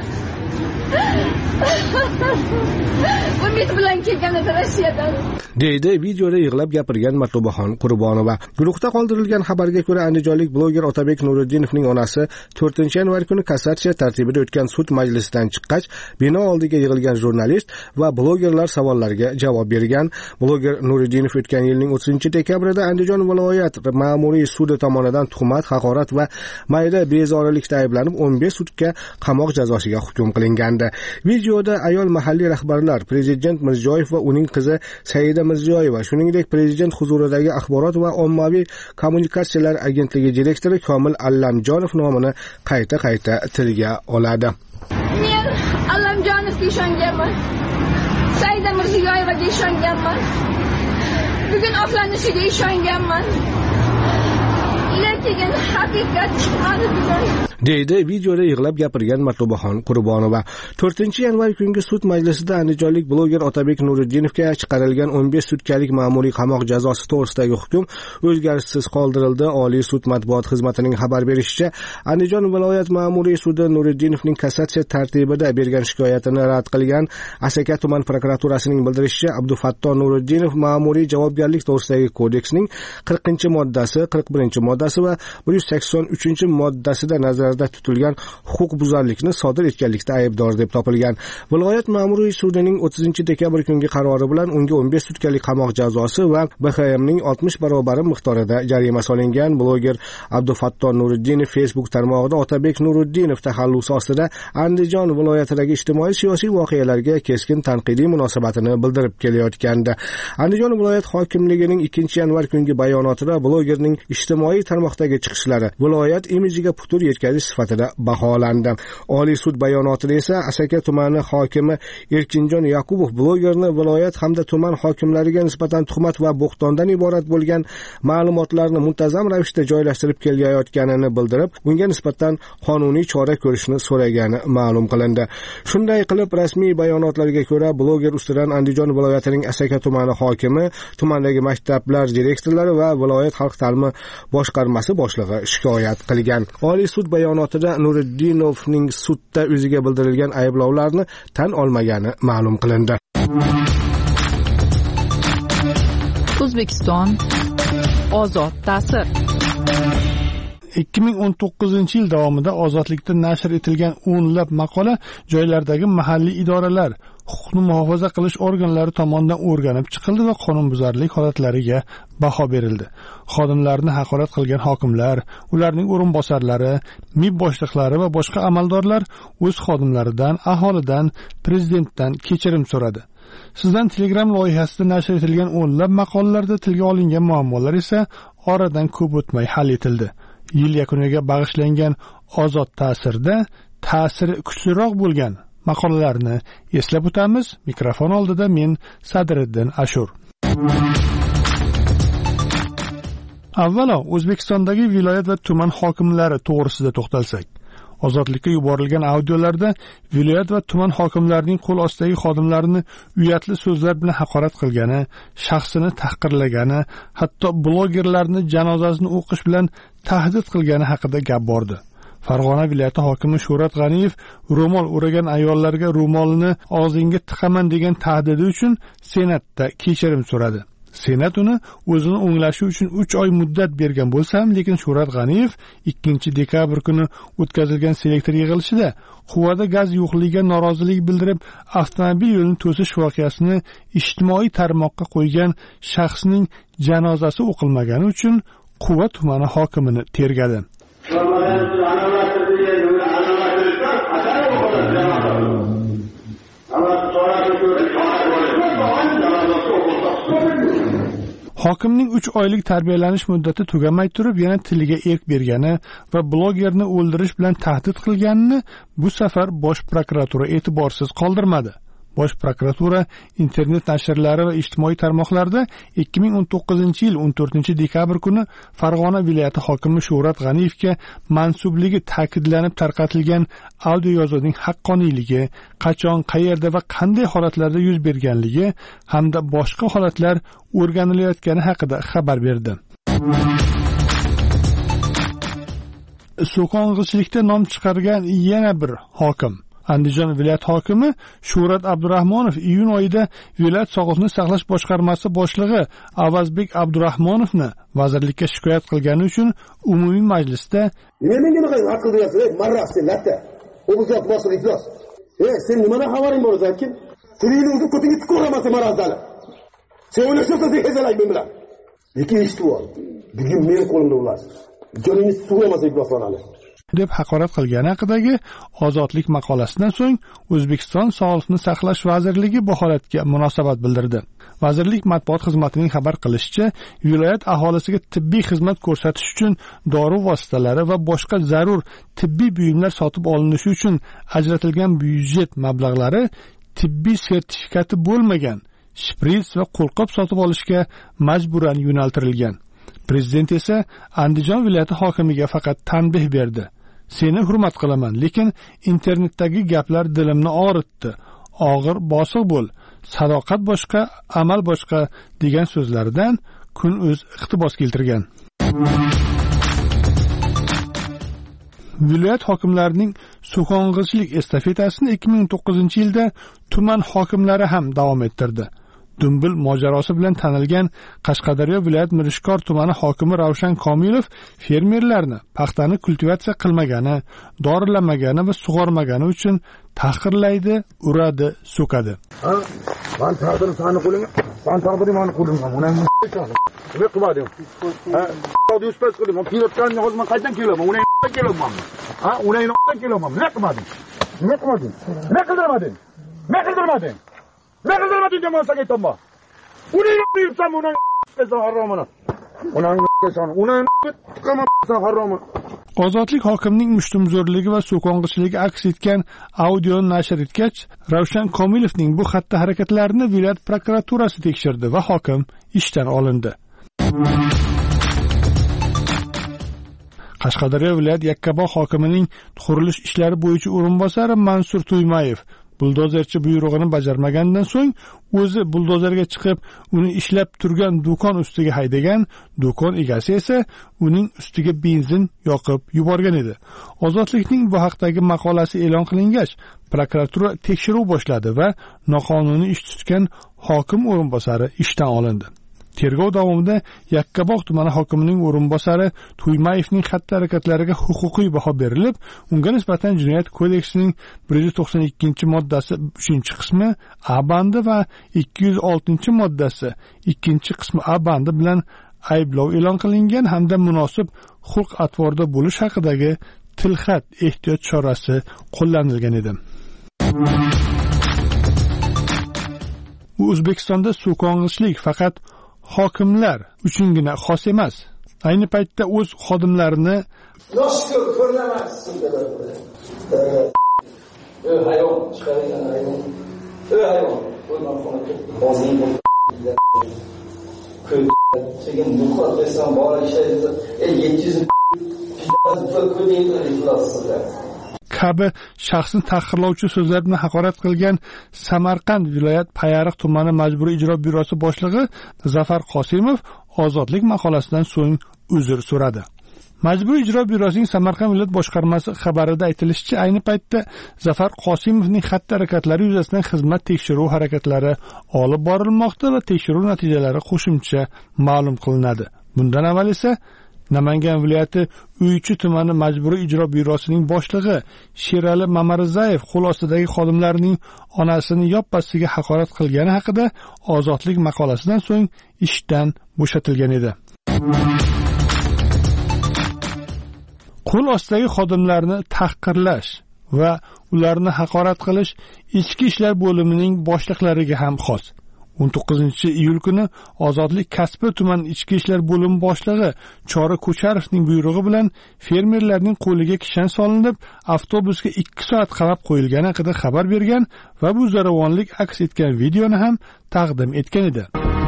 Umid bilan kelgan edi Rossiyadan. deydi videoda yig'lab gapirgan Matlubaxon Qurbonova. Guruhda qoldirilgan xabarga ko'ra, andijonlik bloger Otabek Nuriddinovning onasi to'rtinchi yanvar kuni kassatsiya tartibida o'tgan sud majlisidan chiqqach, bino oldiga yig'ilgan jurnalist va blogerlar savollariga javob bergan. Bloger Nuriddinov o'tgan yilning o'ttizinchi dekabrida Andijon viloyat ma'muriy sudi tomonidan tuhmat, haqorat va mayda bezorilikda ayblanib o'n besh sutka qamoq jazosiga hukm qilingandi. Videoda ayol mahalliy rahbarlar, prezident Mirziyoyev va uning qizi Saida Mirziyoyeva, shuningdek prezident huzuridagi axborot va ommaviy kommunikatsiyalar agentligi direktori Komil Allamjonov nomini qayta-qayta tilga oladi. Men Allamjonovga ishonganman. Saida Mirziyoyevaga ishonganman. Bugun oqlanishiga ishonganman. Lekin haqiqat chiqmadi bugun. deydi videoda yig'lab gapirgan Matlubaxon Qurbonova. to'rtinchi yanvar kungi sud majlisida andijonlik bloger Otabek Nuriddinovga chiqarilgan o'n besh sutkalik ma'muriy qamoq jazosi to'g'risidagi hukm o'zgarishsiz qoldirildi. Oliy sud matbuot xizmatining xabar berishicha, Andijon viloyat ma'muriy sudi Nuriddinovning kassatsiya tartibida bergan shikoyatini rad qilgan. Asaka tuman prokuraturasining bildirishicha, Abdufatto Nuriddinov ma'muriy javobgarlik to'g'risidagi kodeksning qirqinchi moddasi, qirq birinchi moddasi va bir yuz sakson uchinchi moddasida nazarda tutilgan huquq buzarlikni sodir etganlikda aybdor deb topilgan. Viloyat ma'muriy sudining o'ttizinchi dekabr kungi qarori bilan unga o'n besh sutkalik qamoq jazosi va B H Mning oltmish barobar miqdorida jarima solingan. Bloger Abdufatto Nuriddinov Facebook tarmog'ida Otabek Nuriddinov taxallusi ostida Andijon viloyatidagi ijtimoiy siyosiy voqealarga keskin tanqidiy munosabatini bildirib kelayotgandi. Andijon viloyat hokimligining ikkinchi yanvar kungi bayonotida blogerning ijtimoiy tarmoqdagi chiqishlari viloyat imijiga putur yetkazish sifatida baholandi. Oliy sud bayonotida esa Asaka tumani hokimi Erkinjon Yaqubov blogerni viloyat hamda tuman hokimlariga nisbatan tuhmat va bo'xtondan iborat bo'lgan ma'lumotlarni muntazam ravishda joylashtirib kelayotganini bildirib, unga nisbatan qonuniy chora ko'rishni so'ragani ma'lum qilindi. Shunday qilib, rasmiy bayonotlarga ko'ra, bloger ustidan Andijon viloyatining Asaka tumani hokimi, tumandagi maktablar direktorlari va viloyat xalq ta'limi boshqarmasi boshlig'i shikoyat qilgan. Oliy sud bayonotida Nuriddinovning sudda o'ziga bildirilgan ayblovlarni tan olmagani ma'lum qilindi. O'zbekiston ozod ta'sir. ikki ming o'n to'qqizinchi yil davomida ozodlikda nashr etilgan o'nlab maqola joylardagi mahalliy idoralar, huquqni muhofaza qilish organlari tomonidan o'rganib chiqildi va qonunbuzarlik holatlariga baho berildi. Xodimlarni haqorat qilgan hokimlar, ularning o'rinbosarlari, M I B boshliqlari va boshqa amaldorlar o'z xodimlaridan, aholidan, prezidentdan kechirim so'radi. Sizdan Telegram loyihasida nashr etilgan o'nlab maqolalarda tilga olingan muammolar esa oradan ko'p o'tmay hal etildi. Yil yakuniga bag'ishlangan ozod ta'sirda ta'siri kuchliroq bo'lgan maqolalarni eslab o'tamiz. Mikrofon oldida men Sadriddin Ashur. Avvalo O'zbekistondagi viloyat va tuman hokimlari to'g'risida to'xtalsak. Ozodlikka yuborilgan audiolarda viloyat va tuman hokimlarining qo'l ostidagi xodimlarini uyatli so'zlar bilan haqorat qilgani, shaxsini tahqirlagani, hatto blogerlarni janozasini o'qish bilan tahdid qilgani haqida gap bordi. Farg'ona viloyati hokimi Shuhrat G'aniyev ro'mol o'ragan ayollarga ro'molni og'zingga tiqaman degan tahdidi uchun Senatda kechirim so'radi. Senat uni o'zini o'nglashi uchun uch oy muddat bergan bo'lsa ham, lekin Shuhrat G'aniyev ikkinchi dekabr kuni o'tkazilgan selektor yig'ilishida quvada gaz yo'qligiga norozilik bildirib, avtomobil yo'lini to'sish voqeasini ijtimoiy tarmoqqa qo'ygan shaxsning janozasi o'qilmagani uchun Quva tumani hokimini tergadi. Hokimning uch oylik tarbiyalanish muddati tugamay turib yana tiliga erk bergani va blogerni o'ldirish bilan tahdid qilganini bu safar Bosh prokuratura e'tiborsiz qoldirmadi. Bosh prokuratura internet nashrlari va ijtimoiy tarmoqlarda ikki ming o'n to'qqizinchi yil o'n to'rtinchi dekabr kuni Farg'ona viloyati hokimi Shuhrat G'aniyevga mansubligi ta'kidlanib tarqatilgan audio yozuvning haqqoniyligi, qachon, qayerda va qanday holatlarda yuz berganligi hamda boshqa holatlar o'rganilayotgani haqida xabar berdi. So'kong'ichilikda nom chiqargan yana bir hokim Andijon viloyat hokimi Shuhrat Abdurahmonov iyun oyida viloyat sog'liqni saqlash boshqarmasi boshlig'i Avazbek Abdurahmonovni vazirlikka shikoyat qilgani uchun umumiy majlisda "Nima menga qilgan haq qilyapsiz, ey marraf sen latta. U bizot boshliq iflos. Ey sen nimadan xabaring bor o'zing? Tilingni o'zing ko'tingga tiqoramasang marazali. Sen o'ylashsan sen ezalak men bilan. Lekin eshitib ol. Bugun men qo'limda bo'lasiz. Joningiz sug'lamasa ifloslanadi." deb haqorat qilgani haqidagi Ozodlik maqolasidan so'ng O'zbekiston Sog'liqni saqlash vazirligi bu holatga munosabat bildirdi. Vazirlik matbuot xizmatining xabar qilishicha, viloyat aholisiga tibbiy xizmat ko'rsatish uchun dori vositalari va boshqa zarur tibbiy buyumlar sotib olinishi uchun ajratilgan byudjet mablag'lari tibbiy sertifikati bo'lmagan shprits va qo'lqop sotib olishga majburan yo'naltirilgan. Prezident esa Andijon viloyati hokimiga faqat tanbeh berdi. Seni hurmat qilaman, lekin internetdagi gaplar dilimni og'ritdi. Og'ir bosiq bo'l. Sadoqat boshqa, amal boshqa degan so'zlaridan kun o'z iqtibos keltirgan. Viloyat hokimlarining so'kong'ichilik estafetasini ikki ming o'n to'qqizinchi yilda tuman hokimlari ham davom ettirdi. Dumbil mojarosi bilan tanilgan Qashqadaryo viloyat Mirishkor tumani hokimi Ravshan Komilov fermerlarni paxtani kultivatsiya qilmagani, dorilamagani va sug'ormagani uchun tahqirlaydi, uradi, so'kadi. Ha, men taqdir sani qo'lingga, men taqdir meni qo'limga, uni nima qilmadim? Ha, audio space qiling, men pilotdan hozir men qayerdan kelaman? Uni nima kelaman? Ha, uni nima kelaman? Nima qilmadim? Nima qilmadim? Nima qildirmading? Nima qildirmading? Ne kadar mı diyeceğim olsa git ama. Ulan yapsam ulan kesan haramını. Ulan kesan ulan tıkama haramı. Ozodlik hokimning mushtumzo'rligi va so'kong'ichiligi aks etgan audioni nashr etgach, Ravshan Komilovning bu xatti harakatlarini viloyat prokuraturasi tekshirdi va hokim ishdan olindi. Qashqadaryo viloyat Yakkabog' hokimining qurilish ishlari bo'yicha o'rinbosari Mansur Tuymayev buldozerchi buyrug'ini bajarmagandan so'ng o'zi buldozerga chiqib, uni ishlab turgan do'kon ustiga haydagan, do'kon egasi esa uning ustiga benzin yoqib yuborgan edi. Ozodlikning bu haqdagi maqolasi e'lon qilingach, prokuratura tekshiruv boshladi va noqonuniy ish tutgan hokim o'rinbosari ishdan olindi. Tergov davomida Yakkabog' tumani hokimining o'rinbosari Tuymayevning xatti-harakatlariga huquqiy baho berilib, unga nisbatan Jinoyat kodeksining bir yuz to'qson ikkinchi moddasi uchinchi qismi A bandi va ikki yuz oltinchi moddasi ikkinchi qismi A bandi bilan ayblov e'lon qilingan hamda munosib xulq-atvorda bo'lish haqidagi tilxat ehtiyot chorasi qo'llanilgan edi. O'zbekistonda so'kong'ichlik faqat hokimlar uchungina xos emas. Ayni paytda o'z xodimlarini Yoshga ko'rlamasiz dedilar. Ey hayvon, chiqargan hayvon. Ey hayvon, bo'lmay qoldi. Hozir bu ko'p sekin buqar desam bor ishlaydi. Ey yetti yuz kabi shaxsni tahqirlovchi so'zlar bilan haqorat qilgan Samarqand viloyat Payariq tumani majburiy ijro byurosi boshlig'i Zafar Qosimov Ozodlik maqolasidan so'ng uzr so'radi. Majburiy ijro byurosining Samarqand viloyat boshqarmasi xabarida aytilishicha, ayni paytda Zafar Qosimovning xatti-harakatlari yuzasidan xizmat tekshiruv harakatlari olib borilmoqda va tekshiruv natijalari qo'shimcha ma'lum qilinadi. Bundan avval esa Namangan viloyati Uychi tumani Majburiy ijro byurosining boshlig'i Sherali Mamarizayev qo'l ostidagi xodimlarning onasini yoppasiga haqorat qilgani haqida Ozodlik maqolasidan so'ng ishdan bo'shatilgan edi. Qo'l ostidagi xodimlarni tahqirlash va ularni haqorat qilish ichki ishlar bo'limining boshliqlariga ham xos. o'n to'qqizinchi iyul kuni Ozodlik Kasbi tuman ichki ishlar bo'limi boshlig'i Chora Ko'charovning buyrug'i bilan fermerlarning qo'liga kishan solinib, avtobusga ikki soat qamab qo'yilgani haqida xabar bergan va bu zo'ravonlik aks etgan videoni ham taqdim etgan edi.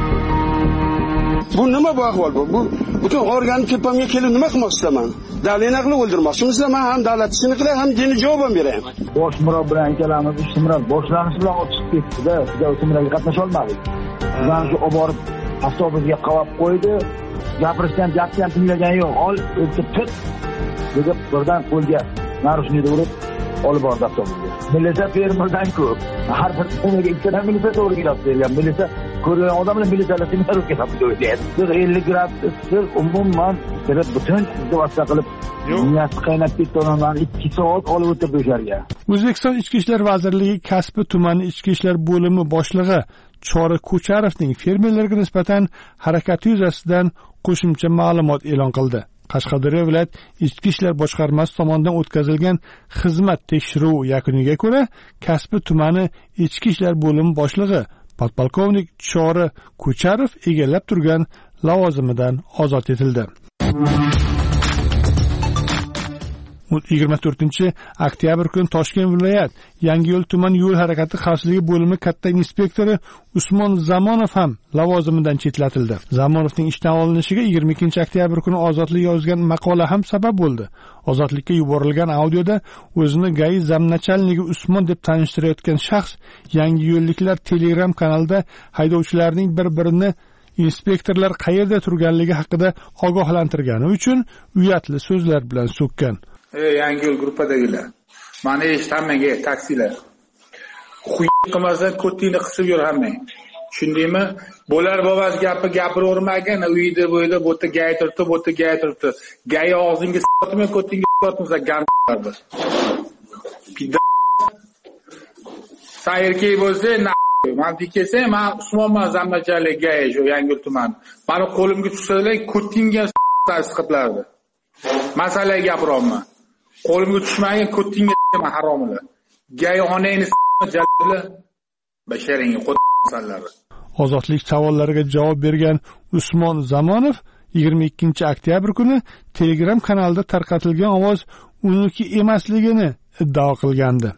Bu nima bu ahvol bu? Bu butun organik tepamga kelib nima qilmoqchiman? Davlatni qilib o'ldirmoqchimisizlar? Men ham davlat ishini qilay, ham dini javob berayim. Bosh murab bilan ikkalamiz ishtimroq boshlanish bilan o'tib ketdi-da, biz o'simlarga qatnasha olmadik. Bizdan shu olib borib avtobusga qavab qo'ydi. Gapirishdan gapni ham tinglagan yo'q. Ol, o'tib tut. Deb birdan qo'lga narushnikni urib olib bordi avtobusga. Militsiya fermerdan ko'p. Har bir unaga ikkita militsiya to'g'ri kelib bergan. Militsiya ko'rgan odamlar militsiyalar tinmay kelib qo'ygan. Bir ellik gradusda umuman kirib butun vaqtda qilib niyati qaynab ketdi, onamdan ikki soat olib o'tib bo'sharga. O'zbekiston Ichki ishlar vazirligi Kasbi tumani ichki ishlar bo'limi boshlig'i Chora Ko'charovning fermerlarga nisbatan harakati yuzasidan qo'shimcha ma'lumot e'lon qildi. Qashqadaryo viloyat ichki ishlar boshqarmasi tomonidan o'tkazilgan xizmat tekshiruvi yakuniga ko'ra, Kasbi tumani ichki ishlar bo'limi boshlig'i podpolkovnik Chora Ko'charov egallab turgan lavozimidan ozod etildi. yigirma to'rtinchi oktyabr kuni Toshkent viloyat Yangiyo'l tuman yo'l harakati xavfsizligi bo'limi katta inspektori Usmon Zamonov ham lavozimidan chetlatildi. Zamonovning ishdan olinishiga yigirma ikkinchi oktyabr kuni Ozodlik yozgan maqola ham sabab bo'ldi. Ozodlikka yuborilgan audioda o'zini G A I zamnachalnigi Usmon deb tanishtirayotgan shaxs Yangiyo'lliklar Telegram kanalida haydovchilarning bir-birini inspektorlar qayerda turganligi haqida ogohlantirgani uchun uyatli so'zlar bilan so'kkan. Yangiyo'l gruppadagilar. Mana eshitmayga taksilar. Xuy qilmasa ko'tingni qisib yur hammang. Tushundingmi? Bo'lar bobasi gapi gapiravermagan, uyda bo'yda bo'ta G A I turibdi, bo'ta G A I turibdi. G A I og'zingga sotmay ko'tingga sotmasa gandlardi. Sayrkey bo'lsa, men dikese, men Usmonman zamnachalik G A I shu Yangiyo'l tumani. Mani qo'limga tushsalar, ko'tingga tasdiqlardi. Masalaga gapiryapman. Qo'limga tushmagan ko'tingga men haromilar. G A I onangni jallar basharingga qo'ysanlar. Ozodlik savollariga javob bergan Usmon Zamonov yigirma ikkinchi oktyabr kuni Telegram kanalida tarqatilgan ovoz uniki emasligini iddao qilgandi.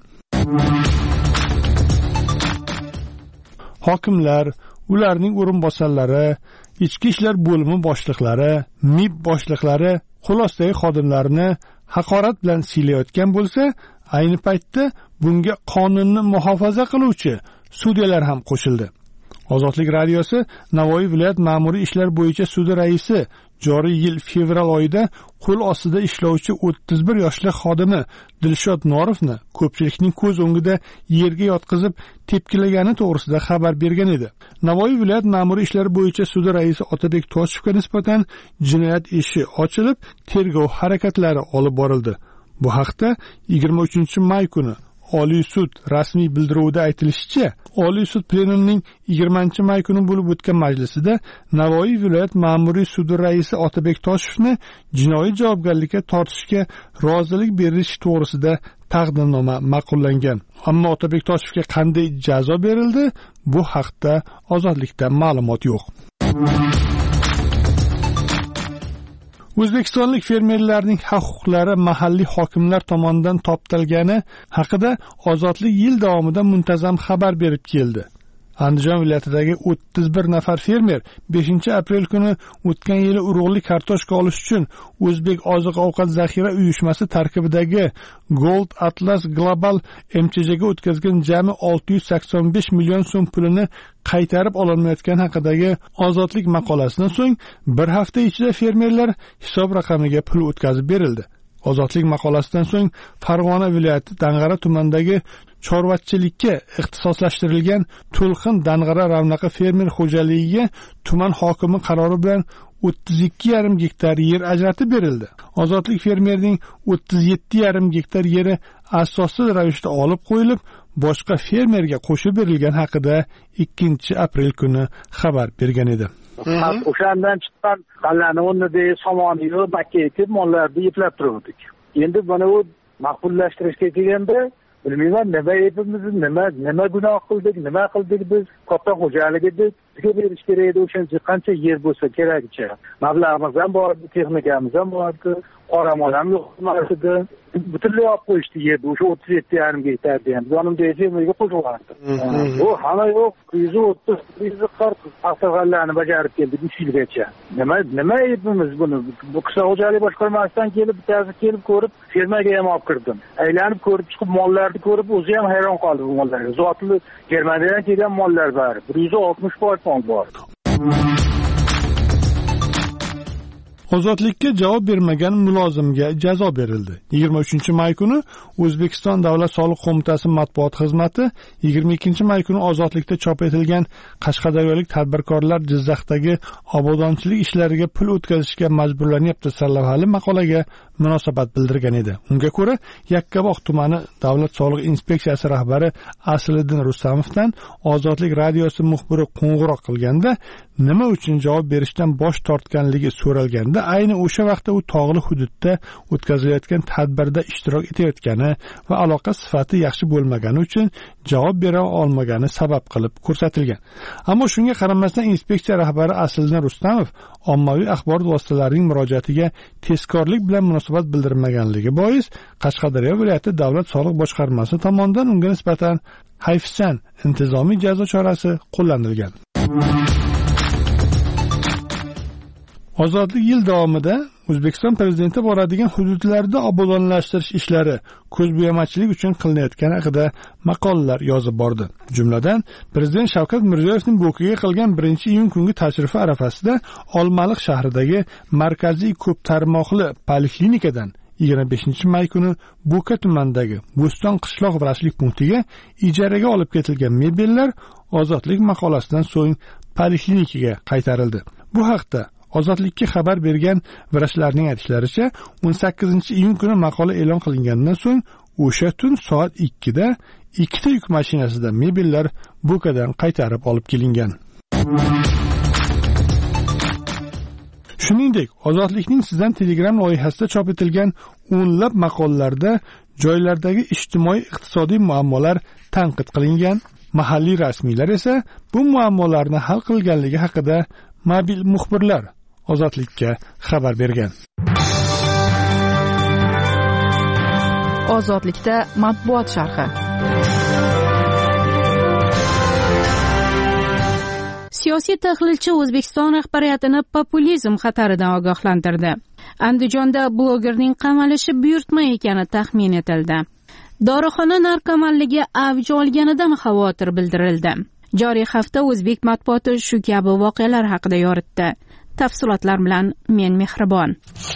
Hokimlar, ularning o'rinbosarlari, ichki ishlar bo'limi boshliqlari, M I B boshliqlari qo'l ostidagi xodimlarni haqorat bilan siylayotgan bo'lsa, ayni paytda bunga qonunni muhofaza qiluvchi sudyalar ham qo'shildi. Ozodlik radiosi Navoiy viloyat ma'muriy ishlar bo'yicha sudi raisi joriy yil fevral oyida qo'l ostida ishlovchi o'ttiz bir yoshli xodimi Dilshod Norovni ko'pchilikning ko'z o'ngida yerga yotqizib tepkilagani to'g'risida xabar bergan edi. Navoiy viloyat ma'muriy ishlar bo'yicha sudi raisi Otabek Toshevga nisbatan jinoyat ishi ochilib, tergov harakatlari olib borildi. Bu haqda yigirma uchinchi may kuni Oliy sud rasmiy bildiruvida aytilishicha, Oliy sud plenumining yigirmanchi may kuni bo'lib o'tgan majlisida Navoiy viloyat ma'muriy sudi raisi Otabek Toshevni jinoiy javobgarlikka tortishga rozilik berish to'g'risida taqdimnoma ma'qullangan. Ammo Otabek Toshevga qanday jazo berildi, bu haqda Ozodlikda ma'lumot yo'q. O'zbekistonlik fermerlarning huquqlari mahalliy hokimlar tomonidan toptalgani haqida Ozodlik yil davomida muntazam xabar berib keldi. Andijon viloyatidagi o'ttiz bir nafar fermer beshinchi aprel kuni o'tgan yili urug'li kartoshka olish uchun O'zbek oziq-ovqat zaxira uyushmasi tarkibidagi Gold Atlas Global M T J'ga o'tkazgan jami olti yuz sakson besh million so'm pulini qaytarib ololmayotgani haqidagi Ozodlik maqolasidan so'ng bir hafta ichida fermerlar hisob raqamiga pul o'tkazib berildi. Ozodlik maqolasidan so'ng Farg'ona viloyati Dang'ara tumanidagi chorvachilikka ixtisoslashtirilgan To'lqin Dang'ara ravnaqa fermer xo'jaligiga tuman hokimi qarori bilan o'ttiz ikki yarim gektar yer ajratib berildi. Ozodlik fermerning o'ttiz yetti yarim gektar yeri asossiz ravishda olib qo'yilib, boshqa fermerga qo'shib berilgan haqida ikkinchi aprel kuni xabar bergan edi. O'shandan chiqqan g'allani o'rnida somonni yo'q, bakka ekib, mollarni yeplab turdik. Endi buni u maqbullashtirishga kelganda bilmayman, nima aybimiz, nima nima gunoh qildik, nima qildik biz? Katta xo'jalik edik, bizga berish kerak edi o'shancha qancha yer bo'lsa kerakcha. Mablag'imiz ham bor, texnikamiz ham bor, qoramol ham yo'q edi. Butunlay olib qo'yishdi yerni, o'sha o'ttiz yetti yarim gektarni ham. Yonimda fermerga qo'shilgandim. Bu hamma yo'q, yuz o'ttiz, yuz qirq avtogallarni bajarib keldik uch yilgacha. Nima nima aybimiz buni? Bu qishloq xo'jalik boshqarmasidan kelib, bittasi kelib ko'rib, fermaga ham olib kirdim. Aylanib ko'rib chiqib, mollarni ko'rib, o'zi ham hayron qoldi bu mollarga. Zotli Germaniyadan kelgan mollar bor. bir yuz oltmish foiz mol bor. Ozodlikka javob bermagan mulozimga jazo berildi. yigirma uchinchi may kuni O'zbekiston Davlat soliq qo'mitasi matbuot xizmati yigirma ikkinchi may kuni Ozodlikda chop etilgan Qashqadaryolik tadbirkorlar Jizzaxdagi obodonchilik ishlariga pul o'tkazishga majburlanyapti sarlavhali maqolaga munosabat bildirgan edi. Unga ko'ra, Yakkabog' tumani Davlat soliq inspeksiyasi rahbari Asliddin Rustamovdan Ozodlik radiosi muxbiri qo'ng'iroq qilganda nima uchun javob berishdan bosh tortganligi so'ralganda, ayni o'sha vaqtda u tog'li hududda o'tkazilayotgan tadbirda ishtirok etayotgani va aloqa sifati yaxshi bo'lmagani uchun javob bera olmagani sabab qilib ko'rsatilgan. Ammo shunga qaramasdan inspeksiya rahbari Asliddin Rustamov ommaviy axborot vositalarining murojaatiga tezkorlik bilan munosabat bildirmaganligi bois Qashqadaryo viloyati davlat soliq boshqarmasi tomonidan unga nisbatan hayfsan intizomiy jazo chorasi qo'llanilgan. Ozodlik yil davomida O'zbekiston prezidenti boradigan hududlarda obodonlashtirish ishlari ko'zbo'yamachilik uchun qilinayotgani haqida maqolalar yozib bordi. Jumladan, prezident Shavkat Mirziyoyevning Bo'kaga qilgan birinchi iyun kungi tashrifi arafasida Olmaliq shahridagi markaziy ko'p tarmoqli poliklinikadan yigirma beshinchi may kuni Bo'ka tumanidagi Bo'ston qishloq vrachlik punktiga ijaraga olib ketilgan mebellar Ozodlik maqolasidan so'ng poliklinikaga qaytarildi. Bu haqda Ozodlikka xabar bergan vrachlarning aytishlaricha, o'n sakkizinchi iyun kuni maqola e'lon qilingandan so'ng o'sha tun soat ikkida ikkita yuk mashinasida mebellar Bo'kadan qaytarib olib kelingan. Shuningdek, Ozodlikning sizdan Telegram loyihasida chop etilgan o'nlab maqolalarda joylardagi ijtimoiy iqtisodiy muammolar tanqid qilingan. Mahalliy rasmiylar esa bu muammolarni hal qilganligi haqida mobil muxbirlar Ozodlikka xabar bergan. Ozodlikda matbuot sharhi. Siyosiy tahlilchi O'zbekiston rahbariyatini populizm xataridan ogohlantirdi. Andijonda blogerning qamalishi buyurtma ekani taxmin etildi. Dorixona narkomanligi avj olganidan xavotir bildirildi. Joriy hafta o'zbek matbuoti shu kabi voqealar haqida yoritdi. Tafsilotlar bilan men Mehribon.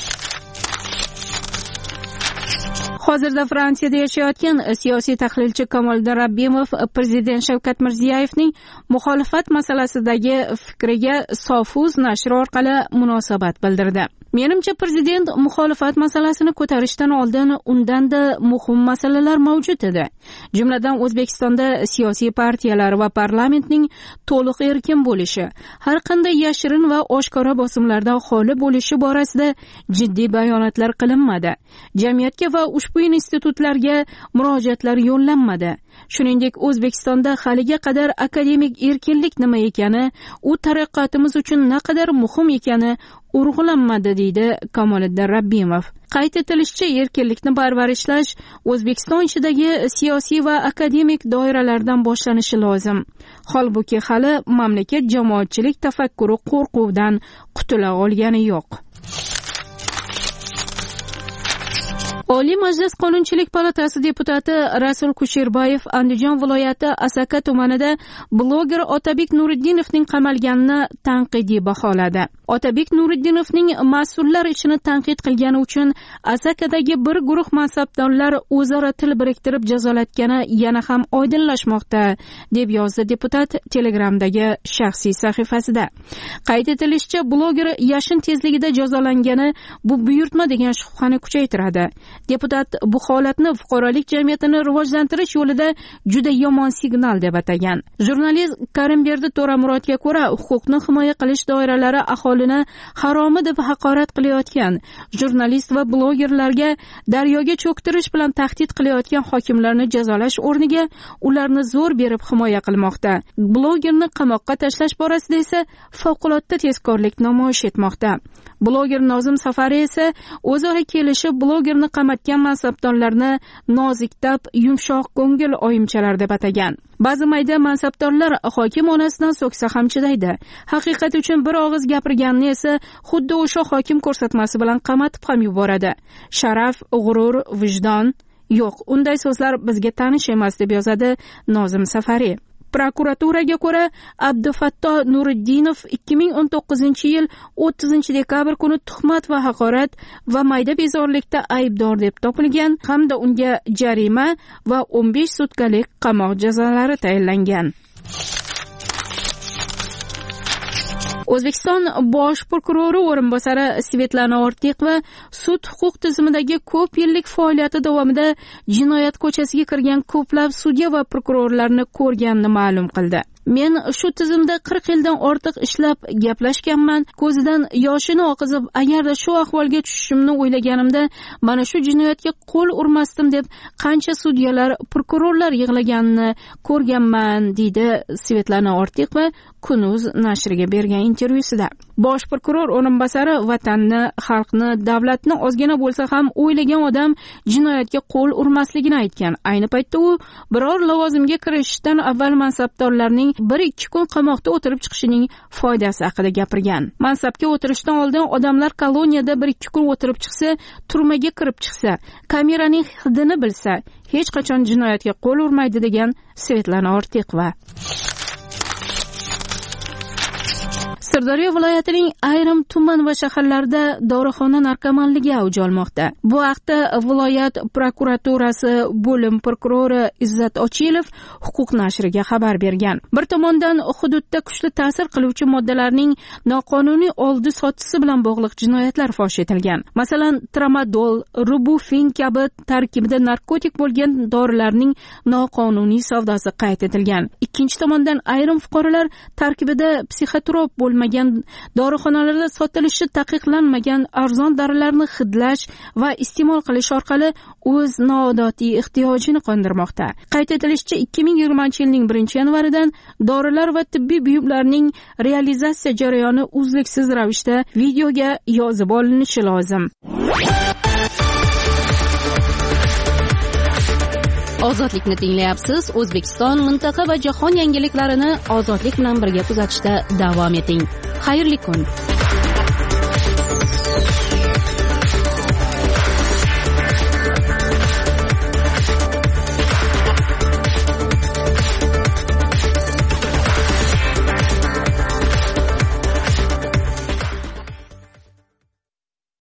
Hozirda Fransiyada yashayotgan siyosiy tahlilchi Kamoliddin Rabbimov prezident Shavkat Mirziyoyevning muxolifat masalasidagi fikriga Sofuz nashri orqali munosabat bildirdi. Menimcha prezident muxolifat masalasini ko'tarishdan oldin undanda muhim masalalar mavjud edi. Jumladan O'zbekistonda siyosiy partiyalar va parlamentning to'liq erkin bo'lishi, har qanday yashirin va oshkora bosimlardan xoli bo'lishi borasida jiddiy bayonotlar qilinmadi. Jamiyatga va ushbu ushbu institutlarga murojaatlar yo'llanmadi. Shuningdek, O'zbekistonda haliga qadar akademik erkinlik nima ekani, u taraqqiyotimiz uchun naqadar muhim ekani urg'ulanmadi, deydi Kamoliddin Rabbimov. Qayd etilishicha, erkinlikni parvarishlash O'zbekiston ichidagi siyosiy va akademik doiralardan boshlanishi lozim. Holbuki hali mamlakat jamoatchilik tafakkuri qo'rquvdan qutula olgani yo'q. Oliy Majlis Qonunchilik palatasi deputati Rasul Kusherbayev Andijon viloyati Asaka tumanida bloger Otabek Nuriddinovning qamalganini tanqidiy baholadi. Otabek Nuriddinovning mas'ullar ishini tanqid qilgani uchun Asakadagi bir guruh mansabdorlar o'zaro til biriktirib jazolatgani yana ham oydinlashmoqda, deb yozdi deputat Telegramdagi shaxsiy sahifasida. Qayd etilishicha, bloger yashin tezligida jazolangani bu buyurtma degan shubhani kuchaytiradi. Deputat bu holatni fuqarolik jamiyatini rivojlantirish yo'lida juda yomon signal deb atagan. Jurnalist Karimberdi To'ramurodga ko'ra, huquqni himoya qilish doiralari aholini haromi deb haqorat qilayotgan, jurnalist va blogerlarga daryoga cho'ktirish bilan tahdid qilayotgan hokimlarni jazolash o'rniga ularni zo'r berib himoya qilmoqda. Blogerni qamoqqa tashlash borasida esa favqulodda tezkorlik namoyish etmoqda. Bloger Nozim Safari esa o'zaro kelishib blogerni qamatgan mansabdorlarni noziktab, yumshoq ko'ngil oyimchalar deb atagan. Ba'zi mayda mansabdorlar hokim onasidan so'ksa ham chidaydi. Haqiqat uchun bir og'iz gapirganni esa xuddi o'sha hokim ko'rsatmasi bilan qamatib ham yuboradi. Sharaf, g'urur, vijdon yo'q. Unday so'zlar bizga tanish emas, deb yozadi Nozim Safari. Prokuraturaga ko'ra, Abdufatto Nuriddinov ikki ming o'n to'qqizinchi yil o'ttizinchi dekabr kuni tuhmat va haqorat va mayda bezorilikda aybdor deb topilgan hamda unga jarima va o'n besh sutkalik qamoq jazolari tayinlangan. O'zbekiston bosh prokurori o'rinbosari Svetlana Ortiqova sud huquq tizimidagi ko'p yillik faoliyati davomida jinoyat ko'chasiga kirgan ko'plab sudya va prokurorlarni ko'rganini ma'lum qildi. Men shu tizimda qirq yildan ortiq ishlab gaplashganman. Ko'zidan yoshini oqizib, agarda shu ahvolga tushishimni o'ylaganimda, mana shu jinoyatga qo'l urmasdim deb qancha sudyalar, prokurorlar yig'laganini ko'rganman, deydi Svetlana Ortiqova Kunuz nashriga bergan intervyusida. Bosh prokuror o'rinbosari vatanni, xalqni, davlatni ozgina bo'lsa ham o'ylagan odam jinoyatga qo'l urmasligini aytgan. Ayni paytda u biror lavozimga kirishdan avval mansabdorlarning bir ikki kun qamoqda o'tirib chiqishining foydasi haqida gapirgan. Mansabga o'tirishdan oldin odamlar koloniyada bir ikki kun o'tirib chiqsa, turmaga kirib chiqsa, kameraning hidini bilsa, hech qachon jinoyatga qo'l urmaydi, degan Svetlana Ortiqova. Sirdaryo viloyatining ayrim tuman va shaharlarida dorixona narkomanligi avj olmoqda. Bu haqda viloyat prokuraturasi bo'lim prokurori Izzat Ochilov huquq nashriga xabar bergan. Bir tomondan hududda kuchli ta'sir qiluvchi moddalarning noqonuniy oldi sotisi bilan bog'liq jinoyatlar fosh etilgan. Masalan, tramadol, rubufin kabi tarkibida narkotik bo'lgan dorilarning noqonuniy savdosi qayd etilgan. Ikkinchi tomondan ayrim fuqarolar tarkibida psixotrop bo'lmagan dorixonalarda sotilishi taqiqlanmagan arzon dorilarni hidlash va iste'mol qilish orqali o'z noodatiy ehtiyojini qondirmoqda. Qayd etilishicha, ikki ming yigirmanchi yilning birinchi yanvaridan dorilar va tibbiy buyumlarning realizatsiya jarayoni uzluksiz ravishda videoga yozib olinishi lozim. Ozodlikni tinglayapsiz. O'zbekiston, mintaqa va jahon yangiliklarini ozodlik bilan birga kuzatishda davom eting. Xayrli kun.